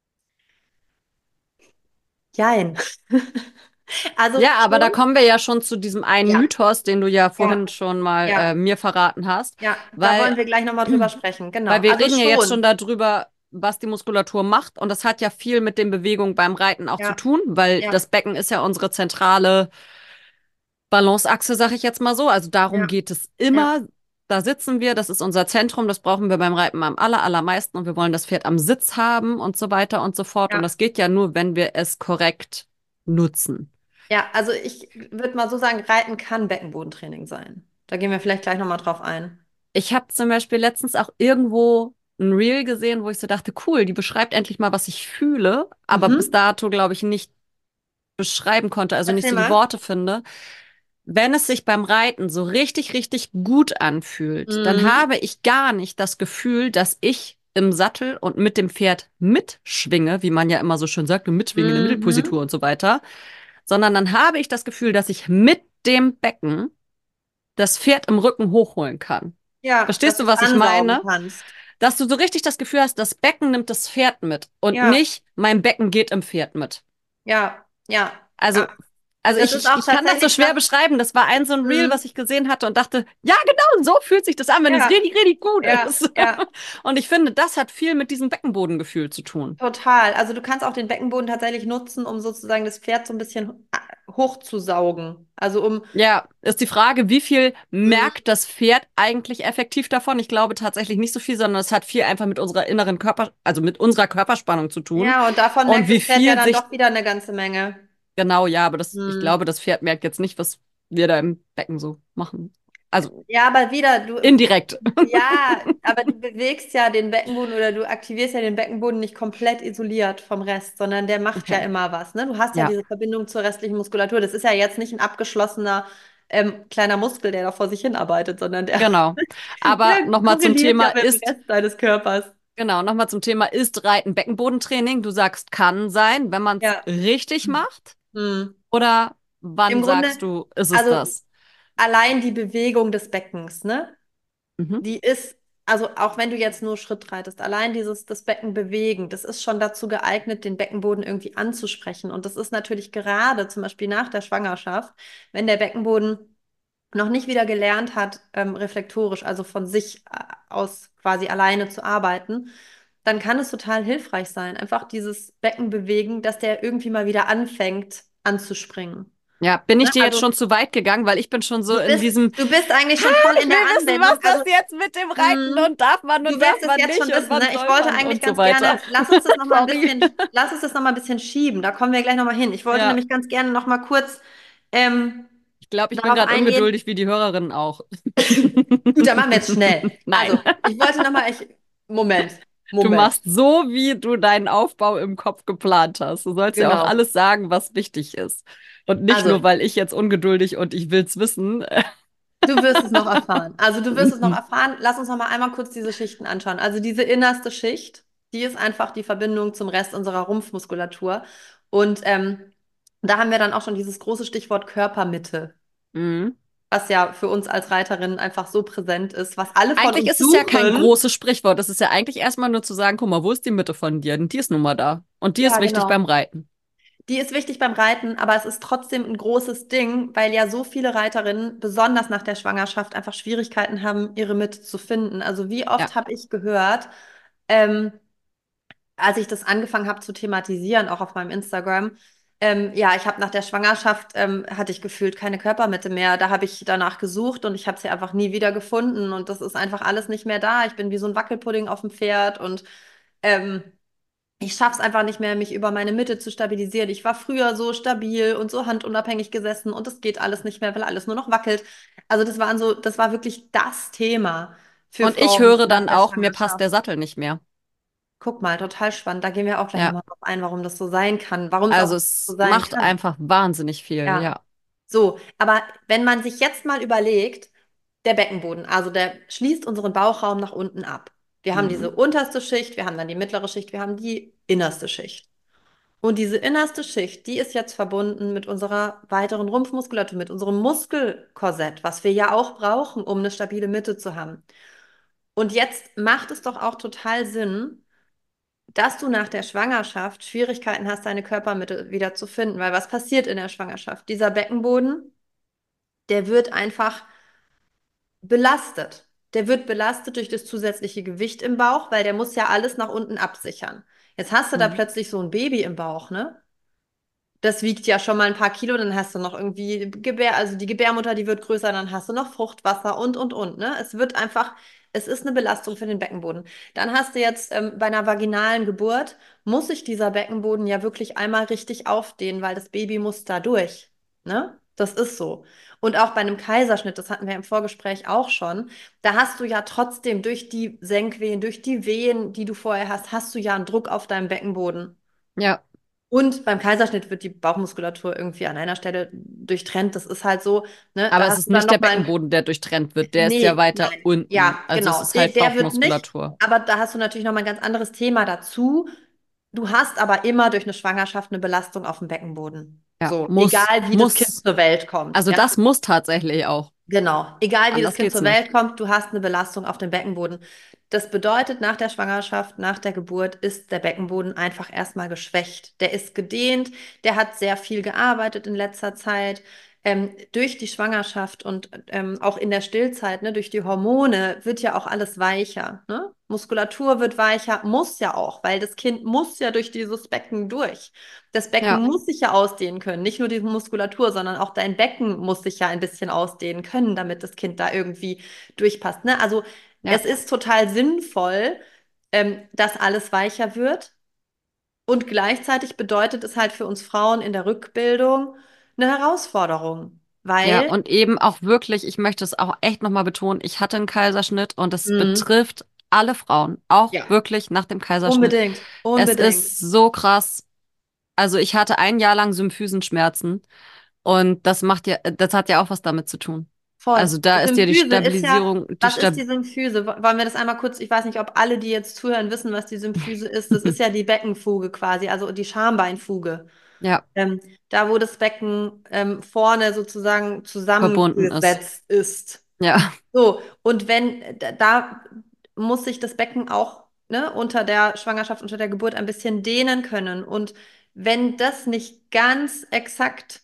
Jein. Also Ja, aber da schon, kommen wir ja schon zu diesem einen ja, Mythos, den du ja ja, vorhin schon mal ja, äh, mir verraten hast, ja, da weil, wollen wir gleich nochmal drüber sprechen. Genau. weil wir Also reden ja jetzt schon schon. darüber, was die Muskulatur macht und das hat ja viel mit den Bewegungen beim Reiten auch zu Ja, tun, weil ja, das Becken ist ja unsere zentrale Balanceachse, sag ich jetzt mal so. Also darum ja, geht es ja, immer. Da sitzen wir, das ist unser Zentrum, das brauchen wir beim Reiten am aller, allermeisten und wir wollen das Pferd am Sitz haben und so weiter und so fort. Und ja. das geht ja nur, wenn wir es korrekt nutzen. Ja, also ich würde mal so sagen, Reiten kann Beckenbodentraining sein. Da gehen wir vielleicht gleich nochmal drauf ein. Ich habe zum Beispiel letztens auch irgendwo ein Reel gesehen, wo ich so dachte, cool, die beschreibt endlich mal, was ich fühle, aber bis Mhm. dato, glaube ich, nicht beschreiben konnte, also nicht Erzähl so die mal. Worte finde. Wenn es sich beim Reiten so richtig, richtig gut anfühlt, dann Mhm. habe ich gar nicht das Gefühl, dass ich im Sattel und mit dem Pferd mitschwinge, wie man ja immer so schön sagt, mitschwingen in der Mhm. Mittelpositur und so weiter, sondern dann habe ich das Gefühl, dass ich mit dem Becken das Pferd im Rücken hochholen kann. Ja, dass Verstehst du du, es was ich ansaugen meine? kannst. Dass du so richtig das Gefühl hast, das Becken nimmt das Pferd mit und Ja, nicht mein Becken geht im Pferd mit. ja, ja. Also, Ah, also das ich, ist ich, auch ich kann das so tatsächlich schwer was. beschreiben. Das war ein so ein Reel, was Mhm. ich gesehen hatte und dachte, ja, genau, so fühlt sich das an, wenn es Ja, richtig, richtig gut ja, ist. ja. Und ich finde, das hat viel mit diesem Beckenbodengefühl zu tun. Total. Also du kannst auch den Beckenboden tatsächlich nutzen, um sozusagen das Pferd so ein bisschen ah, hochzusaugen. Also um, Ja, ist die Frage, wie viel mm, merkt das Pferd eigentlich effektiv davon? Ich glaube tatsächlich nicht so viel, sondern es hat viel einfach mit unserer inneren Körper, also mit unserer Körperspannung zu tun. ja, und davon Und merkt wie das Pferd ja viel dann sich doch wieder eine ganze Menge. genau, ja, aber das, ich Mm. glaube, das Pferd merkt jetzt nicht, was wir da im Becken so machen. Also Ja, aber wieder, du, indirekt. ja, aber du bewegst ja den Beckenboden oder du aktivierst ja den Beckenboden nicht komplett isoliert vom Rest, sondern der macht ja Okay. immer was, ne? Du hast ja Ja, diese Verbindung zur restlichen Muskulatur. Das ist ja jetzt nicht ein abgeschlossener ähm, kleiner Muskel, der da vor sich hinarbeitet, sondern der, genau. Aber der nochmal zum korreliert Thema ja mit dem ist, Rest deines Körpers. genau, nochmal zum Thema ist Reiten Beckenbodentraining. Du sagst, kann sein, wenn man es Ja. richtig macht. Hm. Oder Im wann Grunde, sagst du, ist es also das? allein die Bewegung des Beckens, ne? Mhm. Die ist, also auch wenn du jetzt nur Schritt reitest, allein dieses, das Becken bewegen, das ist schon dazu geeignet, den Beckenboden irgendwie anzusprechen. Und das ist natürlich gerade zum Beispiel nach der Schwangerschaft, wenn der Beckenboden noch nicht wieder gelernt hat, ähm, reflektorisch, also von sich äh, aus quasi alleine zu arbeiten, dann kann es total hilfreich sein. Einfach dieses Becken bewegen, dass der irgendwie mal wieder anfängt anzuspringen. Ja, bin ich Ne? dir jetzt Also schon zu weit gegangen, weil ich bin schon so du in bist, diesem, du bist eigentlich "Ha, schon voll ich in der will wissen, Anwendung. was Also das jetzt mit dem Reiten mh, und darf man du und willst darf es man jetzt nicht schon und wissen, wann ne? Ich soll wollte man eigentlich und so ganz weiter. gerne, lass uns das noch mal ein Sorry. bisschen, lass uns das noch mal ein bisschen schieben. Da kommen wir gleich noch mal hin. Ich wollte Ja, nämlich ganz gerne noch mal kurz ähm, ich glaube, ich bin darauf gerade eingehen. ungeduldig wie die Hörerinnen auch. Gut, dann machen wir jetzt schnell. Nein. Also, ich wollte noch mal, ich, Moment, Du Moment, machst so, wie du deinen Aufbau im Kopf geplant hast. Du sollst ja auch genau. alles sagen, was wichtig ist. Und nicht nur, Also, weil ich jetzt ungeduldig und ich will's wissen. du wirst es noch erfahren. Also, du wirst es noch erfahren. Lass uns noch mal einmal kurz diese Schichten anschauen. Also, diese innerste Schicht, die ist einfach die Verbindung zum Rest unserer Rumpfmuskulatur. Und ähm, da haben wir dann auch schon dieses große Stichwort Körpermitte, Mhm. was ja für uns als Reiterinnen einfach so präsent ist, was alle von Eigentlich uns ist es ja kein suchen. großes Sprichwort. Das ist ja eigentlich erstmal nur zu sagen, guck mal, wo ist die Mitte von dir? Und die ist nun mal da. Und die ist Ja, wichtig beim genau. Reiten. Die ist wichtig beim Reiten, aber es ist trotzdem ein großes Ding, weil ja so viele Reiterinnen, besonders nach der Schwangerschaft, einfach Schwierigkeiten haben, ihre Mitte zu finden. Also wie Ja. oft habe ich gehört, ähm, als ich das angefangen habe zu thematisieren, auch auf meinem Instagram, ähm, ja, ich habe nach der Schwangerschaft, ähm, hatte ich gefühlt keine Körpermitte mehr. Da habe ich danach gesucht und ich habe sie einfach nie wieder gefunden und das ist einfach alles nicht mehr da. Ich bin wie so ein Wackelpudding auf dem Pferd und ähm, ich schaffe es einfach nicht mehr, mich über meine Mitte zu stabilisieren. Ich war früher so stabil und so handunabhängig gesessen und das geht alles nicht mehr, weil alles nur noch wackelt. Also das waren so, das war wirklich das Thema für Und ich Frauen höre nach dann der auch, mir passt der Schwangerschaft. Sattel nicht mehr. Guck mal, total spannend. Da gehen wir auch gleich Ja. nochmal drauf ein, warum das so sein kann, warum es auch Also so es sein macht kann. einfach wahnsinnig viel, Ja. ja. So, aber wenn man sich jetzt mal überlegt, der Beckenboden, also der schließt unseren Bauchraum nach unten ab. Wir haben diese Mhm. unterste Schicht, wir haben dann die mittlere Schicht, wir haben die innerste Schicht. Und diese innerste Schicht, die ist jetzt verbunden mit unserer weiteren Rumpfmuskulatur, mit unserem Muskelkorsett, was wir ja auch brauchen, um eine stabile Mitte zu haben. Und jetzt macht es doch auch total Sinn, dass du nach der Schwangerschaft Schwierigkeiten hast, deine Körpermitte wieder zu finden. Weil was passiert in der Schwangerschaft? Dieser Beckenboden, der wird einfach belastet. Der wird belastet durch das zusätzliche Gewicht im Bauch, weil der muss ja alles nach unten absichern. Jetzt hast du da Mhm. plötzlich so ein Baby im Bauch, ne? Das wiegt ja schon mal ein paar Kilo, dann hast du noch irgendwie Gebär, also die Gebärmutter, die wird größer, dann hast du noch Fruchtwasser und, und, und, ne? Es wird einfach, es ist eine Belastung für den Beckenboden. Dann hast du jetzt ähm, bei einer vaginalen Geburt, muss sich dieser Beckenboden ja wirklich einmal richtig aufdehnen, weil das Baby muss da durch, ne? Das ist so. Und auch bei einem Kaiserschnitt, das hatten wir im Vorgespräch auch schon, da hast du ja trotzdem durch die Senkwehen, durch die Wehen, die du vorher hast, hast du ja einen Druck auf deinem Beckenboden. Ja. Und beim Kaiserschnitt wird die Bauchmuskulatur irgendwie an einer Stelle durchtrennt. Das ist halt so, ne? Aber Da es hast ist du dann nicht der noch mal ein, Beckenboden, der durchtrennt wird. Der ist ja nee, weiter nein. unten. Ja, Also es genau. ist Der, halt der wird nicht, Bauchmuskulatur. aber da hast du natürlich noch mal ein ganz anderes Thema dazu. Du hast aber immer durch eine Schwangerschaft eine Belastung auf dem Beckenboden. Ja, So, muss, egal wie das Kind muss. zur Welt kommt. Also Ja, das muss tatsächlich auch. genau. Egal wie das Anders Kind geht's zur nicht. Welt kommt, du hast eine Belastung auf dem Beckenboden. Das bedeutet, nach der Schwangerschaft, nach der Geburt ist der Beckenboden einfach erstmal geschwächt. Der ist gedehnt, der hat sehr viel gearbeitet in letzter Zeit. Ähm, durch die Schwangerschaft und ähm, auch in der Stillzeit, ne, durch die Hormone wird ja auch alles weicher. Ne? Muskulatur wird weicher, muss ja auch, weil das Kind muss ja durch dieses Becken durch. Das Becken Ja, muss sich ja ausdehnen können. Nicht nur die Muskulatur, sondern auch dein Becken muss sich ja ein bisschen ausdehnen können, damit das Kind da irgendwie durchpasst. Ne? Also ja, es ist total sinnvoll, ähm, dass alles weicher wird. Und gleichzeitig bedeutet es halt für uns Frauen in der Rückbildung eine Herausforderung. ja. Weil, Und eben auch wirklich, ich möchte es auch echt nochmal betonen, ich hatte einen Kaiserschnitt und es mh, betrifft alle Frauen, auch ja, wirklich nach dem Kaiserschnitt. unbedingt, Es unbedingt. ist so krass. Also ich hatte ein Jahr lang Symphysenschmerzen und das macht ja, das hat ja auch was damit zu tun. Voll. Also da ist ja die Symphyse ist ja, Stabilisierung, die was ist Stab die Symphyse? Wo- Wollen wir das einmal kurz, ich weiß nicht, ob alle, die jetzt zuhören, wissen, was die Symphyse ist. Das ist ja die Beckenfuge quasi, also die Schambeinfuge. ja, Ähm, da, wo das Becken ähm, vorne sozusagen verbunden ist. zusammengesetzt ist. Ja, So, und wenn, da, da muss sich das Becken auch, ne, unter der Schwangerschaft, unter der Geburt ein bisschen dehnen können. Und wenn das nicht ganz exakt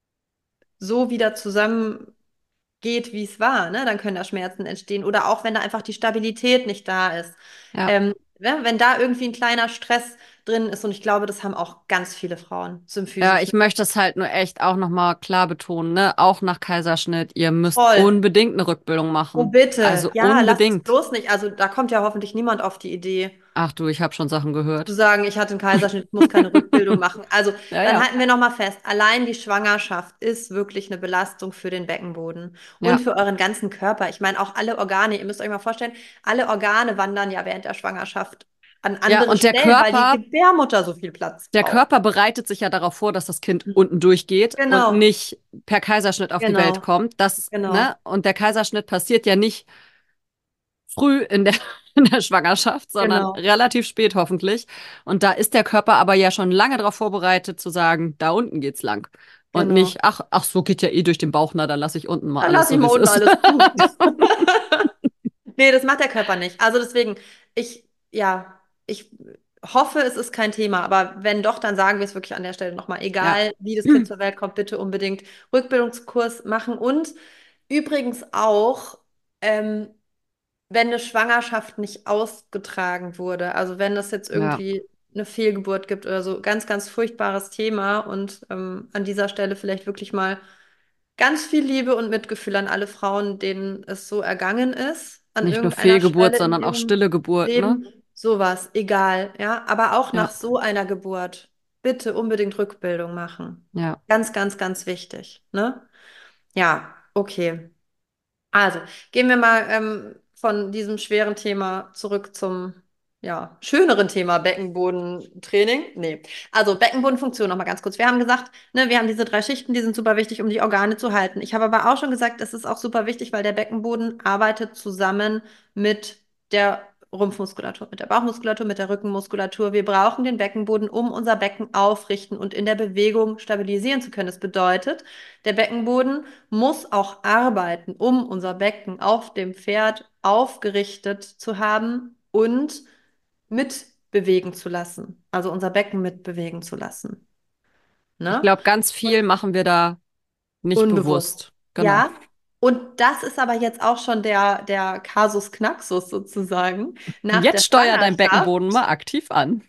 so wieder zusammen geht, wie es war, ne, dann können da Schmerzen entstehen. Oder auch wenn da einfach die Stabilität nicht da ist. ja, Ähm, ne, wenn da irgendwie ein kleiner Stress drin ist, und ich glaube, das haben auch ganz viele Frauen, Ja, Symphysis. ich möchte es halt nur echt auch nochmal klar betonen, ne? Auch nach Kaiserschnitt, ihr müsst Voll. unbedingt eine Rückbildung Oh, machen. bitte. Also Ja, lass es unbedingt. bloß nicht. Also da kommt ja hoffentlich niemand auf die Idee, Ach du, ich habe schon Sachen zu gehört. sagen, ich hatte einen Kaiserschnitt, ich muss keine Rückbildung machen. Also Ja, dann ja, halten wir nochmal fest, allein die Schwangerschaft ist wirklich eine Belastung für den Beckenboden und ja. für euren ganzen Körper. Ich meine, auch alle Organe, ihr müsst euch mal vorstellen, alle Organe wandern ja während der Schwangerschaft an Ja, andere und der Stellen, weil die Körper, Gebärmutter so viel Platz der braucht. Körper bereitet sich ja darauf vor, dass das Kind unten durchgeht und Genau, nicht per Kaiserschnitt auf die Welt genau, kommt. Das, genau, ne? Und der Kaiserschnitt passiert ja nicht früh in der, in der Schwangerschaft, sondern genau, relativ spät hoffentlich. Und da ist der Körper aber ja schon lange darauf vorbereitet zu sagen, da unten geht's lang. Und genau. nicht, ach, ach, so geht ja eh durch den Bauch, na, dann lasse ich unten mal Dann alles lasse ich so, wie mal es unten ist. alles zu. Nee, das macht der Körper nicht. Also deswegen, ich, ja, ich hoffe, es ist kein Thema, aber wenn doch, dann sagen wir es wirklich an der Stelle nochmal. Ja. Egal, wie das Kind zur Welt kommt, bitte unbedingt Rückbildungskurs machen. Und übrigens auch, ähm, wenn eine Schwangerschaft nicht ausgetragen wurde, also wenn es jetzt Ja, irgendwie eine Fehlgeburt gibt oder so, ganz, ganz furchtbares Thema und ähm, an dieser Stelle vielleicht wirklich mal ganz viel Liebe und Mitgefühl an alle Frauen, denen es so ergangen ist, an nicht nur irgendeiner Fehlgeburt, Stelle in sondern auch ihrem stille Geburt, ne? Leben. Sowas, egal, ja. Aber auch nach Ja, so einer Geburt, bitte unbedingt Rückbildung machen. ja. Ganz, ganz, ganz wichtig, ne? Ja, okay. Also, gehen wir mal ähm, von diesem schweren Thema zurück zum ja, schöneren Thema Beckenbodentraining. Nee, also Beckenbodenfunktion nochmal ganz kurz. Wir haben gesagt, ne, wir haben diese drei Schichten, die sind super wichtig, um die Organe zu halten. Ich habe aber auch schon gesagt, es ist auch super wichtig, weil der Beckenboden arbeitet zusammen mit der Rumpfmuskulatur, mit der Bauchmuskulatur, mit der Rückenmuskulatur. Wir brauchen den Beckenboden, um unser Becken aufrichten und in der Bewegung stabilisieren zu können. Das bedeutet, der Beckenboden muss auch arbeiten, um unser Becken auf dem Pferd aufgerichtet zu haben und mitbewegen zu lassen. Also unser Becken mitbewegen zu lassen. Ich Ne? glaube, ganz viel machen wir da nicht Unbewusst. bewusst. Genau. Ja. Und das ist aber jetzt auch schon der, der Kasus Knaxus sozusagen. Nach der Jetzt steuer dein Schwangerschaft. Beckenboden mal aktiv an.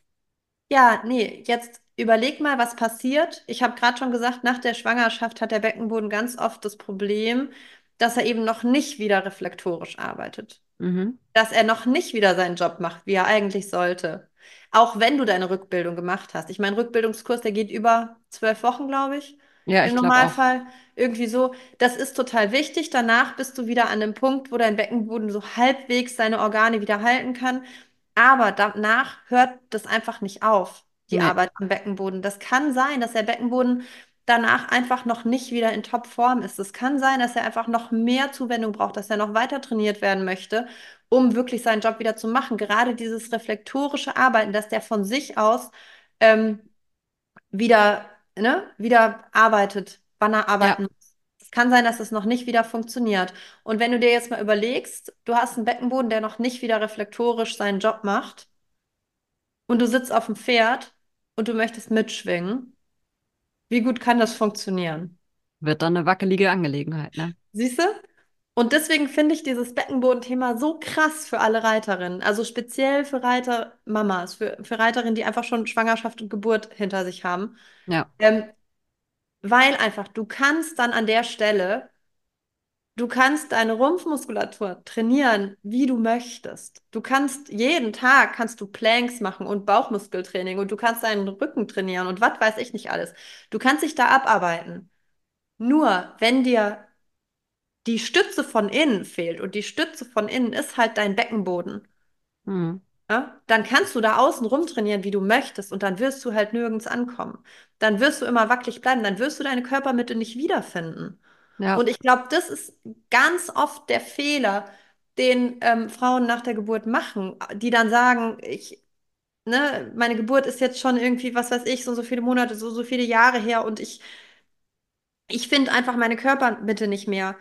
Ja, nee, jetzt überleg mal, was passiert. Ich habe gerade schon gesagt, nach der Schwangerschaft hat der Beckenboden ganz oft das Problem, dass er eben noch nicht wieder reflektorisch arbeitet. Mhm. Dass er noch nicht wieder seinen Job macht, wie er eigentlich sollte. Auch wenn du deine Rückbildung gemacht hast. Ich meine, Rückbildungskurs, der geht über zwölf Wochen, glaube ich, Ja, im ich glaube auch. Normalfall. Irgendwie so. Das ist total wichtig. Danach bist du wieder an dem Punkt, wo dein Beckenboden so halbwegs seine Organe wieder halten kann. Aber danach hört das einfach nicht auf, die Nee, Arbeit am Beckenboden. Das kann sein, dass der Beckenboden danach einfach noch nicht wieder in Topform ist. Es kann sein, dass er einfach noch mehr Zuwendung braucht, dass er noch weiter trainiert werden möchte, um wirklich seinen Job wieder zu machen. Gerade dieses reflektorische Arbeiten, dass der von sich aus ähm, wieder, ne, wieder arbeitet, wann er ja, arbeiten muss. Es kann sein, dass es noch nicht wieder funktioniert. Und wenn du dir jetzt mal überlegst, du hast einen Beckenboden, der noch nicht wieder reflektorisch seinen Job macht und du sitzt auf dem Pferd und du möchtest mitschwingen, wie gut kann das funktionieren? wird dann eine wackelige Angelegenheit, ne? Siehst du? Und deswegen finde ich dieses Beckenbodenthema so krass für alle Reiterinnen. Also speziell für Reitermamas, für, für Reiterinnen, die einfach schon Schwangerschaft und Geburt hinter sich haben. Ja, Ähm, weil einfach, du kannst dann an der Stelle, du kannst deine Rumpfmuskulatur trainieren, wie du möchtest. Du kannst jeden Tag kannst du Planks machen und Bauchmuskeltraining und du kannst deinen Rücken trainieren und was weiß ich nicht alles. Du kannst dich da abarbeiten. Nur wenn dir die Stütze von innen fehlt und die Stütze von innen ist halt dein Beckenboden, mhm. ja, dann kannst du da außen rumtrainieren, wie du möchtest und dann wirst du halt nirgends ankommen. Dann wirst du immer wackelig bleiben, dann wirst du deine Körpermitte nicht wiederfinden. Ja, Und ich glaube, das ist ganz oft der Fehler, den ähm, Frauen nach der Geburt machen, die dann sagen, ich, ne, meine Geburt ist jetzt schon irgendwie, was weiß ich, so, so viele Monate, so, so viele Jahre her und ich, ich finde einfach meine Körpermitte nicht mehr.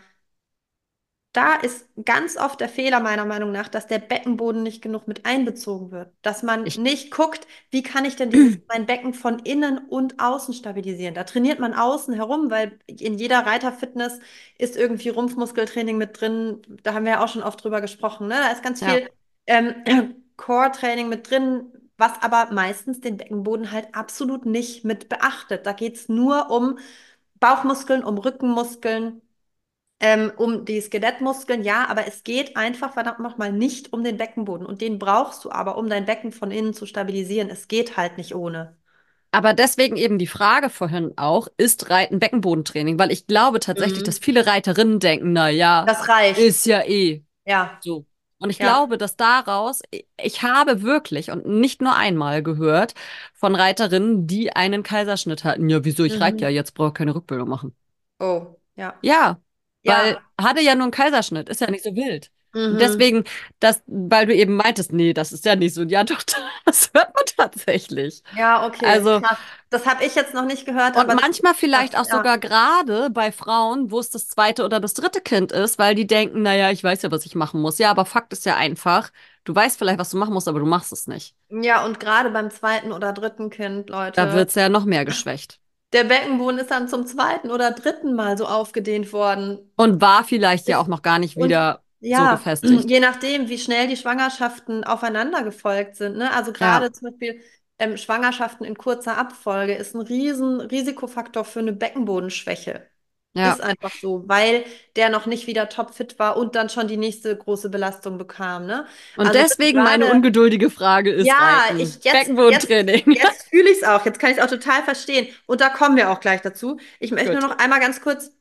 Da ist ganz oft der Fehler meiner Meinung nach, dass der Beckenboden nicht genug mit einbezogen wird. Dass man ich, nicht guckt, wie kann ich denn dieses mein Becken von innen und außen stabilisieren. Da trainiert man außen herum, weil in jeder Reiterfitness ist irgendwie Rumpfmuskeltraining mit drin. Da haben wir ja auch schon oft drüber gesprochen. Ne? Da ist ganz ja, viel ähm, Core-Training mit drin, was aber meistens den Beckenboden halt absolut nicht mit beachtet. Da geht es nur um Bauchmuskeln, um Rückenmuskeln, ähm, um die Skelettmuskeln, ja, aber es geht einfach verdammt nochmal nicht um den Beckenboden. Und den brauchst du aber, um dein Becken von innen zu stabilisieren. Es geht halt nicht ohne. Aber deswegen eben die Frage vorhin auch, ist Reiten Beckenbodentraining? Weil ich glaube tatsächlich, dass Mhm. viele Reiterinnen denken, na ja, Das reicht. ist ja eh Ja, so. Und ich ja. glaube, dass daraus, ich habe wirklich und nicht nur einmal gehört von Reiterinnen, die einen Kaiserschnitt hatten. Ja, wieso, ich reite ja Mhm. jetzt, brauche keine Rückbildung machen. Oh, ja. Ja, weil Ja. hatte ja nur einen Kaiserschnitt, ist ja nicht so wild. Und Mhm. deswegen, das, weil du eben meintest, nee, das ist ja nicht so. Ja, doch, das hört man tatsächlich. Ja, okay, Also, krass. Das habe ich jetzt noch nicht gehört, und aber das manchmal ist krass, vielleicht auch ja. sogar gerade bei Frauen, wo es das zweite oder das dritte Kind ist, weil die denken, naja, ich weiß ja, was ich machen muss. Ja, aber Fakt ist ja einfach, du weißt vielleicht, was du machen musst, aber du machst es nicht. Ja, und gerade beim zweiten oder dritten Kind, Da Leute, wird's ja noch mehr geschwächt. der Beckenboden ist dann zum zweiten oder dritten Mal so aufgedehnt worden. Und war vielleicht ja auch Ich, noch gar nicht und wieder so ja, gefestigt. je nachdem, wie schnell die Schwangerschaften aufeinander gefolgt sind, ne? Also Ja, gerade zum Beispiel ähm, Schwangerschaften in kurzer Abfolge ist ein riesen Risikofaktor für eine Beckenbodenschwäche. Ist ja. einfach so, weil der noch nicht wieder topfit war und dann schon die nächste große Belastung bekam, ne? Und Also bitte deswegen meine gerade, ungeduldige Frage ist ja, Reiten. ich jetzt, jetzt, Beckenbodentraining. jetzt fühle ich es auch. Jetzt kann ich es auch total verstehen. Und da kommen wir auch gleich dazu. Ich möchte nur Gut. noch einmal ganz kurz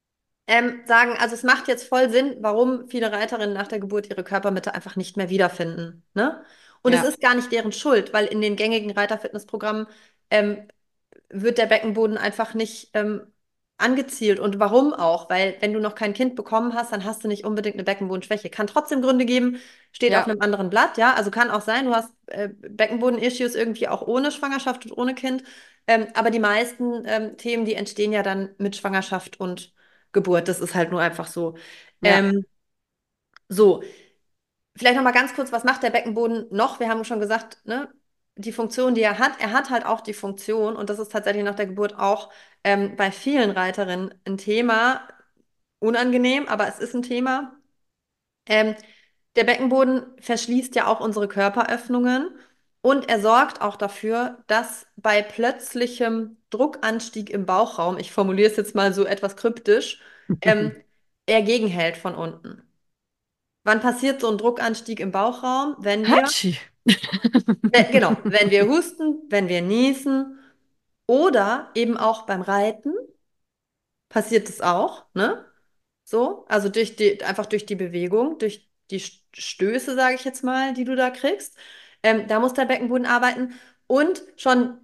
ähm, sagen, also es macht jetzt voll Sinn, warum viele Reiterinnen nach der Geburt ihre Körpermitte einfach nicht mehr wiederfinden, ne? Und es Ja, ist gar nicht deren Schuld, weil in den gängigen Reiterfitnessprogrammen ähm, wird der Beckenboden einfach nicht ähm, angezielt. Und warum auch? Weil wenn du noch kein Kind bekommen hast, dann hast du nicht unbedingt eine Beckenbodenschwäche. Kann trotzdem Gründe geben, steht auf ja, einem anderen Blatt, ja. Also kann auch sein, du hast äh, Beckenboden-Issues irgendwie auch ohne Schwangerschaft und ohne Kind. Ähm, aber die meisten ähm, Themen, die entstehen ja dann mit Schwangerschaft und Geburt. Das ist halt nur einfach so. ja, Ähm, so, vielleicht noch mal ganz kurz, was macht der Beckenboden noch? Wir haben schon gesagt, ne, die Funktion, die er hat, er hat halt auch die Funktion, und das ist tatsächlich nach der Geburt auch ähm, bei vielen Reiterinnen ein Thema, unangenehm, aber es ist ein Thema. Ähm, Der Beckenboden verschließt ja auch unsere Körperöffnungen und er sorgt auch dafür, dass bei plötzlichem Druckanstieg im Bauchraum, ich formuliere es jetzt mal so etwas kryptisch, ähm, er gegenhält von unten. Wann passiert so ein Druckanstieg im Bauchraum? Wenn wir, Hatschi. äh, genau, wenn wir husten, wenn wir niesen oder eben auch beim Reiten passiert es auch, ne? So, also durch die, einfach durch die Bewegung, durch die Stöße, sage ich jetzt mal, die du da kriegst. Ähm, da muss der Beckenboden arbeiten und schon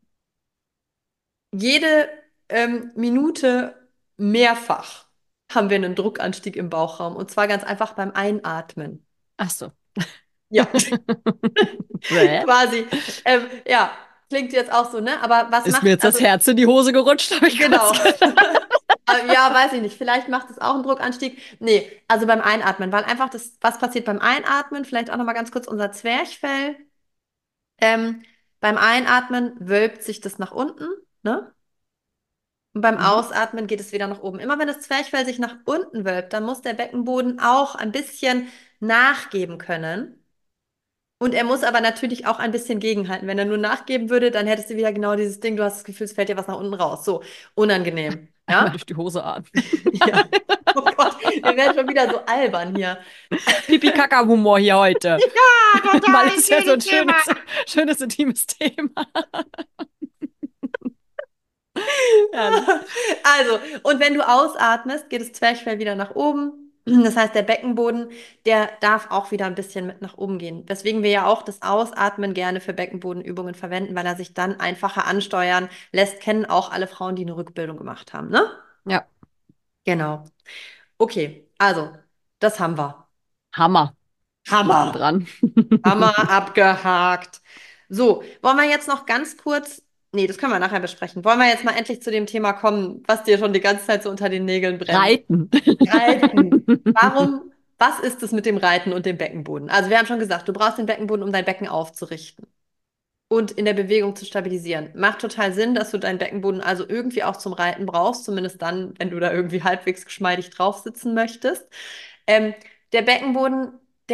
jede ähm, Minute mehrfach haben wir einen Druckanstieg im Bauchraum und zwar ganz einfach beim Einatmen. Ach so. Ja. Bäh. Quasi. Ähm, ja, klingt jetzt auch so, ne? Aber was Ist mir macht, jetzt das also Herz in die Hose gerutscht, habe ich kurz genau. gedacht. Äh, Ja, weiß ich nicht. Vielleicht macht es auch einen Druckanstieg. Nee, also beim Einatmen, weil einfach das, was passiert beim Einatmen, vielleicht auch nochmal ganz kurz unser Zwerchfell. Ähm, Beim Einatmen wölbt sich das nach unten, ne? Und beim Mhm. Ausatmen geht es wieder nach oben. Immer wenn das Zwerchfell sich nach unten wölbt, dann muss der Beckenboden auch ein bisschen nachgeben können. Und er muss aber natürlich auch ein bisschen gegenhalten. Wenn er nur nachgeben würde, dann hättest du wieder genau dieses Ding, du hast das Gefühl, es fällt dir was nach unten raus. So, unangenehm. Einmal Ja? durch die Hose atmen. Ja. Oh Gott, wir werden schon wieder so albern hier. Pipi-Kaka-Humor hier heute. Ja, Weil total, es ich ja will so die ein Thema. schönes, schönes, intimes Thema. Herrlich. Also, und wenn du ausatmest, geht das Zwerchfell wieder nach oben. Das heißt, der Beckenboden, der darf auch wieder ein bisschen mit nach oben gehen. Weswegen wir ja auch das Ausatmen gerne für Beckenbodenübungen verwenden, weil er sich dann einfacher ansteuern lässt. Kennen auch alle Frauen, die eine Rückbildung gemacht haben, ne? Ja, Genau. Okay, also, das haben wir. Hammer. Haken Hammer. dran. Hammer abgehakt. So, wollen wir jetzt noch ganz kurz, nee, das können wir nachher besprechen. Wollen wir jetzt mal endlich zu dem Thema kommen, was dir schon die ganze Zeit so unter den Nägeln brennt? Reiten. Reiten. Warum, was ist es mit dem Reiten und dem Beckenboden? Also wir haben schon gesagt, du brauchst den Beckenboden, um dein Becken aufzurichten und in der Bewegung zu stabilisieren. Macht total Sinn, dass du deinen Beckenboden also irgendwie auch zum Reiten brauchst, zumindest dann, wenn du da irgendwie halbwegs geschmeidig drauf sitzen möchtest. Ähm, Der Beckenboden, der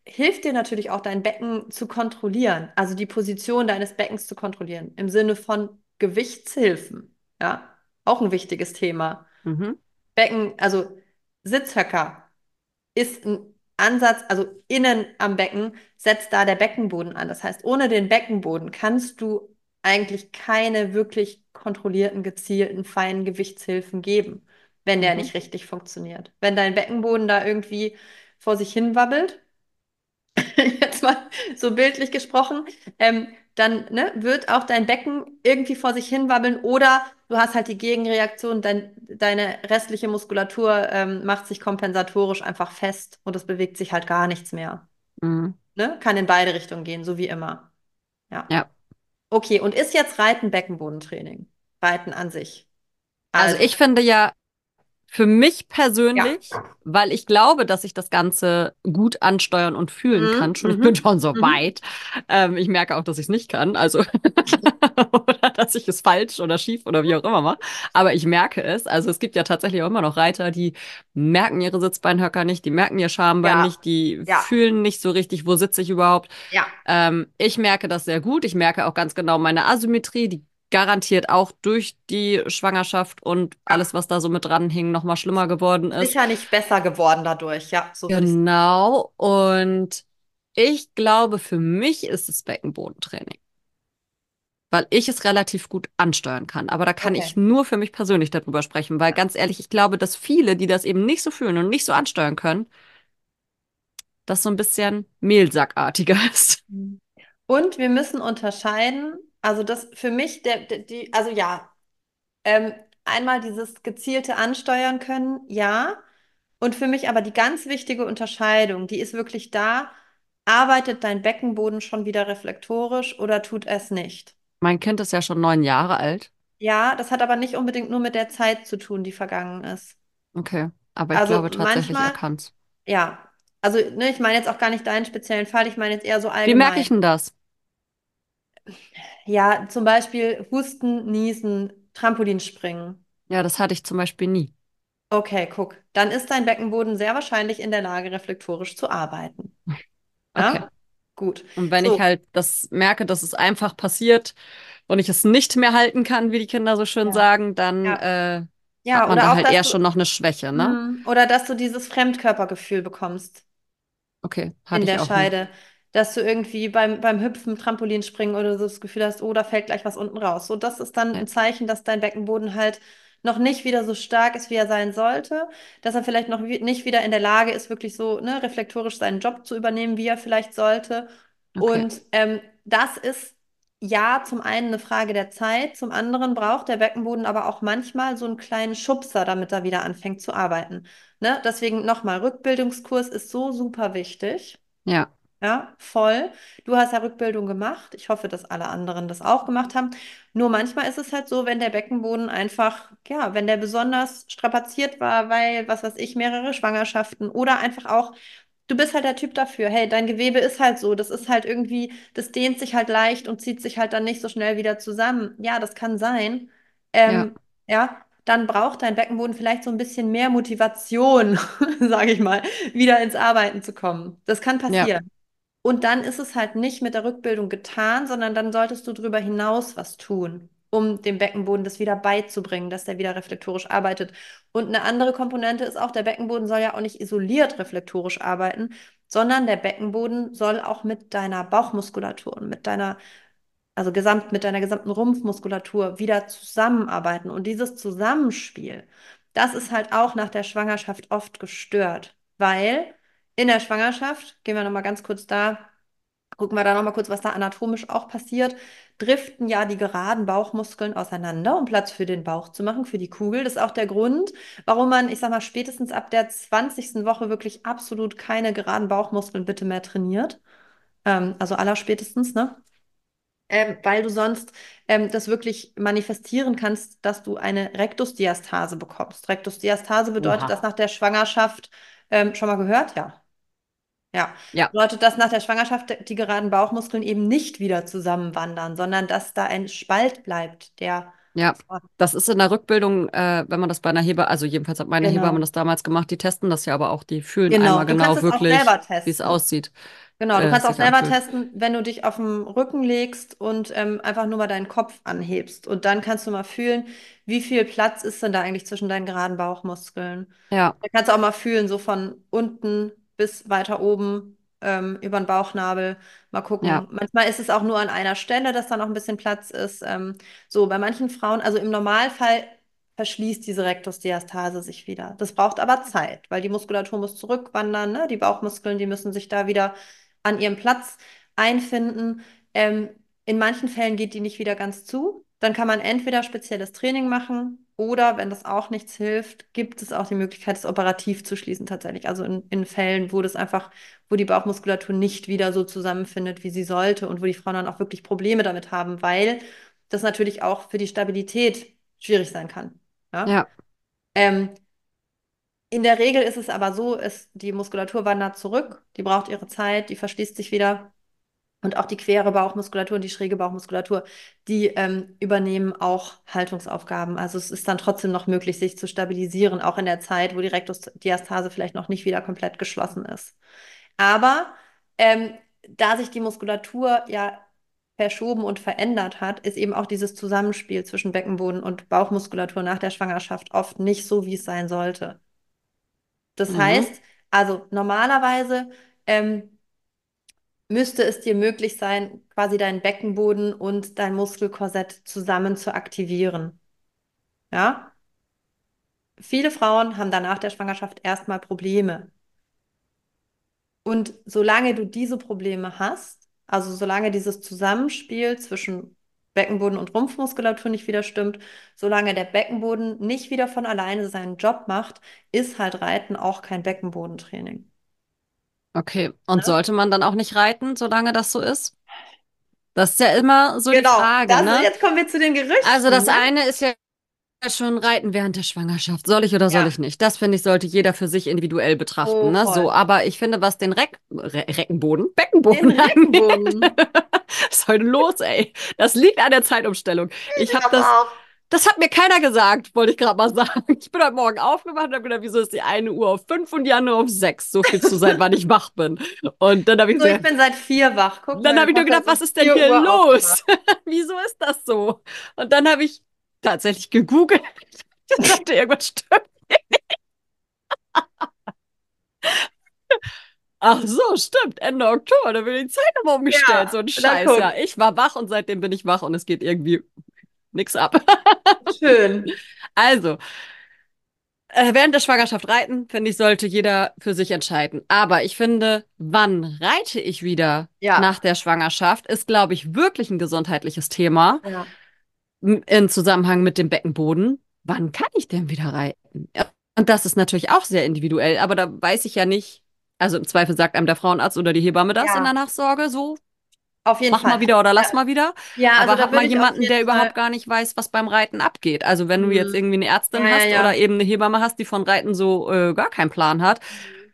hilft dir natürlich auch, dein Becken zu kontrollieren, also die Position deines Beckens zu kontrollieren, im Sinne von Gewichtshilfen. Ja, auch ein wichtiges Thema. Mhm. Becken, also Sitzhöcker ist ein Ansatz, also innen am Becken setzt da der Beckenboden an. Das heißt, ohne den Beckenboden kannst du eigentlich keine wirklich kontrollierten, gezielten, feinen Gewichtshilfen geben, wenn der Mhm. nicht richtig funktioniert. Wenn dein Beckenboden da irgendwie vor sich hin wabbelt, jetzt mal so bildlich gesprochen, ähm, dann ne, wird auch dein Becken irgendwie vor sich hin wabbeln oder du hast halt die Gegenreaktion, dein, deine restliche Muskulatur ähm, macht sich kompensatorisch einfach fest und es bewegt sich halt gar nichts mehr. Mhm. Ne? Kann in beide Richtungen gehen, so wie immer. Ja. Ja. Okay, und ist jetzt Reiten Beckenbodentraining? Reiten an sich. Also Also, ich finde ja, für mich ja. persönlich, weil ich glaube, dass ich das Ganze gut ansteuern und fühlen kann. Mhm, Schon, ich bin mhm, schon so mhm. weit. Ähm, ich merke auch, dass ich es nicht kann. Also, oder dass ich es falsch oder schief oder wie auch immer mache. Aber ich merke es. Also, es gibt ja tatsächlich auch immer noch Reiter, die merken ihre Sitzbeinhöcker nicht, die merken ihr Schambein Ja, nicht, die ja, fühlen nicht so richtig, wo sitze ich überhaupt. ja. Ähm, ich merke das sehr gut. Ich merke auch ganz genau meine Asymmetrie, die garantiert auch durch die Schwangerschaft und alles, Ja. was da so mit dran hing, noch mal schlimmer geworden ist. Sicher nicht besser geworden dadurch. Ja, so würde ich sagen. Genau. Und ich glaube, für mich ist es Beckenbodentraining, weil ich es relativ gut ansteuern kann. Aber da kann ich Okay. nur für mich persönlich darüber sprechen, weil ganz ehrlich, ich glaube, dass viele, die das eben nicht so fühlen und nicht so ansteuern können, das so ein bisschen Mehlsackartiger ist. Mhm. Und wir müssen unterscheiden, also das für mich, der, der, die, also ja, ähm, einmal dieses gezielte Ansteuern können, ja. Und für mich aber die ganz wichtige Unterscheidung, die ist wirklich da, arbeitet dein Beckenboden schon wieder reflektorisch oder tut es nicht? Mein Kind ist ja schon neun Jahre alt. Ja, das hat aber nicht unbedingt nur mit der Zeit zu tun, die vergangen ist. Okay. Aber ich Also glaube tatsächlich, er manchmal, kann's. ja, also ne, ich meine jetzt auch gar nicht deinen speziellen Fall, ich meine jetzt eher so Wie merke ich allgemein. denn das? Ja, zum Beispiel Husten, Niesen, Trampolinspringen. Ja, das hatte ich zum Beispiel nie. Okay, guck. Dann ist dein Beckenboden sehr wahrscheinlich in der Lage, reflektorisch zu arbeiten. Okay. Ja? Gut. Und wenn ich So, halt das merke, dass es einfach passiert und ich es nicht mehr halten kann, wie die Kinder so schön ja. sagen, dann Ja. äh, hat Ja, man da oder auch, halt dass eher du, schon noch eine Schwäche, ne? hm, oder dass du dieses Fremdkörpergefühl bekommst Okay, hatte in ich der auch nie. Scheide. Dass du irgendwie beim, beim Hüpfen, Trampolinspringen oder so das Gefühl hast, oh, da fällt gleich was unten raus. So, das ist dann Nee. ein Zeichen, dass dein Beckenboden halt noch nicht wieder so stark ist, wie er sein sollte. Dass er vielleicht noch wie, nicht wieder in der Lage ist, wirklich so, ne, reflektorisch seinen Job zu übernehmen, wie er vielleicht sollte. Okay, Und ähm, das ist ja zum einen eine Frage der Zeit, zum anderen braucht der Beckenboden aber auch manchmal so einen kleinen Schubser, damit er wieder anfängt zu arbeiten. Ne? Deswegen nochmal, Rückbildungskurs ist so super wichtig. ja, Ja, voll. Du hast ja Rückbildung gemacht. Ich hoffe, dass alle anderen das auch gemacht haben. Nur manchmal ist es halt so, wenn der Beckenboden einfach, ja, wenn der besonders strapaziert war, weil, was weiß ich, mehrere Schwangerschaften oder einfach auch, du bist halt der Typ dafür. Hey, dein Gewebe ist halt so. Das ist halt irgendwie, das dehnt sich halt leicht und zieht sich halt dann nicht so schnell wieder zusammen. Ja, das kann sein. ja, Ähm, ja, dann braucht dein Beckenboden vielleicht so ein bisschen mehr Motivation, sage ich mal, wieder ins Arbeiten zu kommen. Das kann ja, passieren. Und dann ist es halt nicht mit der Rückbildung getan, sondern dann solltest du darüber hinaus was tun, um dem Beckenboden das wieder beizubringen, dass der wieder reflektorisch arbeitet. Und eine andere Komponente ist auch, der Beckenboden soll ja auch nicht isoliert reflektorisch arbeiten, sondern der Beckenboden soll auch mit deiner Bauchmuskulatur und mit deiner, also gesamt, mit deiner gesamten Rumpfmuskulatur wieder zusammenarbeiten. Und dieses Zusammenspiel, das ist halt auch nach der Schwangerschaft oft gestört, weil in der Schwangerschaft, gehen wir nochmal ganz kurz da, gucken wir da nochmal kurz, was da anatomisch auch passiert, driften ja die geraden Bauchmuskeln auseinander, um Platz für den Bauch zu machen, für die Kugel. Das ist auch der Grund, warum man, ich sag mal, spätestens ab der zwanzigsten Woche wirklich absolut keine geraden Bauchmuskeln bitte mehr trainiert. Ähm, also allerspätestens, ne? Ähm, weil du sonst ähm, das wirklich manifestieren kannst, dass du eine Rektusdiastase bekommst. Rektusdiastase bedeutet, dass oha. nach der Schwangerschaft, ähm, schon mal gehört? Ja. Ja, Ja, bedeutet, dass nach der Schwangerschaft die geraden Bauchmuskeln eben nicht wieder zusammenwandern, sondern dass da ein Spalt bleibt, der Ja, das ist in der Rückbildung, äh, wenn man das bei einer Hebamme, also jedenfalls hat meine Hebamme Genau. das damals gemacht, die testen das ja aber auch, die fühlen Genau. einmal Du kannst genau es auch wirklich, selber wie es testen. aussieht, Genau, du äh, kannst auch sich selber anfühlt. testen, wenn du dich auf den Rücken legst und ähm, einfach nur mal deinen Kopf anhebst. Und dann kannst du mal fühlen, wie viel Platz ist denn da eigentlich zwischen deinen geraden Bauchmuskeln. Ja, Da kannst du auch mal fühlen, so von unten bis weiter oben ähm, über den Bauchnabel. Mal ja, gucken. Manchmal ist es auch nur an einer Stelle, dass da noch ein bisschen Platz ist. Ähm, so, bei manchen Frauen, also im Normalfall verschließt diese Rektusdiastase sich wieder. Das braucht aber Zeit, weil die Muskulatur muss zurückwandern, ne? Die Bauchmuskeln, die müssen sich da wieder an ihrem Platz einfinden. Ähm, in manchen Fällen geht die nicht wieder ganz zu. Dann kann man entweder spezielles Training machen oder, wenn das auch nichts hilft, gibt es auch die Möglichkeit, es operativ zu schließen tatsächlich. Also in, in Fällen, wo das einfach, wo die Bauchmuskulatur nicht wieder so zusammenfindet, wie sie sollte und wo die Frauen dann auch wirklich Probleme damit haben, weil das natürlich auch für die Stabilität schwierig sein kann. Ja? ja, Ähm, in der Regel ist es aber so, es, die Muskulatur wandert zurück, die braucht ihre Zeit, die verschließt sich wieder. Und auch die quere Bauchmuskulatur und die schräge Bauchmuskulatur, die ähm, übernehmen auch Haltungsaufgaben. Also es ist dann trotzdem noch möglich, sich zu stabilisieren, auch in der Zeit, wo die Rektusdiastase vielleicht noch nicht wieder komplett geschlossen ist. Aber ähm, da sich die Muskulatur ja verschoben und verändert hat, ist eben auch dieses Zusammenspiel zwischen Beckenboden und Bauchmuskulatur nach der Schwangerschaft oft nicht so, wie es sein sollte. Das mhm. heißt, also normalerweise ähm, müsste es dir möglich sein, quasi deinen Beckenboden und dein Muskelkorsett zusammen zu aktivieren. Ja? Viele Frauen haben danach der Schwangerschaft erstmal Probleme. Und solange du diese Probleme hast, also solange dieses Zusammenspiel zwischen Beckenboden und Rumpfmuskulatur nicht wieder stimmt, solange der Beckenboden nicht wieder von alleine seinen Job macht, ist halt Reiten auch kein Beckenbodentraining. Okay. Und Ne? sollte man dann auch nicht reiten, solange das so ist? Das ist ja immer so die Genau, Frage, das, ne? jetzt kommen wir zu den Also Gerüchten. das Ne? eine ist ja schon Reiten während der Schwangerschaft. Soll ich oder soll ich Ja, nicht? Das finde ich, sollte jeder für sich individuell betrachten, oh, ne? So, voll. aber ich finde, was den Reck, Re Reckenboden, Den Beckenboden angeht, Reckenboden. was ist heute los, ey? Das liegt an der Zeitumstellung. Ich Ich habe glaube das, auch. das hat mir keiner gesagt, wollte ich gerade mal sagen. Ich bin heute Morgen aufgewacht und habe gedacht, wieso ist die eine Uhr auf fünf und die andere auf sechs? So viel zu sein, wann ich wach bin. Und dann habe ich So, ich gesagt, bin seit vier wach. Guck dann mal, habe der ich nur gedacht, Podcast was ist ist denn vier hier Uhr aufgewacht. los? Wieso ist das so? Und dann habe ich tatsächlich gegoogelt. Ich dachte, irgendwas stimmt. Ach so, stimmt. Ende Oktober, da wird die Zeit nochmal umgestellt. So Ja, ein na Scheiß, ja. guck. Ich war wach und seitdem bin ich wach und es geht irgendwie nix ab. Schön. Also, äh, während der Schwangerschaft reiten, finde ich, sollte jeder für sich entscheiden. Aber ich finde, wann reite ich wieder nach Ja, der Schwangerschaft, ist, glaube ich, wirklich ein gesundheitliches Thema ja, m- in Zusammenhang mit dem Beckenboden. Wann kann ich denn wieder reiten? Ja, und das ist natürlich auch sehr individuell, aber da weiß ich ja nicht, also im Zweifel sagt einem der Frauenarzt oder die Hebamme das in der ja, Nachsorge, so, auf jeden mach Fall. mal wieder oder lass Ja, mal wieder. ja, also Aber da hab mal würde ich auf jemanden, jeden der überhaupt Fall. gar nicht weiß, was beim Reiten abgeht. Also wenn du jetzt Hm, irgendwie eine ja, Ärztin ja, hast oder ja. eben eine Hebamme hast, die von Reiten so äh, gar keinen Plan hat, Mhm.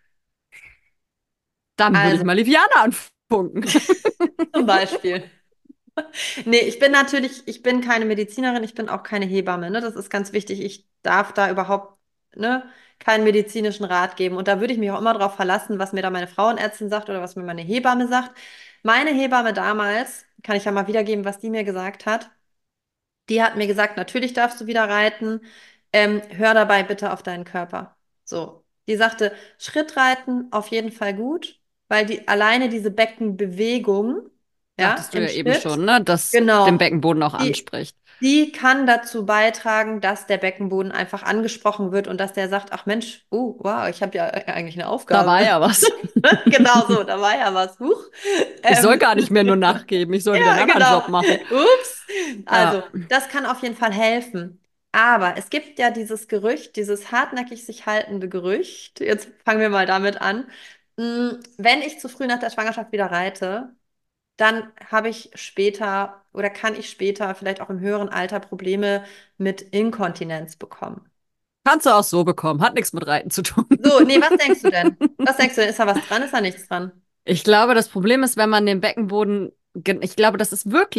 dann würde ich Also, mal Liviana anfunken. zum Beispiel. Nee, ich bin natürlich, ich bin keine Medizinerin, ich bin auch keine Hebamme, ne? Das ist ganz wichtig. Ich darf da überhaupt, ne, keinen medizinischen Rat geben. Und da würde ich mich auch immer darauf verlassen, was mir da meine Frauenärztin sagt oder was mir meine Hebamme sagt. Meine Hebamme damals, kann ich ja mal wiedergeben, was die mir gesagt hat. Die hat mir gesagt, natürlich darfst du wieder reiten. Ähm, hör dabei bitte auf deinen Körper. So. Die sagte, Schrittreiten auf jeden Fall gut, weil die alleine diese Beckenbewegung, ja, Sagtest du im ja eben Schritt, schon, ne, dass den genau, Beckenboden auch die, anspricht. die kann dazu beitragen, dass der Beckenboden einfach angesprochen wird und dass der sagt, ach Mensch, oh, wow, ich habe ja eigentlich eine Da war Aufgabe. ja was. Genau so, da war ja was. Huch. Ich soll Ähm, gar nicht mehr nur nachgeben, ich soll wieder einen ja, anderen genau. Job machen. Ups. Ja. Also, das kann auf jeden Fall helfen. Aber es gibt ja dieses Gerücht, dieses hartnäckig sich haltende Gerücht. Jetzt fangen wir mal damit an. Mm, Wenn ich zu früh nach der Schwangerschaft wieder reite, dann habe ich später oder kann ich später vielleicht auch im höheren Alter Probleme mit Inkontinenz bekommen. Kannst du auch so bekommen, hat nichts mit Reiten zu tun. So, nee, was denkst du denn? Was denkst du denn? Ist da was dran? Ist da nichts dran? Ich glaube, das Problem ist, wenn man den Beckenboden, ge- ich glaube, das ist wirklich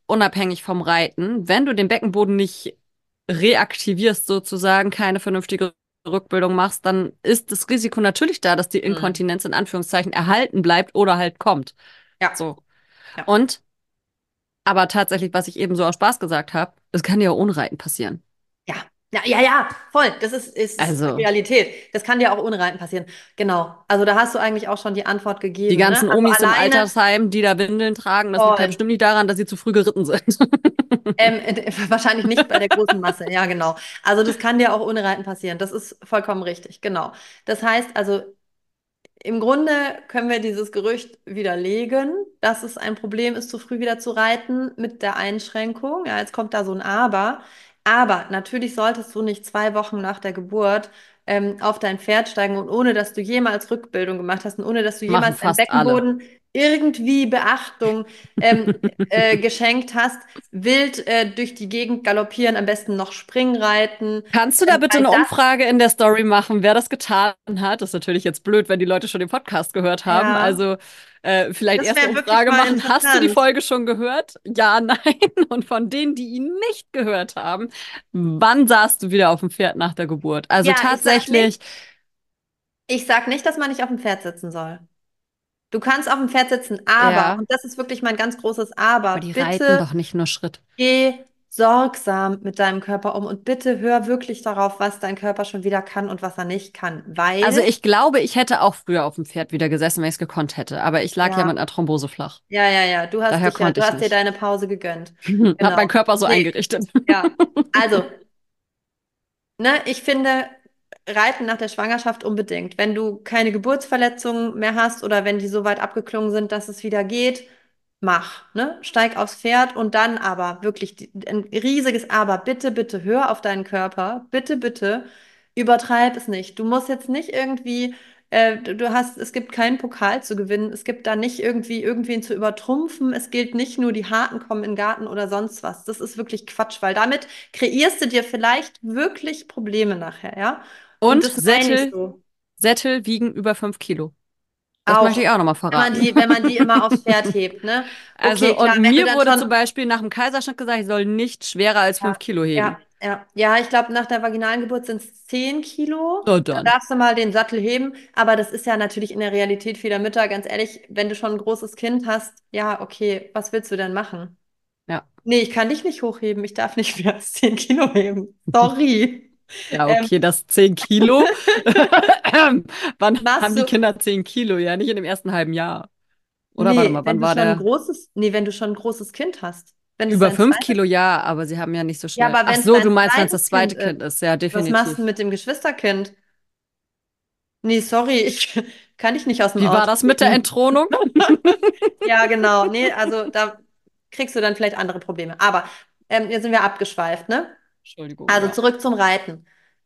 unabhängig vom Reiten, wenn du den Beckenboden nicht reaktivierst, sozusagen, keine vernünftige Rückbildung machst, dann ist das Risiko natürlich da, dass die Mhm. Inkontinenz in Anführungszeichen erhalten bleibt oder halt kommt. Ja, So. ja. Und, aber tatsächlich, was ich eben so aus Spaß gesagt habe, es kann ja auch ohne Reiten passieren. Ja, ja, ja, ja, voll. Das ist, ist Also, Realität. Das kann dir auch ohne Reiten passieren. Genau. Also da hast du eigentlich auch schon die Antwort die gegeben, ne? ganzen Also Omis im alleine, Altersheim, die da Windeln tragen, das liegt ja voll. bestimmt nicht daran, dass sie zu früh geritten sind. Ähm, äh, wahrscheinlich nicht bei der großen Masse. Ja, genau. Also das kann dir auch ohne Reiten passieren. Das ist vollkommen richtig. Genau. Das heißt also, im Grunde können wir dieses Gerücht widerlegen, dass es ein Problem ist, zu früh wieder zu reiten mit der Einschränkung. Ja, jetzt kommt da so ein Aber. Aber natürlich solltest du nicht zwei Wochen nach der Geburt ähm, auf dein Pferd steigen und ohne, dass du jemals Rückbildung gemacht hast und ohne, dass du Machen jemals deinem fast alle. Beckenboden irgendwie Beachtung ähm, äh, geschenkt hast, wild äh, durch die Gegend galoppieren, am besten noch Springen reiten. Kannst du da Ähm, bitte weil eine das, Umfrage in der Story machen, wer das getan hat? Das ist natürlich jetzt blöd, wenn die Leute schon den Podcast gehört haben. ja, Also äh, vielleicht das erste wäre wirklich Umfrage mal machen. Hast du die interessant. Folge schon gehört? Ja, nein. Und von denen, die ihn nicht gehört haben, wann saßt du wieder auf dem Pferd nach der Geburt? Also Ja, ich sag tatsächlich, nicht, ich sag nicht, dass man nicht auf dem Pferd sitzen soll. Du kannst auf dem Pferd sitzen, aber, ja, und das ist wirklich mein ganz großes aber Aber, die reiten bitte doch nicht nur Schritt. geh sorgsam mit deinem Körper um und bitte hör wirklich darauf, was dein Körper schon wieder kann und was er nicht kann. Also Weil, ich glaube, ich hätte auch früher auf dem Pferd wieder gesessen, wenn ich es gekonnt hätte. Aber ich lag ja mit ja, einer Thrombose flach. ja, ja, ja, du hast Daher dich ja, konnte du ich hast dir nicht. deine Pause gegönnt. Hab meinen Genau. Körper so Nee, eingerichtet. ja. Also, ne, ich finde, Reiten nach der Schwangerschaft unbedingt. Wenn du keine Geburtsverletzungen mehr hast oder wenn die so weit abgeklungen sind, dass es wieder geht, mach, ne? Steig aufs Pferd und dann aber wirklich die, ein riesiges Aber. Bitte, bitte hör auf deinen Körper. Bitte, bitte übertreib es nicht. Du musst jetzt nicht irgendwie, äh, du du hast, es gibt keinen Pokal zu gewinnen. Es gibt da nicht irgendwie irgendwen zu übertrumpfen. Es gilt nicht nur, die Harten kommen in den Garten oder sonst was. Das ist wirklich Quatsch, weil damit kreierst du dir vielleicht wirklich Probleme nachher, ja? Und Und das meine ich Sättel, so. Sättel wiegen über fünf Kilo. Das möchte Auch, ich auch nochmal wenn man verraten. die, wenn man die immer aufs Pferd hebt, ne? Okay, Also, klar, und wenn du mir dann wurde zum schon. Beispiel nach dem Kaiserschnitt gesagt, ich soll nicht schwerer als fünf Ja, Kilo ja, heben. ja. Ja, ich glaube, nach der vaginalen Geburt sind es zehn Kilo. So Da dann. darfst du mal den Sattel heben. Aber das ist ja natürlich in der Realität vieler Mütter, ganz ehrlich, wenn du schon ein großes Kind hast, ja, okay, was willst du denn machen? Ja. Nee, ich kann dich nicht hochheben. Ich darf nicht mehr als zehn Kilo heben. Sorry. Ja, Ähm, okay, das zehn Kilo. Wann machst haben die du. Kinder zehn Kilo? Ja, nicht in dem ersten halben Jahr. Oder warte Nee, mal, wenn wann du war schon ein der? großes, nee, wenn du schon ein großes Kind hast. Wenn es Über dein fünf zweites. Kilo, ja, aber sie haben ja nicht so Ja, schnell. aber Ach wenn es so, du dein meinst, wenn es das zweites Kind zweite ist, Kind ist. Ja, was machst du definitiv. mit dem Geschwisterkind? Nee, sorry, ich kann dich nicht aus dem Wie war Auto das mit der schicken. Entthronung? Ja, genau. Nee, also da kriegst du dann vielleicht andere Probleme. Aber ähm, jetzt sind wir abgeschweift, ne? Entschuldigung, Also ja. zurück zum Reiten.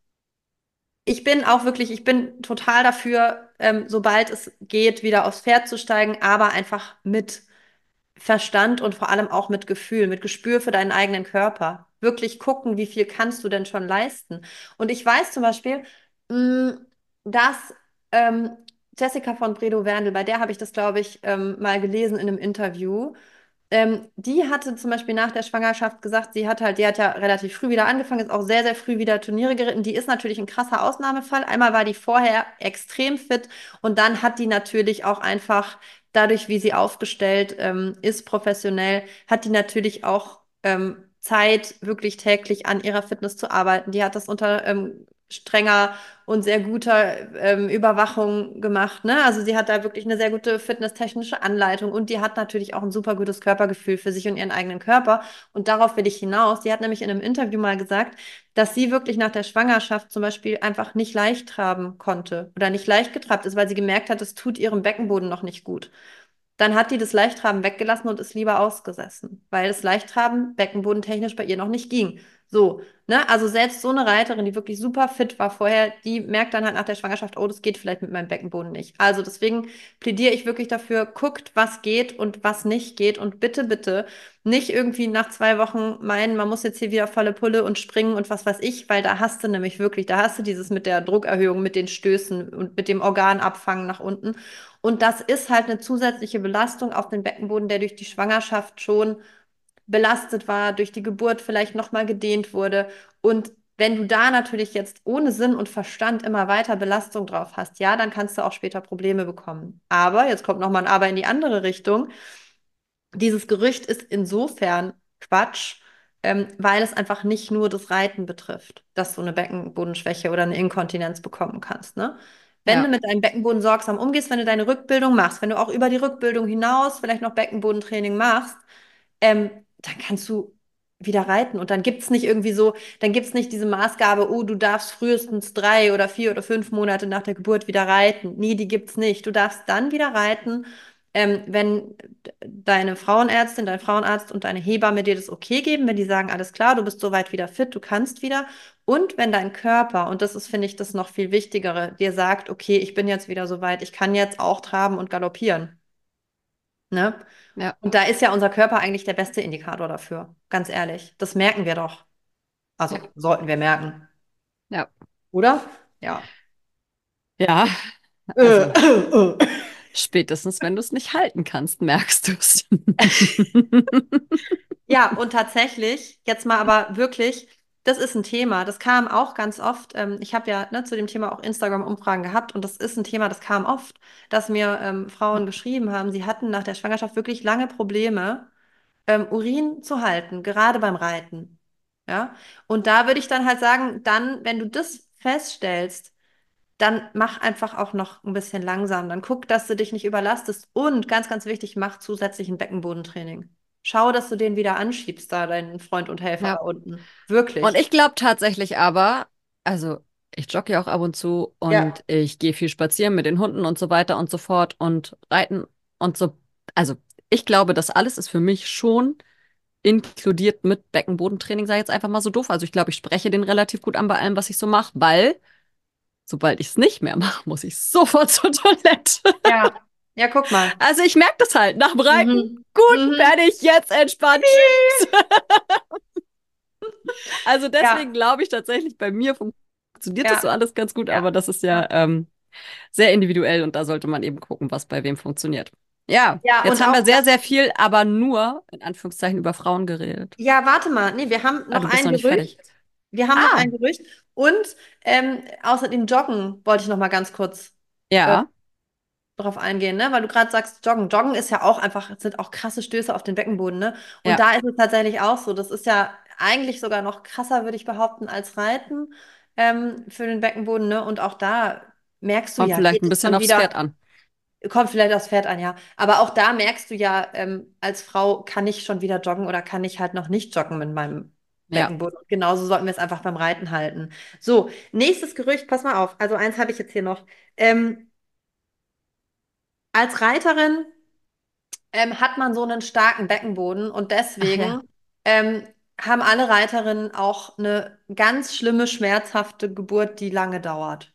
Ich bin auch wirklich, ich bin total dafür, ähm, sobald es geht, wieder aufs Pferd zu steigen, aber einfach mit Verstand und vor allem auch mit Gefühl, mit Gespür für deinen eigenen Körper. Wirklich gucken, wie viel kannst du denn schon leisten. Und ich weiß zum Beispiel, mh, dass ähm, Jessica von Bredow-Werndl, bei der habe ich das, glaube ich, ähm, mal gelesen in einem Interview. Ähm, die hatte zum Beispiel nach der Schwangerschaft gesagt, sie hat halt, die hat ja relativ früh wieder angefangen, ist auch sehr, sehr früh wieder Turniere geritten. Die ist natürlich ein krasser Ausnahmefall. Einmal war die vorher extrem fit und dann hat die natürlich auch einfach dadurch, wie sie aufgestellt ähm, ist, professionell, hat die natürlich auch ähm, Zeit, wirklich täglich an ihrer Fitness zu arbeiten. Die hat das unter ähm, strenger und sehr guter ähm, Überwachung gemacht. Ne? Also sie hat da wirklich eine sehr gute fitnesstechnische Anleitung und die hat natürlich auch ein super gutes Körpergefühl für sich und ihren eigenen Körper. Und darauf will ich hinaus. Die hat nämlich in einem Interview mal gesagt, dass sie wirklich nach der Schwangerschaft zum Beispiel einfach nicht leicht traben konnte oder nicht leicht getrabt ist, weil sie gemerkt hat, es tut ihrem Beckenboden noch nicht gut. Dann hat die das Leichttraben weggelassen und ist lieber ausgesessen, weil das Leichttraben beckenbodentechnisch bei ihr noch nicht ging. So, ne? Also selbst so eine Reiterin, die wirklich super fit war vorher, die merkt dann halt nach der Schwangerschaft, oh, das geht vielleicht mit meinem Beckenboden nicht. Also deswegen plädiere ich wirklich dafür, guckt, was geht und was nicht geht und bitte, bitte nicht irgendwie nach zwei Wochen meinen, man muss jetzt hier wieder volle Pulle und springen und was weiß ich, weil da hast du nämlich wirklich, da hast du dieses mit der Druckerhöhung, mit den Stößen und mit dem Organabfangen nach unten. Und das ist halt eine zusätzliche Belastung auf den Beckenboden, der durch die Schwangerschaft schon belastet war, durch die Geburt vielleicht nochmal gedehnt wurde. Und wenn du da natürlich jetzt ohne Sinn und Verstand immer weiter Belastung drauf hast, ja, dann kannst du auch später Probleme bekommen. Aber, jetzt kommt nochmal ein Aber in die andere Richtung, dieses Gerücht ist insofern Quatsch, ähm, weil es einfach nicht nur das Reiten betrifft, dass du eine Beckenbodenschwäche oder eine Inkontinenz bekommen kannst, ne? Wenn du Ja, mit deinem Beckenboden sorgsam umgehst, wenn du deine Rückbildung machst, wenn du auch über die Rückbildung hinaus vielleicht noch Beckenbodentraining machst, ähm, dann kannst du wieder reiten. Und dann gibt es nicht irgendwie so, dann gibt es nicht diese Maßgabe, oh, du darfst frühestens drei oder vier oder fünf Monate nach der Geburt wieder reiten. Nee, die gibt es nicht. Du darfst dann wieder reiten, ähm, wenn deine Frauenärztin, dein Frauenarzt und deine Hebamme dir das okay geben, wenn die sagen, alles klar, du bist soweit wieder fit, du kannst wieder. Und wenn dein Körper, und das ist, finde ich, das noch viel Wichtigere, dir sagt, okay, ich bin jetzt wieder soweit, ich kann jetzt auch traben und galoppieren. Ne? ja, Und da ist ja unser Körper eigentlich der beste Indikator dafür, ganz ehrlich. Das merken wir doch. ja, Also sollten wir merken, ja. oder? Ja. Ja, Äh, also äh, äh. spätestens, wenn du es nicht halten kannst, merkst du es. Ja, und tatsächlich, jetzt mal aber wirklich, das ist ein Thema, das kam auch ganz oft. Ähm, ich habe ja ne, zu dem Thema auch Instagram-Umfragen gehabt und das ist ein Thema, das kam oft, dass mir ähm, Frauen geschrieben haben, sie hatten nach der Schwangerschaft wirklich lange Probleme, ähm, Urin zu halten, gerade beim Reiten. Ja, und da würde ich dann halt sagen, dann, wenn du das feststellst, dann mach einfach auch noch ein bisschen langsam. Dann guck, dass du dich nicht überlastest. Und ganz, ganz wichtig, mach zusätzlich ein Beckenbodentraining. Schau, dass du den wieder anschiebst, da deinen Freund und Helfer da Ja. unten. Und Wirklich. ich glaube tatsächlich aber, also ich jogge ja auch ab und zu Ja. und ich gehe viel spazieren mit den Hunden und so weiter und so fort und reiten und so. Also ich glaube, das alles ist für mich schon inkludiert mit Beckenbodentraining, sei jetzt einfach mal so doof. Also ich glaube, ich spreche den relativ gut an bei allem, was ich so mache, weil sobald ich es nicht mehr mache, muss ich sofort zur Toilette. Ja. Ja, guck mal. Also ich merke das halt nach dem Reiten. Mhm. Gut, Mhm. fertig, jetzt entspannt. Tschüss. Also deswegen Ja. glaube ich tatsächlich, bei mir funktioniert das so Ja. alles ganz gut, Ja. aber das ist ja Ja. ähm, sehr individuell und da sollte man eben gucken, was bei wem funktioniert. Ja, Ja, jetzt und haben wir auch sehr, das. sehr viel, aber nur in Anführungszeichen über Frauen geredet. Ja, warte mal. Nee, wir haben Ah, noch du bist ein noch nicht Gerücht. fertig. Wir haben noch Ah, ein Gerücht. Und ähm, außerdem Joggen wollte ich noch mal ganz kurz äh, ja, drauf eingehen, ne? Weil du gerade sagst, Joggen. Joggen ist ja auch einfach, es sind auch krasse Stöße auf den Beckenboden, ne? Und ja. da ist es tatsächlich auch so. Das ist ja eigentlich sogar noch krasser, würde ich behaupten, als Reiten ähm, für den Beckenboden, ne? Und auch da merkst du Kommt ja, vielleicht geht ein es bisschen schon aufs Pferd wieder, an. kommt vielleicht aufs Pferd an, ja. Aber auch da merkst du ja, ähm, als Frau kann ich schon wieder joggen oder kann ich halt noch nicht joggen mit meinem Ja. Beckenboden. Und genauso sollten wir es einfach beim Reiten halten. So, nächstes Gerücht, pass mal auf. Also eins habe ich jetzt hier noch. Ähm, als Reiterin ähm, hat man so einen starken Beckenboden und Ach deswegen ja. ähm, haben alle Reiterinnen auch eine ganz schlimme, schmerzhafte Geburt, die lange dauert.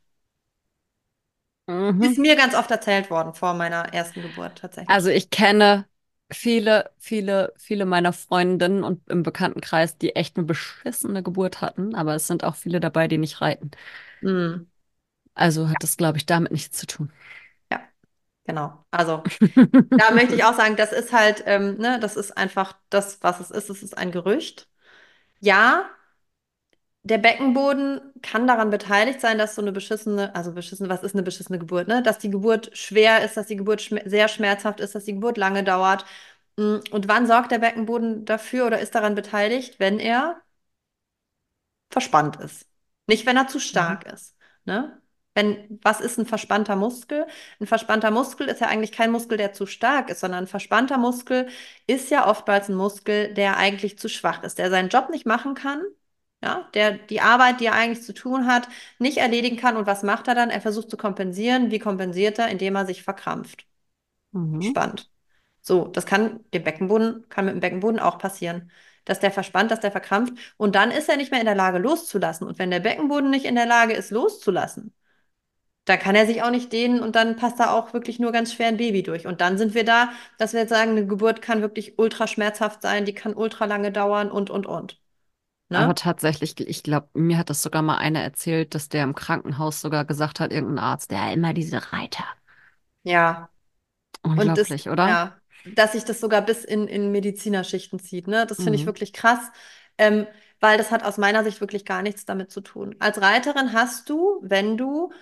Ist Mhm. mir ganz oft erzählt worden vor meiner ersten Geburt Also tatsächlich. ich kenne viele, viele, viele meiner Freundinnen und im Bekanntenkreis, die echt eine beschissene Geburt hatten, aber es sind auch viele dabei, die nicht reiten. Mm, Also hat das, glaube ich, damit nichts zu tun. ja, genau. Also da möchte ich auch sagen, das ist halt, ähm, ne, das ist einfach das, was es ist. Es ist ein Gerücht. Ja, der Beckenboden kann daran beteiligt sein, dass so eine beschissene, also beschissene, was ist eine beschissene Geburt, ne? Dass die Geburt schwer ist, dass die Geburt schme sehr schmerzhaft ist, dass die Geburt lange dauert. Mm, Und wann sorgt der Beckenboden dafür oder ist daran beteiligt? Wenn er verspannt ist. Nicht, wenn er zu Mhm. stark ist. Ne? Wenn, was ist ein verspannter Muskel? Ein verspannter Muskel ist ja eigentlich kein Muskel, der zu stark ist, sondern ein verspannter Muskel ist ja oftmals ein Muskel, der eigentlich zu schwach ist, der seinen Job nicht machen kann, ja, der die Arbeit, die er eigentlich zu tun hat, nicht erledigen kann. Und was macht er dann? Er versucht zu kompensieren. Wie kompensiert er? Indem er sich verkrampft. Mhm. Spannend. So, das kann dem Beckenboden, kann mit dem Beckenboden auch passieren, dass der verspannt, dass der verkrampft und dann ist er nicht mehr in der Lage loszulassen. Und wenn der Beckenboden nicht in der Lage ist loszulassen, dann kann er sich auch nicht dehnen und dann passt da auch wirklich nur ganz schwer ein Baby durch. Und dann sind wir da, dass wir jetzt sagen, eine Geburt kann wirklich ultra schmerzhaft sein, die kann ultra lange dauern und, und, und. Aber Ne? tatsächlich, ich glaube, mir hat das sogar mal einer erzählt, dass der im Krankenhaus sogar gesagt hat, irgendein Arzt, der immer diese Reiter. Ja. Und das, Unglaublich, oder? ja. dass sich das sogar bis in, in Medizinerschichten zieht, ne? Das finde ich Mhm. wirklich krass, ähm, weil das hat aus meiner Sicht wirklich gar nichts damit zu tun. Als Reiterin hast du, wenn du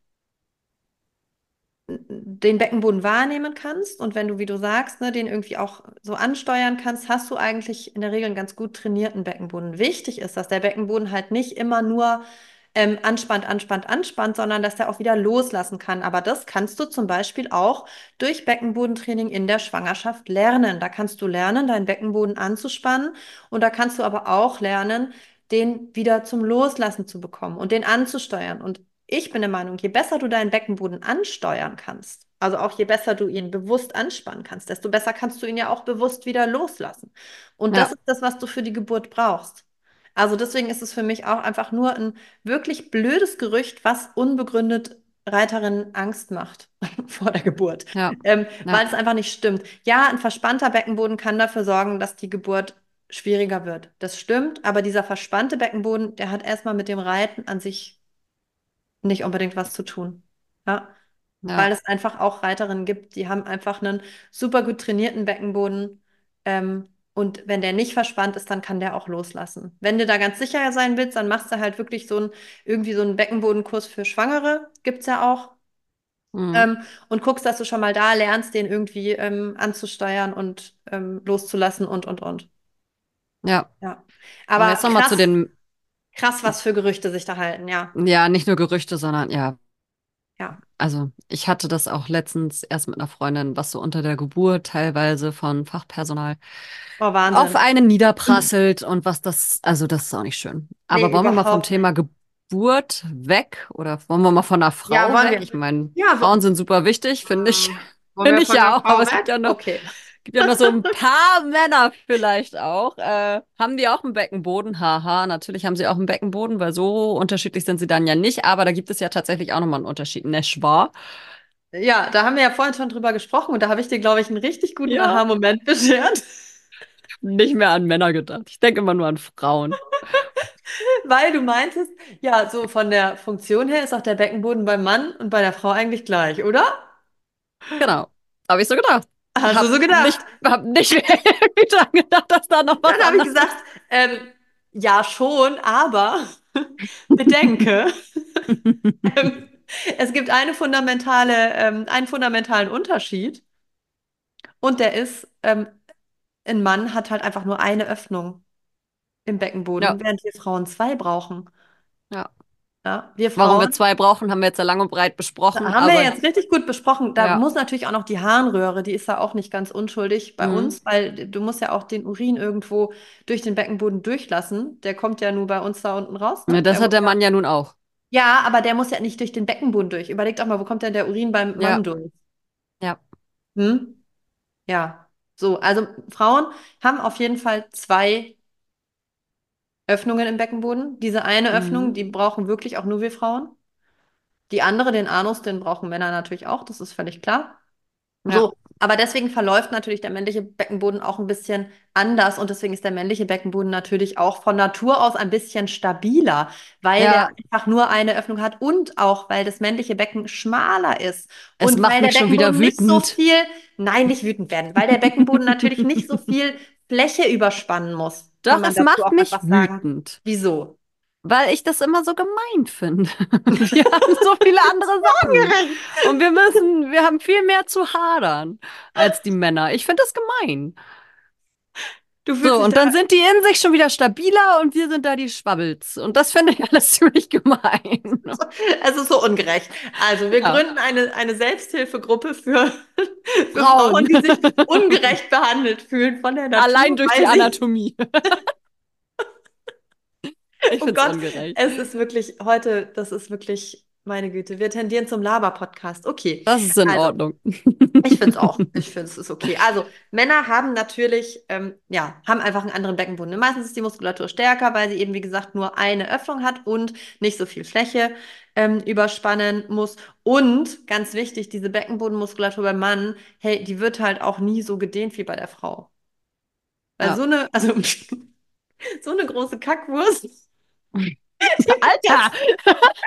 den Beckenboden wahrnehmen kannst und wenn du, wie du sagst, ne, den irgendwie auch so ansteuern kannst, hast du eigentlich in der Regel einen ganz gut trainierten Beckenboden. Wichtig ist, dass der Beckenboden halt nicht immer nur ähm, anspannt, anspannt, anspannt, sondern dass der auch wieder loslassen kann. Aber das kannst du zum Beispiel auch durch Beckenbodentraining in der Schwangerschaft lernen. Da kannst du lernen, deinen Beckenboden anzuspannen und da kannst du aber auch lernen, den wieder zum Loslassen zu bekommen und den anzusteuern. Und ich bin der Meinung, je besser du deinen Beckenboden ansteuern kannst, also auch je besser du ihn bewusst anspannen kannst, desto besser kannst du ihn ja auch bewusst wieder loslassen. Und das Ja, ist das, was du für die Geburt brauchst. Also deswegen ist es für mich auch einfach nur ein wirklich blödes Gerücht, was unbegründet Reiterinnen Angst macht vor der Geburt, ja, ähm, ja. weil es einfach nicht stimmt. Ja, ein verspannter Beckenboden kann dafür sorgen, dass die Geburt schwieriger wird. Das stimmt, aber dieser verspannte Beckenboden, der hat erstmal mit dem Reiten an sich nicht unbedingt was zu tun. Ja, weil Ja. es einfach auch Reiterinnen gibt, die haben einfach einen super gut trainierten Beckenboden. Ähm, und wenn der nicht verspannt ist, dann kann der auch loslassen. Wenn du da ganz sicher sein willst, dann machst du halt wirklich so ein, irgendwie so einen Beckenbodenkurs für Schwangere, gibt es ja auch. Mhm. Ähm, und guckst, dass du schon mal da lernst, den irgendwie ähm, anzusteuern und ähm, loszulassen und, und, und. Ja. Ja. Aber Aber jetzt nochmal zu krass, den, krass, was für Gerüchte sich da halten, ja. ja, nicht nur Gerüchte, sondern ja, Ja. also ich hatte das auch letztens erst mit einer Freundin, was so unter der Geburt teilweise von Fachpersonal Oh, auf Wahnsinn. einen niederprasselt und was das, also das ist auch nicht schön. Aber Nee, wollen wir mal vom überhaupt Thema nicht. Geburt weg oder wollen wir mal von der Ja, Frau wollen weg? wir. Ich meine, Ja, Frauen wo, sind super wichtig, finde ich, ähm, wollen finde wir ich von der ja auch, aber Frau es gibt weg? ja noch, Okay. gibt ja noch so ein paar Männer vielleicht auch. Äh, haben die auch einen Beckenboden? Haha, natürlich haben sie auch einen Beckenboden, weil so unterschiedlich sind sie dann ja nicht, aber da gibt es ja tatsächlich auch nochmal einen Unterschied, nicht wahr? Ja, da haben wir ja vorhin schon drüber gesprochen und da habe ich dir, glaube ich, einen richtig guten Ja. Aha-Moment beschert, Nicht mehr an Männer gedacht. Ich denke immer nur an Frauen. weil du meintest, ja, so von der Funktion her ist auch der Beckenboden beim Mann und bei der Frau eigentlich gleich, oder? Genau. Habe ich so gedacht. Hast du Hab so gedacht? nicht, hab nicht irgendwie dran gedacht, dass da noch was Dann habe ich anderes gesagt, ähm, ja schon, aber bedenke, ähm, es gibt eine fundamentale, ähm, einen fundamentalen Unterschied und der ist, ähm, ein Mann hat halt einfach nur eine Öffnung im Ja, Beckenboden, während wir Frauen zwei brauchen. ja. Ja, wir Warum wir Frauen, zwei brauchen, haben wir jetzt ja lang und breit besprochen, haben wir aber jetzt richtig gut besprochen. Da ja. muss natürlich auch noch die Harnröhre, die ist ja auch nicht ganz unschuldig bei Mhm. uns, weil du musst ja auch den Urin irgendwo durch den Beckenboden durchlassen. Der kommt ja nur bei uns da unten raus, Ja, ne? das Der muss hat der ja, Mann ja nun auch. ja, aber der muss ja nicht durch den Beckenboden durch. Überleg doch mal, wo kommt denn der Urin beim Mann Ja, durch? ja. Hm? Ja, so, also Frauen haben auf jeden Fall zwei Öffnungen im Beckenboden. Diese eine Öffnung, Mhm. die brauchen wirklich auch nur wir Frauen. Die andere, den Anus, den brauchen Männer natürlich auch, das ist völlig klar. Ja, So, aber deswegen verläuft natürlich der männliche Beckenboden auch ein bisschen anders und deswegen ist der männliche Beckenboden natürlich auch von Natur aus ein bisschen stabiler, weil der ja. einfach nur eine Öffnung hat und auch, weil das männliche Becken schmaler ist Es und macht weil der mich schon wieder Beckenboden nicht so wütend. viel, nein, nicht wütend werden, weil der Beckenboden natürlich nicht so viel Fläche überspannen muss, kann Doch, man es dazu macht auch mich einfach sagen. wütend. Wieso? Weil ich das immer so gemein finde. Wir haben so viele andere Sachen. Ungerecht. Und wir müssen, wir haben viel mehr zu hadern als die Männer. Ich finde das gemein. Du fühlst So, dich und da dann sind die in sich schon wieder stabiler und wir sind da die Schwabbels. Und das finde ich alles ziemlich gemein. Es ist so ungerecht. Also, wir Ja, gründen eine, eine Selbsthilfegruppe für, für Frauen, Frauen. die sich ungerecht behandelt fühlen von der Allein Natur, durch die weil sie, Anatomie. Ich oh finde es Gott, ungerecht. es ist wirklich heute, das ist wirklich, meine Güte, wir tendieren zum Laber-Podcast. Okay, Das ist in also, Ordnung. ich finde es auch. Ich finde es ist okay. Also, Männer haben natürlich, ähm, ja, haben einfach einen anderen Beckenboden. Meistens ist die Muskulatur stärker, weil sie eben, wie gesagt, nur eine Öffnung hat und nicht so viel Fläche ähm, überspannen muss. Und ganz wichtig, diese Beckenbodenmuskulatur beim Mann, hey, die wird halt auch nie so gedehnt wie bei der Frau. Weil so Ja. eine, also so eine große Kackwurst, die Alter! presst,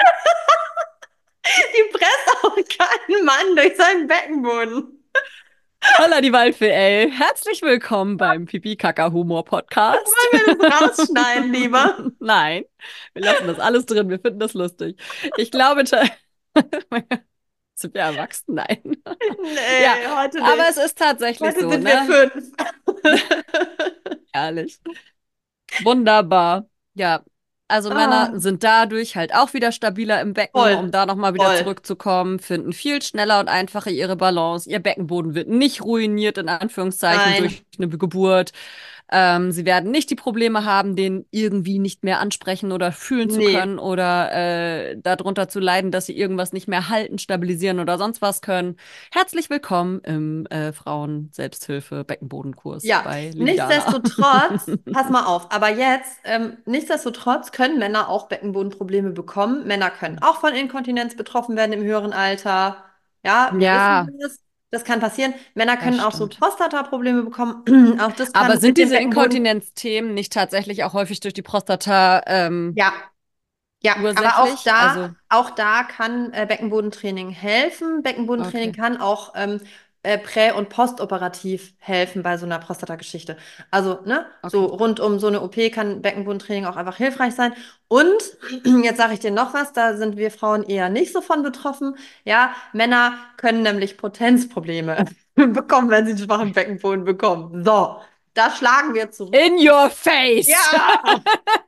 die presst auch keinen Mann durch seinen Beckenboden. Holla die Waldfee, ey. Herzlich willkommen beim Pipi-Kaka-Humor-Podcast. Wollen wir das rausschneiden, lieber? Nein, wir lassen das alles drin. Wir finden das lustig. Ich glaube, ta- sind wir erwachsen? Nein. Ja, Nee, heute aber nicht. es ist tatsächlich Heute so, sind wir ne? fünf. Ehrlich. Wunderbar. Ja, also Männer Ah, sind dadurch halt auch wieder stabiler im Becken, um voll, da nochmal wieder voll. zurückzukommen, finden viel schneller und einfacher ihre Balance. Ihr Beckenboden wird nicht ruiniert, in Anführungszeichen, Nein, durch eine Geburt. Ähm, sie werden nicht die Probleme haben, den irgendwie nicht mehr ansprechen oder fühlen zu nee. können oder äh, darunter zu leiden, dass sie irgendwas nicht mehr halten, stabilisieren oder sonst was können. Herzlich willkommen im äh, Frauen-Selbsthilfe-Beckenbodenkurs Ja, bei Liliana. nichtsdestotrotz, pass mal auf, aber jetzt, ähm, nichtsdestotrotz können Männer auch Beckenbodenprobleme bekommen. Männer können auch von Inkontinenz betroffen werden im höheren Alter. Ja, wir wissen Ja, das. Das kann passieren. Männer das können auch so stimmt. Prostata-Probleme bekommen. Auch das Aber kann sind mit dem diese Beckenboden. Inkontinenzthemen nicht tatsächlich auch häufig durch die Prostata ähm, Ja, ja, aber auch ursächlich? da, Also, auch da kann äh, Beckenbodentraining helfen. Beckenbodentraining okay. kann auch ähm, äh, prä- und postoperativ helfen bei so einer Prostata-Geschichte. Also, ne, so Okay. rund um so eine O P kann Beckenbodentraining auch einfach hilfreich sein. Und jetzt sage ich dir noch was, da sind wir Frauen eher nicht so von betroffen. Ja, Männer können nämlich Potenzprobleme bekommen, wenn sie einen schwachen Beckenboden bekommen. So, da schlagen wir zurück. In your face! Ja,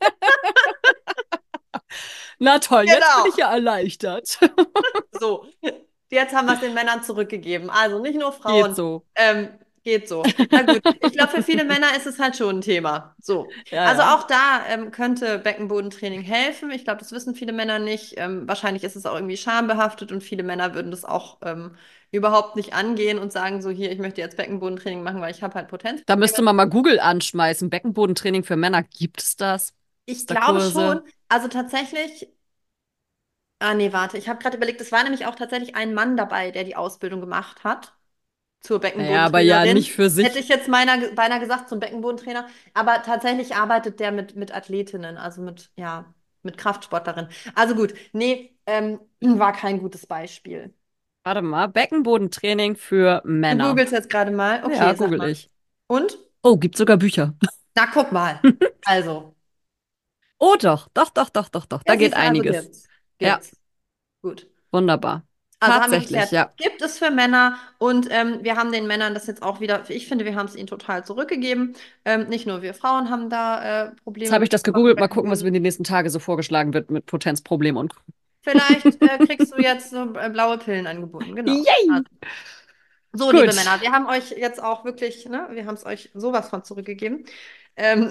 Na toll, jetzt bin genau. ich ja erleichtert. So, jetzt haben wir es den Männern zurückgegeben. Also nicht nur Geht Frauen. so. Ähm, geht so. Na gut, ich glaube, für viele Männer ist es halt schon ein Thema. So, Ja, also ja. auch da ähm, könnte Beckenbodentraining helfen. Ich glaube, das wissen viele Männer nicht. Ähm, wahrscheinlich ist es auch irgendwie schambehaftet und viele Männer würden das auch ähm, überhaupt nicht angehen und sagen so, hier, ich möchte jetzt Beckenbodentraining machen, weil ich habe halt Da Potenzprobleme. müsste man mal Google anschmeißen. Beckenbodentraining für Männer, gibt es das? Gibt Ich es da glaube Kurse? schon. Also tatsächlich. Ah, nee, warte. Ich habe gerade überlegt, es war nämlich auch tatsächlich ein Mann dabei, der die Ausbildung gemacht hat zur Naja, aber ja nicht Beckenbodentrainerin. für Hätte sich. ich jetzt meiner, beinahe gesagt zum Beckenbodentrainer. Aber tatsächlich arbeitet der mit, mit Athletinnen, also mit, ja, mit Kraftsportlerinnen. Also gut, nee, ähm, war kein gutes Beispiel. Warte mal, Beckenbodentraining für Du Männer. googelst jetzt gerade mal. Ja, Okay, sag google mal. ich. Und? Oh, gibt sogar Bücher. Na, guck mal. Also, Oh doch, doch, doch, doch, doch, doch. Da ja, geht siehst du, also einiges. gibt's. Ja, Gibt's. Gut. wunderbar. Also haben wir Tatsächlich, geklärt, ja. gibt es für Männer und ähm, wir haben den Männern das jetzt auch wieder, ich finde, wir haben es ihnen total zurückgegeben. Ähm, nicht nur wir Frauen haben da äh, Jetzt Probleme habe ich mit das dem schwachen gegoogelt. Mal gucken, was mir Beckenboden. die nächsten Tage so vorgeschlagen wird mit Potenzproblemen und. Vielleicht äh, kriegst du jetzt so äh, blaue Pillen angeboten, genau. Yay! Also, so, liebe Gut. Männer, wir haben euch jetzt auch wirklich, ne, wir haben es euch sowas von zurückgegeben. Ähm,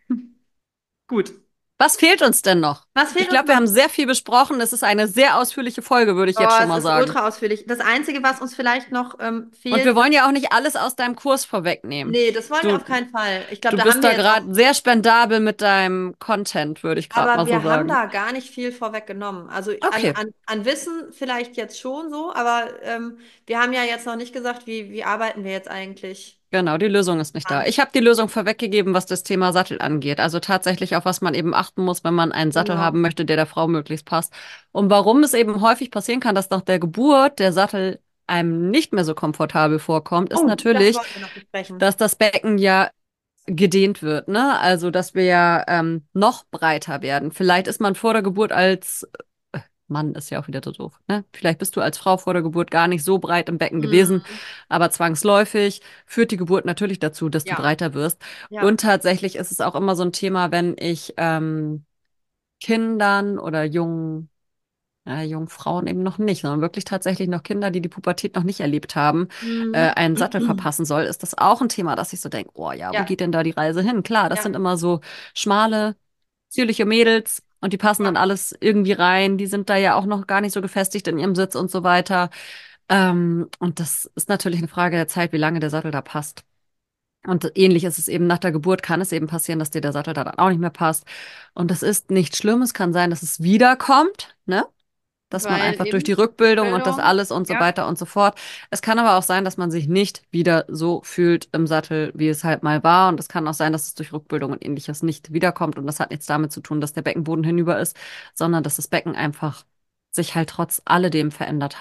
gut. Was fehlt uns denn noch? Was Ich fehlt uns glaube, wir noch? haben sehr viel besprochen. Es ist eine sehr ausführliche Folge, würde ich Oh, jetzt schon es mal ist sagen. ultra ausführlich. Das Einzige, was uns vielleicht noch ähm, Und fehlt, wir wollen ja auch nicht alles aus deinem Kurs vorwegnehmen. nee, das wollen wir Du, auf keinen Fall. Ich glaube, du da haben bist wir da jetzt auch. gerade sehr spendabel mit deinem Content, würde ich gerade Aber mal so wir haben sagen. da gar nicht viel vorweggenommen. Also an, Okay, an, an Wissen vielleicht jetzt schon so, aber ähm, wir haben ja jetzt noch nicht gesagt, wie, wie arbeiten wir jetzt eigentlich genau, die Lösung ist nicht da. an. Ich habe die Lösung vorweggegeben, was das Thema Sattel angeht. Also tatsächlich, auf was man eben achten muss, wenn man einen Sattel haben Genau. möchte, der der Frau möglichst passt. Und warum es eben häufig passieren kann, dass nach der Geburt der Sattel einem nicht mehr so komfortabel vorkommt, ist Oh, das natürlich, wollen wir noch besprechen. dass das Becken ja gedehnt wird, ne? Also, dass wir ja ähm, noch breiter werden. Vielleicht ist man vor der Geburt als äh, Mann ist ja auch wieder so doof, ne? Vielleicht bist du als Frau vor der Geburt gar nicht so breit im Becken gewesen, Hm, aber zwangsläufig führt die Geburt natürlich dazu, dass du ja, breiter wirst. ja. Und tatsächlich ist es auch immer so ein Thema, wenn ich ähm, Kindern oder jungen äh, jungen Frauen eben noch nicht, sondern wirklich tatsächlich noch Kinder, die die Pubertät noch nicht erlebt haben, äh, Hm. einen Sattel verpassen soll, ist das auch ein Thema, dass ich so denke, oh ja, wo Ja, geht denn da die Reise hin? Klar, das ja, sind immer so schmale, zierliche Mädels und die passen ja. dann alles irgendwie rein. Die sind da ja auch noch gar nicht so gefestigt in ihrem Sitz und so weiter. Ähm, und das ist natürlich eine Frage der Zeit, wie lange der Sattel da passt. Und ähnlich ist es eben nach der Geburt, kann es eben passieren, dass dir der Sattel da dann auch nicht mehr passt. Und das ist nichts Schlimmes, kann sein, dass es wiederkommt, ne? Dass man Weil einfach durch die eben Rückbildung und das Bildung, alles und so ja, weiter und so fort. Es kann aber auch sein, dass man sich nicht wieder so fühlt im Sattel, wie es halt mal war. Und es kann auch sein, dass es durch Rückbildung und ähnliches nicht wiederkommt. Und das hat nichts damit zu tun, dass der Beckenboden hinüber ist, sondern dass das Becken einfach sich halt trotz alledem verändert hat.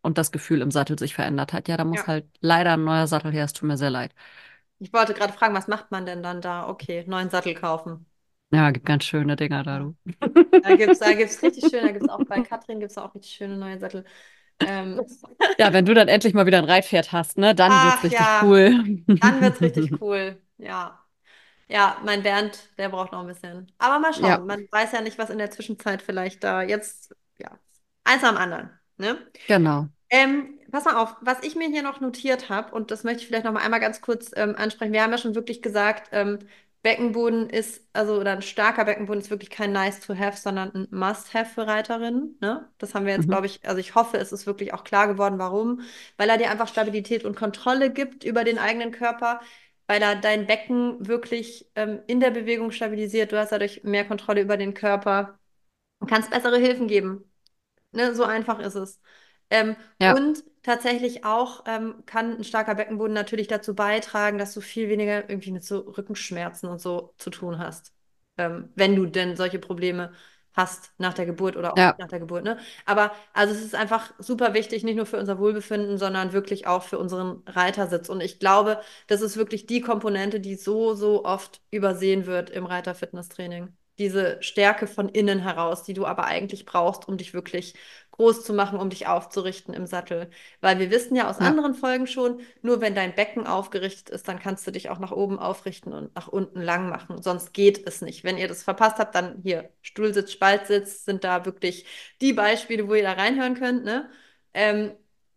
und das Gefühl im Sattel sich verändert hat. Ja, da muss Ja. halt leider ein neuer Sattel her. Es tut mir sehr leid. Ich wollte gerade fragen, was macht man denn dann da? Okay, neuen Sattel kaufen. Ja, gibt ganz schöne Dinger da, Ja. du. Da gibt es da gibt's richtig schön, da gibt es auch bei Katrin gibt es auch richtig schöne neue Sattel. Ähm, Ja, wenn du dann endlich mal wieder ein Reitpferd hast, ne, dann wird's ach richtig ja, cool. dann wird es richtig cool. Ja. Ja, mein Bernd, der braucht noch ein bisschen. Aber mal Ja, schauen. Man weiß ja nicht, was in der Zwischenzeit vielleicht da jetzt, ja, eins am anderen. Ne? genau. Ähm, pass mal auf, was ich mir hier noch notiert habe, und das möchte ich vielleicht noch mal einmal ganz kurz ähm, ansprechen. Wir haben ja schon wirklich gesagt, ähm, Beckenboden ist, also oder ein starker Beckenboden ist wirklich kein nice to have, sondern ein Must-have für Reiterinnen. Ne? Das haben wir jetzt, Mhm. glaube ich, also ich hoffe, es ist wirklich auch klar geworden, warum. Weil er dir einfach Stabilität und Kontrolle gibt über den eigenen Körper, weil er dein Becken wirklich ähm, in der Bewegung stabilisiert. Du hast dadurch mehr Kontrolle über den Körper und kannst bessere Hilfen geben. Ne, so einfach ist es. Ähm, Ja, und tatsächlich auch ähm, kann ein starker Beckenboden natürlich dazu beitragen, dass du viel weniger irgendwie mit so Rückenschmerzen und so zu tun hast. Ähm, wenn du denn solche Probleme hast nach der Geburt oder auch ja, nicht nach der Geburt, ne? Aber also es ist einfach super wichtig, nicht nur für unser Wohlbefinden, sondern wirklich auch für unseren Reitersitz. Und ich glaube, das ist wirklich die Komponente, die so, so oft übersehen wird im Reiter-Fitness-Training. Diese Stärke von innen heraus, die du aber eigentlich brauchst, um dich wirklich groß zu machen, um dich aufzurichten im Sattel. Weil wir wissen ja aus ja, anderen Folgen schon, nur wenn dein Becken aufgerichtet ist, dann kannst du dich auch nach oben aufrichten und nach unten lang machen. Sonst geht es nicht. Wenn ihr das verpasst habt, dann hier Stuhlsitz, Spaltsitz sind da wirklich die Beispiele, wo ihr da reinhören könnt. Ne? Ähm,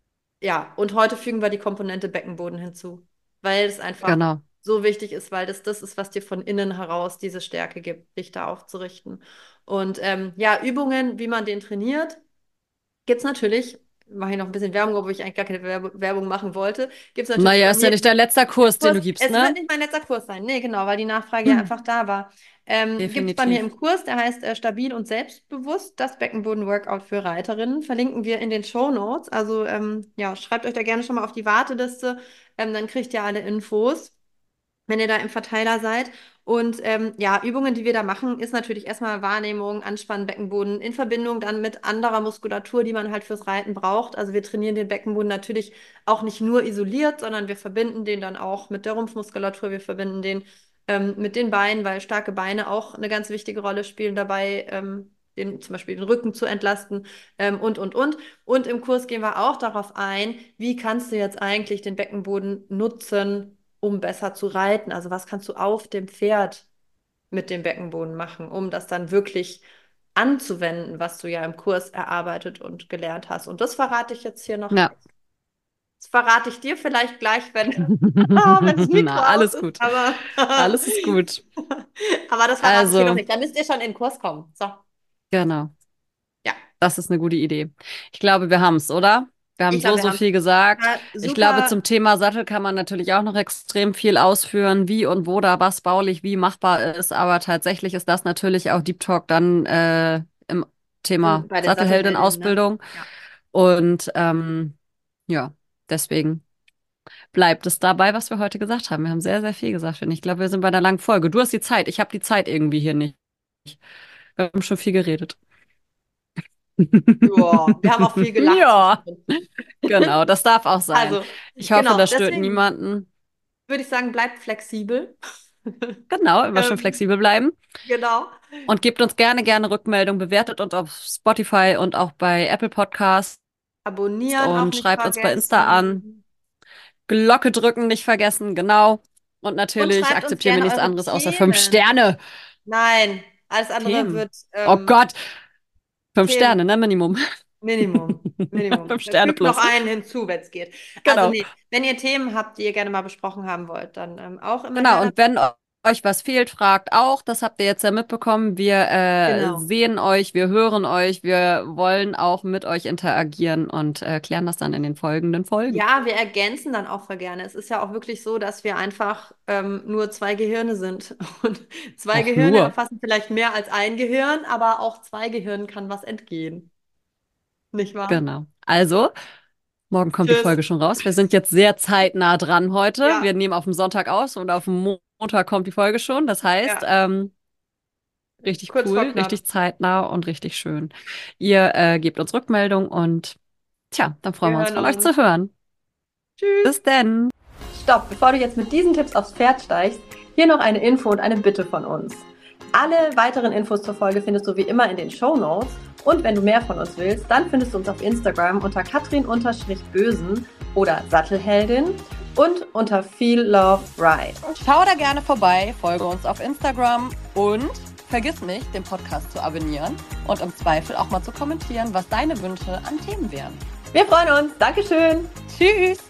ja, und heute fügen wir die Komponente Beckenboden hinzu, weil es einfach genau. so wichtig ist, weil das das ist, was dir von innen heraus diese Stärke gibt, dich da aufzurichten. Und ähm, ja, Übungen, wie man den trainiert, gibt es natürlich, mache ich noch ein bisschen Werbung, obwohl ich eigentlich gar keine Werbe Werbung machen wollte, gibt es natürlich Naja, bei ist ja mir nicht dein letzter im Kurs, den Kurs. du gibst, Es wird ne? nicht mein letzter Kurs sein. Nee, genau, weil die Nachfrage ja Hm. einfach da war. Ähm, gibt es bei mir Definitiv. im Kurs, der heißt äh, Stabil und selbstbewusst, das Beckenboden-Workout für Reiterinnen. Verlinken wir in den Shownotes. Also ähm, ja, schreibt euch da gerne schon mal auf die Warteliste. Ähm, dann kriegt ihr alle Infos, wenn ihr da im Verteiler seid. Und ähm, ja, Übungen, die wir da machen, ist natürlich erstmal Wahrnehmung, Anspannen, Beckenboden in Verbindung dann mit anderer Muskulatur, die man halt fürs Reiten braucht. Also wir trainieren den Beckenboden natürlich auch nicht nur isoliert, sondern wir verbinden den dann auch mit der Rumpfmuskulatur, wir verbinden den ähm, mit den Beinen, weil starke Beine auch eine ganz wichtige Rolle spielen dabei, ähm, den, zum Beispiel den Rücken zu entlasten ähm, und, und, und. Und im Kurs gehen wir auch darauf ein, wie kannst du jetzt eigentlich den Beckenboden nutzen, um besser zu reiten? Also was kannst du auf dem Pferd mit dem Beckenboden machen, um das dann wirklich anzuwenden, was du ja im Kurs erarbeitet und gelernt hast? Und das verrate ich jetzt hier noch Ja. nicht. Das verrate ich dir vielleicht gleich, wenn, wenn das Mikro Na, aus alles ist, gut. aber, Alles ist gut. aber das verrate ich dir noch Also, nicht. Da müsst ihr schon in den Kurs kommen. So, genau. ja. Das ist eine gute Idee. Ich glaube, wir haben es, oder? Wir haben Ich so, glaube, wir so haben viel gesagt. es Ich glaube, super. zum Thema Sattel kann man natürlich auch noch extrem viel ausführen, wie und wo da was baulich wie machbar ist. Aber tatsächlich ist das natürlich auch Deep Talk dann äh, im In, Thema bei den Sattelheldinnen, ne? Sattelheldin-Ausbildung. Ja. Und ähm, ja, deswegen bleibt es dabei, was wir heute gesagt haben. Wir haben sehr, sehr viel gesagt, finde ich. Ich glaube, wir sind bei einer langen Folge. Du hast die Zeit. Ich habe die Zeit irgendwie hier nicht. Wir haben schon viel geredet. Ja, wir haben auch viel gelacht Ja. zwischendrin. Genau, das darf auch sein. Also, Ich hoffe, genau, das stört deswegen niemanden. würde ich sagen, bleibt flexibel. Genau, immer schön Ähm, flexibel bleiben. genau. Und gebt uns gerne, gerne Rückmeldung. Bewertet uns auf Spotify und auch bei Apple Podcasts Abonnieren auch und nicht schreibt uns bei Insta an. vergessen. Glocke drücken nicht vergessen, genau. Und Und natürlich schreibt uns akzeptieren wir gerne nichts eure anderes außer fünf Themen. Sterne. Nein, alles andere Themen. wird Oh ähm, Gott, fünf Themen. Sterne, ne? Minimum. Minimum. Minimum. Fünf Sterne Fügt noch plus. einen hinzu, wenn es geht. Also Genau. nee, wenn ihr Themen habt, die ihr gerne mal besprochen haben wollt, dann ähm, auch immer her Genau, damit. und wenn euch was fehlt, fragt auch. Das habt ihr jetzt ja mitbekommen. Wir äh, Genau. sehen euch, wir hören euch, wir wollen auch mit euch interagieren und äh, klären das dann in den folgenden Folgen. Ja, wir ergänzen dann auch voll gerne. Es ist ja auch wirklich so, dass wir einfach ähm, nur zwei Gehirne sind. Und zwei Och, Gehirne nur. erfassen vielleicht mehr als ein Gehirn, aber auch zwei Gehirnen kann was entgehen. Nicht wahr? Genau. Also, morgen kommt die Tschüss. Folge schon raus. Wir sind jetzt sehr zeitnah dran heute. Ja, Wir nehmen auf dem Sonntag aus und auf dem Mo- Montag kommt die Folge schon. Das heißt, ja. ähm, richtig Kurz vor cool, knapp. richtig zeitnah und richtig schön. Ihr äh, gebt uns Rückmeldung und Tja, dann freuen wir, Wir uns hören von euch uns. zu hören. Tschüss. Bis denn. Stopp, bevor du jetzt mit diesen Tipps aufs Pferd steigst, hier noch eine Info und eine Bitte von uns. Alle weiteren Infos zur Folge findest du wie immer in den Shownotes. Und wenn du mehr von uns willst, dann findest du uns auf Instagram unter Katrin-Bösen oder Sattelheldin und unter Feel Love Ride. Schau da gerne vorbei, folge uns auf Instagram und vergiss nicht, den Podcast zu abonnieren und im Zweifel auch mal zu kommentieren, was deine Wünsche an Themen wären. Wir freuen uns. Dankeschön. Tschüss!